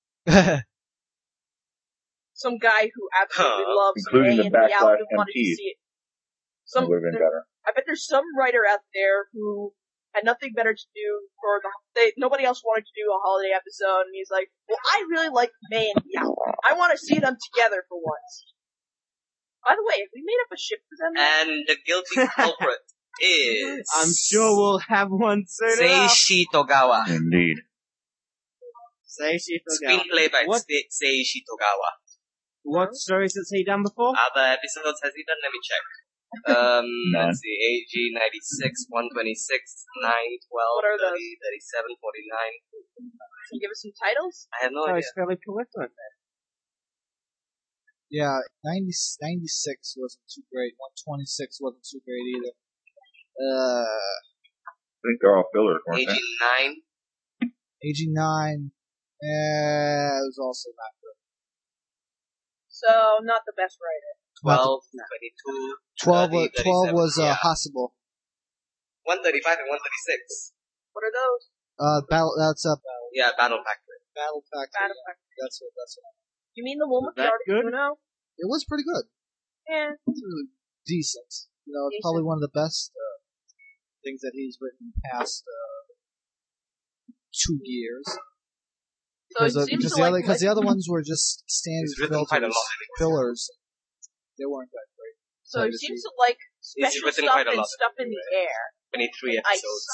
some guy who absolutely Huh. loves Including May the and Meowth Backslash who wanted to M Ps. see it. it Some would have been better. I bet there's some writer out there who had nothing better to do for the they nobody else wanted to do a holiday episode, and he's like, "Well, I really like May and Meowth. I want to see them together for once." By the way, have we made up a ship for them? yet? And the guilty culprit is... I'm sure we'll have one soon enough. Seishi Togawa. Indeed. Seishi Togawa. Screenplay by What, Se- Seishi Togawa. what stories has he done before? Other episodes has he done? Let me check. Um, None. let's see. A G ninety-six, one twenty-six, nine, twelve, What are those? thirty, thirty-seven, forty-nine. Can you give us some titles? I have no Oh, idea. he's fairly prolific. Yeah, ninety, ninety-six wasn't too great. one twenty-six wasn't too great either. Uh, I think they're all fillers, weren't A G they? nine. A G nine, eh, it was also not good. So, not the best writer. twelve, twenty-two, twelve, thirty, was, twelve was uh, yeah. Hasselble. one thirty-five and one thirty-six. What are those? Uh, battle, that's up. Yeah, Battle Factory. Battle Factory. Battle yeah. That's what. That's what. You mean the one with Was the that good? Articuno? It was pretty good. Yeah. It's really decent. You know, it's Decent. probably one of the best uh, things that he's written past uh, two years. So Because it uh, seems because to the like other because the other ones were just standard He's written quite a filters, lot of fillers. They weren't that great. so it legacy. seems to like He's special written stuff quite a and lot. stuff in the air. twenty-three Ice. episodes.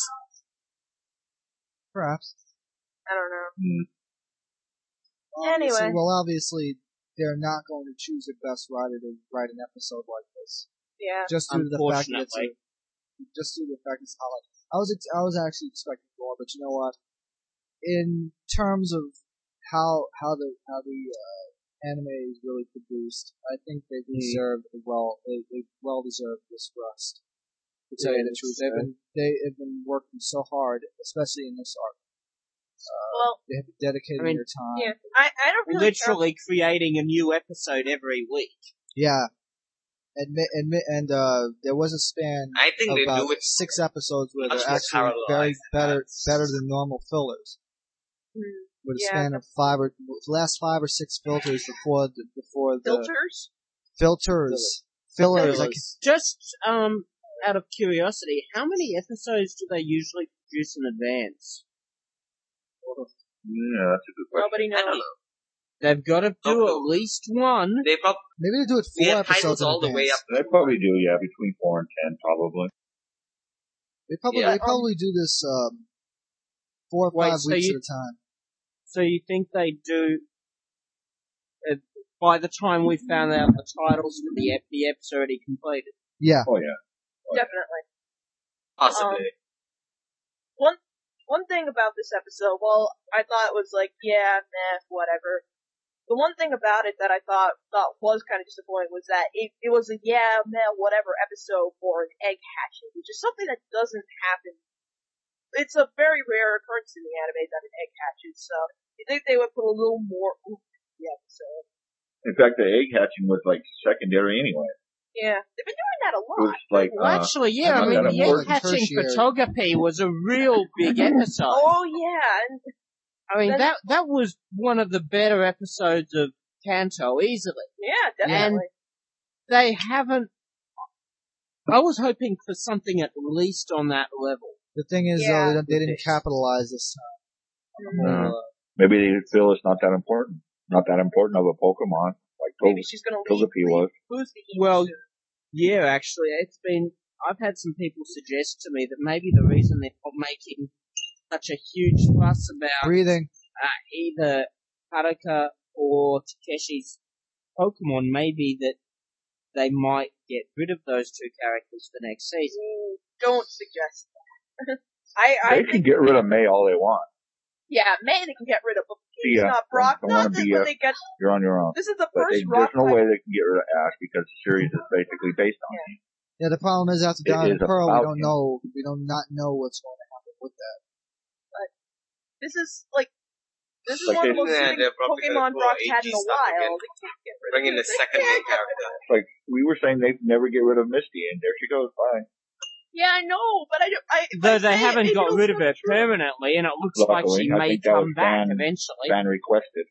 Perhaps. I don't know. Hmm. Obviously- Anyway. well, obviously they're not going to choose the best writer to write an episode like this, Yeah. just due to the fact that it's a, Unfortunately. just due to the fact it's highlight. I was ex- I was actually expecting more, but you know what? In terms of how how the how the uh, anime is really produced, I think they deserve a well a, a well deserved this rust. To tell you the Yeah, truth, it's, they've uh, been they have been working so hard, especially in this arc. Well, They have been dedicating I mean, their time. yeah. I I don't really care. Literally creating a new episode every week. Yeah. Admit, admit, and uh, there was a span I think of they about do it six episodes where much they're more actually parallelized very than better, that. better than normal fillers. Hmm. With a Yeah, span of five or last five or six filters before the before the Filters? filters fillers. Like, Just um, out of curiosity, how many episodes do they usually produce in advance? Yeah, that's a good question. Nobody knows. I don't know. They've got to do Oh, at least one. They probably maybe they do it they four have episodes titles in all the way advance. up. They probably do, yeah, between four and ten, probably. They probably Yeah, they probably do this um, four or Wait, five so weeks you- at a time. So you think they do? Uh, by the time we found out the titles for the ep- the episode already completed. Yeah, Oh yeah. Definitely. Possibly. One one thing about this episode, well, I thought it was like, yeah, nah, whatever. The one thing about it that I thought thought was kind of disappointing was that it, it was a yeah, nah, whatever episode for an egg hatching, which is something that doesn't happen. It's a very rare occurrence in the anime that an egg hatches, so you think they would put a little more oomph into the episode. In fact, the egg hatching was like secondary anyway. Yeah, they've been doing that a It was lot. like, Well, uh, actually, yeah. I I mean, thought the that egg was hatching tertiary. photography was a real big episode. Oh yeah, and I mean, then- that that was one of the better episodes of Kanto, easily. yeah, definitely. They haven't. I was hoping for something at least on that level. the thing is, Yeah. though, they, don't- they didn't capitalize this time. Mm. Uh, maybe they feel it's not that important. Not that important of a Pokemon, like Maybe Togepi she's gonna leave. Togepi was. Who's the Well, yeah, actually, it's been. I've had some people suggest to me that maybe the reason they're not making such a huge fuss about breathing. uh, either Haruka or Takeshi's Pokemon may be that they might get rid of those two characters for next season. Mm, don't suggest that. I, I They can think, get rid of May all they want. yeah, May they can get rid of, but See please ya. not Brock. Don't Not wanna this be when a- they get. You're on your own. This is the But first they, Rock. there's no fight- way they can get rid of Ash because the series is basically based on it. Yeah, the problem is after It Diamond is and Pearl, we about don't him. know, we do not know what's going to happen with that. This is like. This is Like one of the they- most Yeah, soothing they're probably gonna Pokemon pull Brock had A G in a stuff again. while. They can't get rid Bring of in the it. They second can't main get rid of character. it. Like we were saying, they never get rid of Misty, and there she goes. Bye. Yeah, I know, but I, don't- I if I Though they say it, haven't it got feels rid of so her true. permanently, and it looks like Luckily, she I may think that come was back fan- eventually. Fan requested.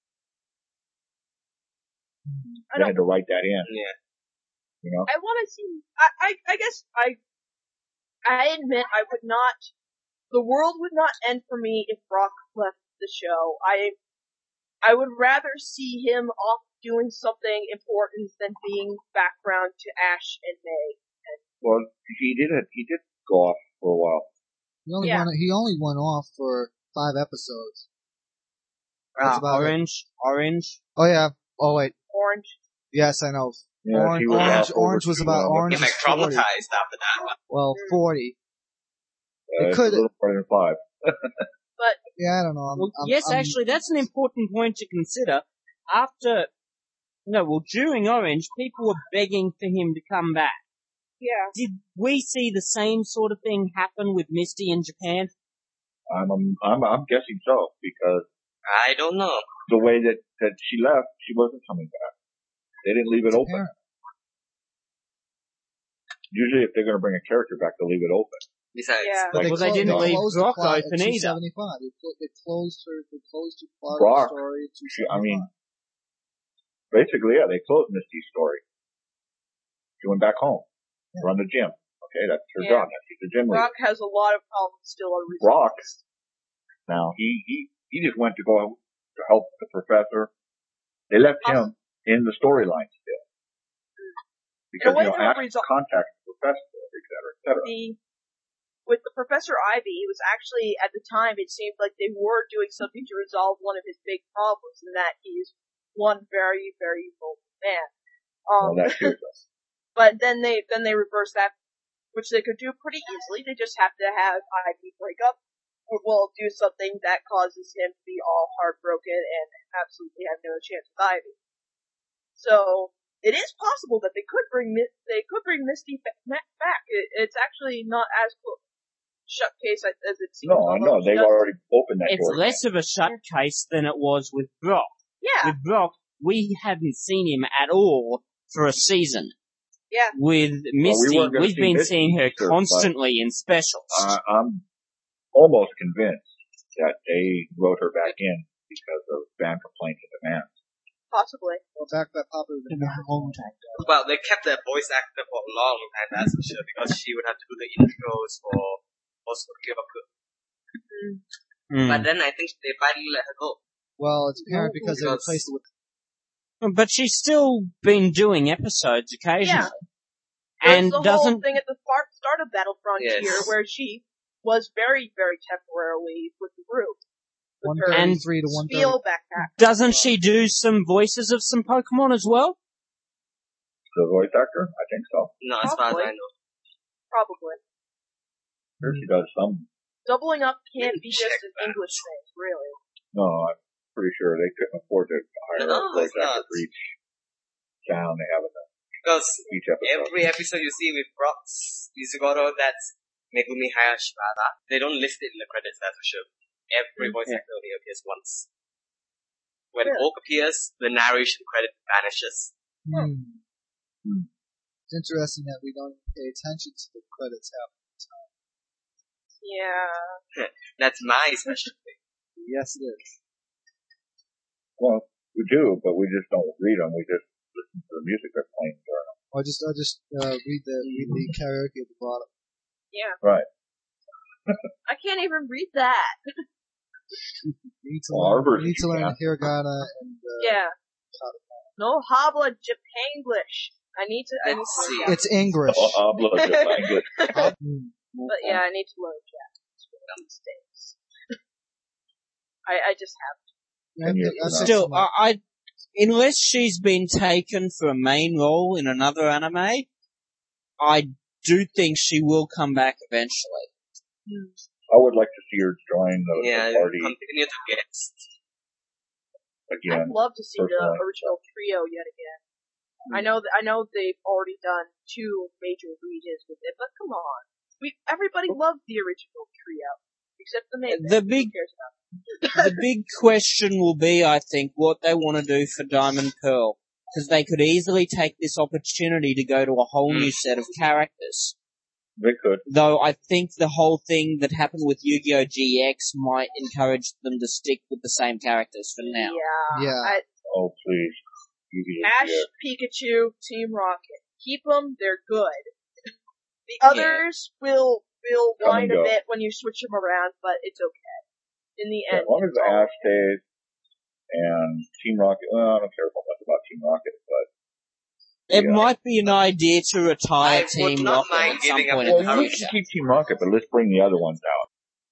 I They don't. had to write that in. Yeah. You know. I want to see. I, I, I guess I. I admit I would not. The world would not end for me if Brock left the show. I. I would rather see him off doing something important than being background to Ash and May. Well, he did it. He did go off for a while. He only Yeah. went, he only went off for five episodes. That's Ah, about it. orange, orange. Oh yeah. Oh wait. Orange. Yes, I know. Yeah, Orange, he was orange, off over orange was too about long. orange. Get was like forty. traumatized after that one. Well, forty. Uh, It it's could- a little more than five. Yeah, I don't know. I'm, Well, I'm, yes, I'm, actually, that's an important point to consider. After, no, well, during Orange, people were begging for him to come back. Yeah. Did we see the same sort of thing happen with Misty in Japan? I'm, I'm, I'm, I'm guessing so because I don't know. the way that that she left, she wasn't coming back. They didn't leave it It's open. apparent. Usually, if they're going to bring a character back, they'll leave it open. Besides, Yeah. But Well, they clo- didn't leave closed Brock the plot open at either. two seventy-five. They, clo- they closed her. They closed the plot Brock, of the story at two she- I seventy-five. mean, basically, yeah, they closed Misty's story. She went back home, run the gym. Okay, that's her Yeah. job. Now she's the gym leader. Brock has a lot of problems still unresolved. Brock, now he, he, he just went to go to help the professor. They left him in the storyline still. Because, way you know, they were ask resol- contact the professor, et cetera, et cetera. The with the Professor Ivy, he was actually at the time it seemed like they were doing something to resolve one of his big problems, in that he's one very very vulgar man. Um, Well, that too. but then they then they reversed that, which they could do pretty easily. They just have to have Ivy break up, or well, do something that causes him to be all heartbroken and absolutely have no chance with Ivy. So it is possible that they could bring Mi- they could bring Misty ba- ma- back. It, it's actually not as close shut case as as it seems. No, I know. although she They've does- already opened that It's door. less of a shut case than it was with Brock. Yeah, With Brock, we hadn't seen him at all for a season. yeah. With Misty, weren't gonna we've see been Misty seeing her either, but- constantly in specials. Uh, I'm almost convinced that they wrote her back in because of fan complaints and demands. Possibly. Well, back that popular. well, they kept their voice actor for long, and that's for sure, because she would have to do the intros for most of Kyobaku. Mm. But then I think they finally let her go. Well, it's apparent because they Because- replaced it with. But she's still been doing episodes occasionally. There's And the whole doesn't, thing at the far- start of Battle Frontier Yes. where she was very, very temporarily with the group. one With her thirty-three to one thirty. Spiel backpack. doesn't she do some voices of some Pokemon as well? The voice actor? I think so. No, as far as Probably. I know. Probably. Sure she does some. Doubling up can't Let me be just check an that. English thing, really. No, I'm pretty sure they couldn't afford to hire No, a voice it's actor not. for each sound they have in the, Because each episode. every episode you see with Brock's Izugoro, that's Megumi Hayashibara. They don't list it in the credits, that's for sure. Every voice Yeah. actor only appears once. When Yeah. Oak appears, the narration credit vanishes. Hmm. Hmm. It's interesting that we don't pay attention to the credits half the time. Yeah. That's my specialty. Yes, it is. Well, we do, but we just don't read them. We just listen to the music they're playing during them. I'll just, I'll just uh, read the read the karaoke at the bottom. Yeah. Right. I can't even read that. You need to Well, our learn, version you need to you learn can. hiragana and uh, Yeah. No habla Japanglish. I need to, I need Let's to see. learn that. it's English. Oh, habla de English. Hmm. But yeah, I need to learn Japanese for these days. I, I just have to. Yeah, And I you're think that's Still, excellent. I, I, unless she's been taken for a main role in another anime, I do think she will come back eventually. I would like to see her join the, Yeah, the party continue to guest. again. I'd love to see the personally. original trio yet again. I know that I know they've already done two major readings with it, but come on, we everybody loved the original trio except the main. The man. big- Who cares about The big question will be, I think, what they want to do for Diamond Pearl. Because they could easily take this opportunity to go to a whole new set of characters. They could. Though I think the whole thing that happened with Yu-Gi-Oh! G X might encourage them to stick with the same characters for now. Yeah. Yeah. I, Oh, please. Yu-Gi-Oh! Ash, Yeah. Pikachu, Team Rocket. Keep them. They're good. The others will will Come whine and a go. bit when you switch them around, but it's okay. In the Yeah, end, as long as it's all Ash stays and Team Rocket, well, I don't care so much about Team Rocket, but It Yeah. might be an idea to retire I would Team not Rocket mind at some giving up point the in the well, we Encourage should future. keep Team Rocket, but let's bring the other ones out.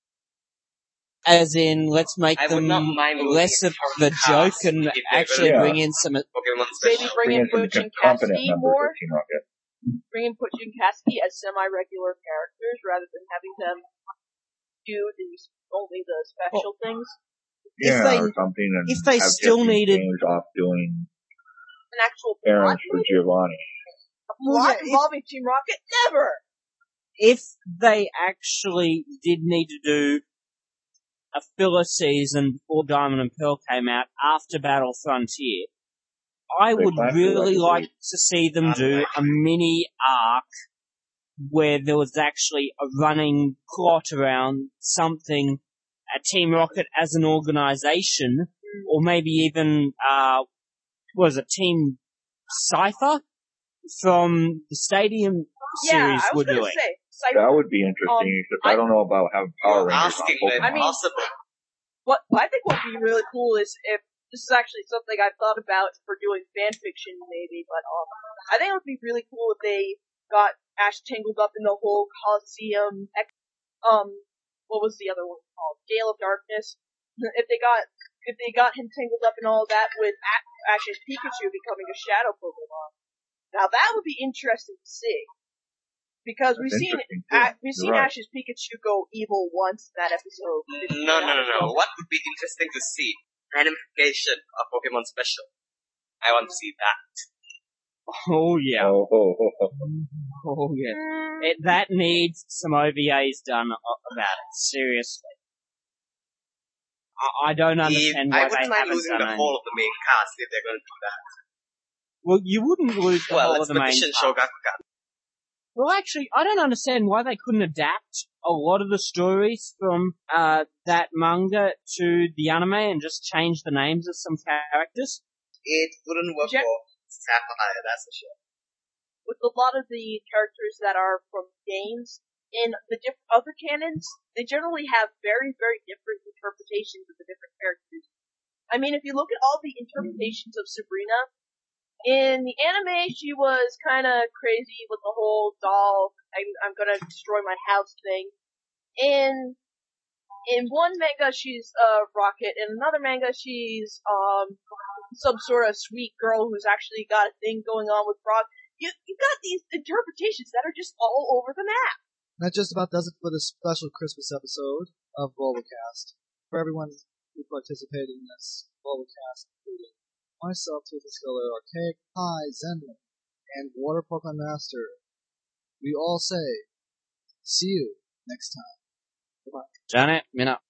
As in, let's make I would them not mind moving less of the cast joke and if they're actually gonna- bring in some... Pokemon Maybe special. bring Bring in in some Butch and competent Cassidy members more. of Team Rocket. Bring in Butch and Cassidy as semi-regular characters rather than having them do these only the special things. If Yeah, they- or something, and if they have still Jesse needed- James off doing An actual plot, errands for maybe? Giovanni. A Well, plot yeah, if- involving Team Rocket? Never! If they actually did need to do a filler season before Diamond and Pearl came out after Battle Frontier, I They would plan to, really I like believe. to see them do a mini arc where there was actually a running plot around something, uh, Team Rocket as an organization, or maybe even, uh, was it Team Cypher from the Stadium Yeah, series I was were gonna doing. say, Cypher. That would be interesting, Um, except I, I- don't know about having Power You're Rangers asking on the Pokemon. I mean- impossible. What, what I think would be really cool is if this is actually something I've thought about for doing fan fiction, maybe. But um, I think it would be really cool if they got Ash tangled up in the whole Coliseum. Ex- um, what was the other one called? Gale of Darkness. If they got if they got him tangled up in all that with A- Ash's Pikachu becoming a Shadow Pokemon. Now that would be interesting to see. Because That's we've seen interesting, too. A- we've You're seen right. Ash's Pikachu go evil once in that episode. No, no, no, no. What would be interesting to see? Ramification of Pokemon Special. I want to see that. Oh yeah. Oh, oh, oh, oh. Oh yeah. Mm, It, that needs some O V As done o- about it. Seriously. I, I don't understand If- I why wouldn't they mind haven't losing done the it. whole of the main cast if they're going to do that. Well, you wouldn't lose the Well, whole let's of the main petition cast. Shogakukan. Well, actually, I don't understand why they couldn't adapt a lot of the stories from uh, that manga to the anime and just change the names of some characters. It wouldn't work Yeah. for Sapphire, that's for sure. with a lot of the characters that are from games in the diff- other canons, they generally have very, very different interpretations of the different characters. I mean, if you look at all the interpretations of Sabrina, in the anime she was kind of crazy with the whole doll, I'm, I'm gonna destroy my house thing. In in one manga she's a uh, rocket, in another manga she's um some sort of sweet girl who's actually got a thing going on with Frog. You you got these interpretations that are just all over the map. That just about does it for this special Christmas episode of Volvocast. For everyone who participated in this Volvocast, including myself, Toothless Killer, Archaic, Hi, Zenlin, and Water Pokemon Master, we all say, see you next time. Goodbye. Janet, Minna.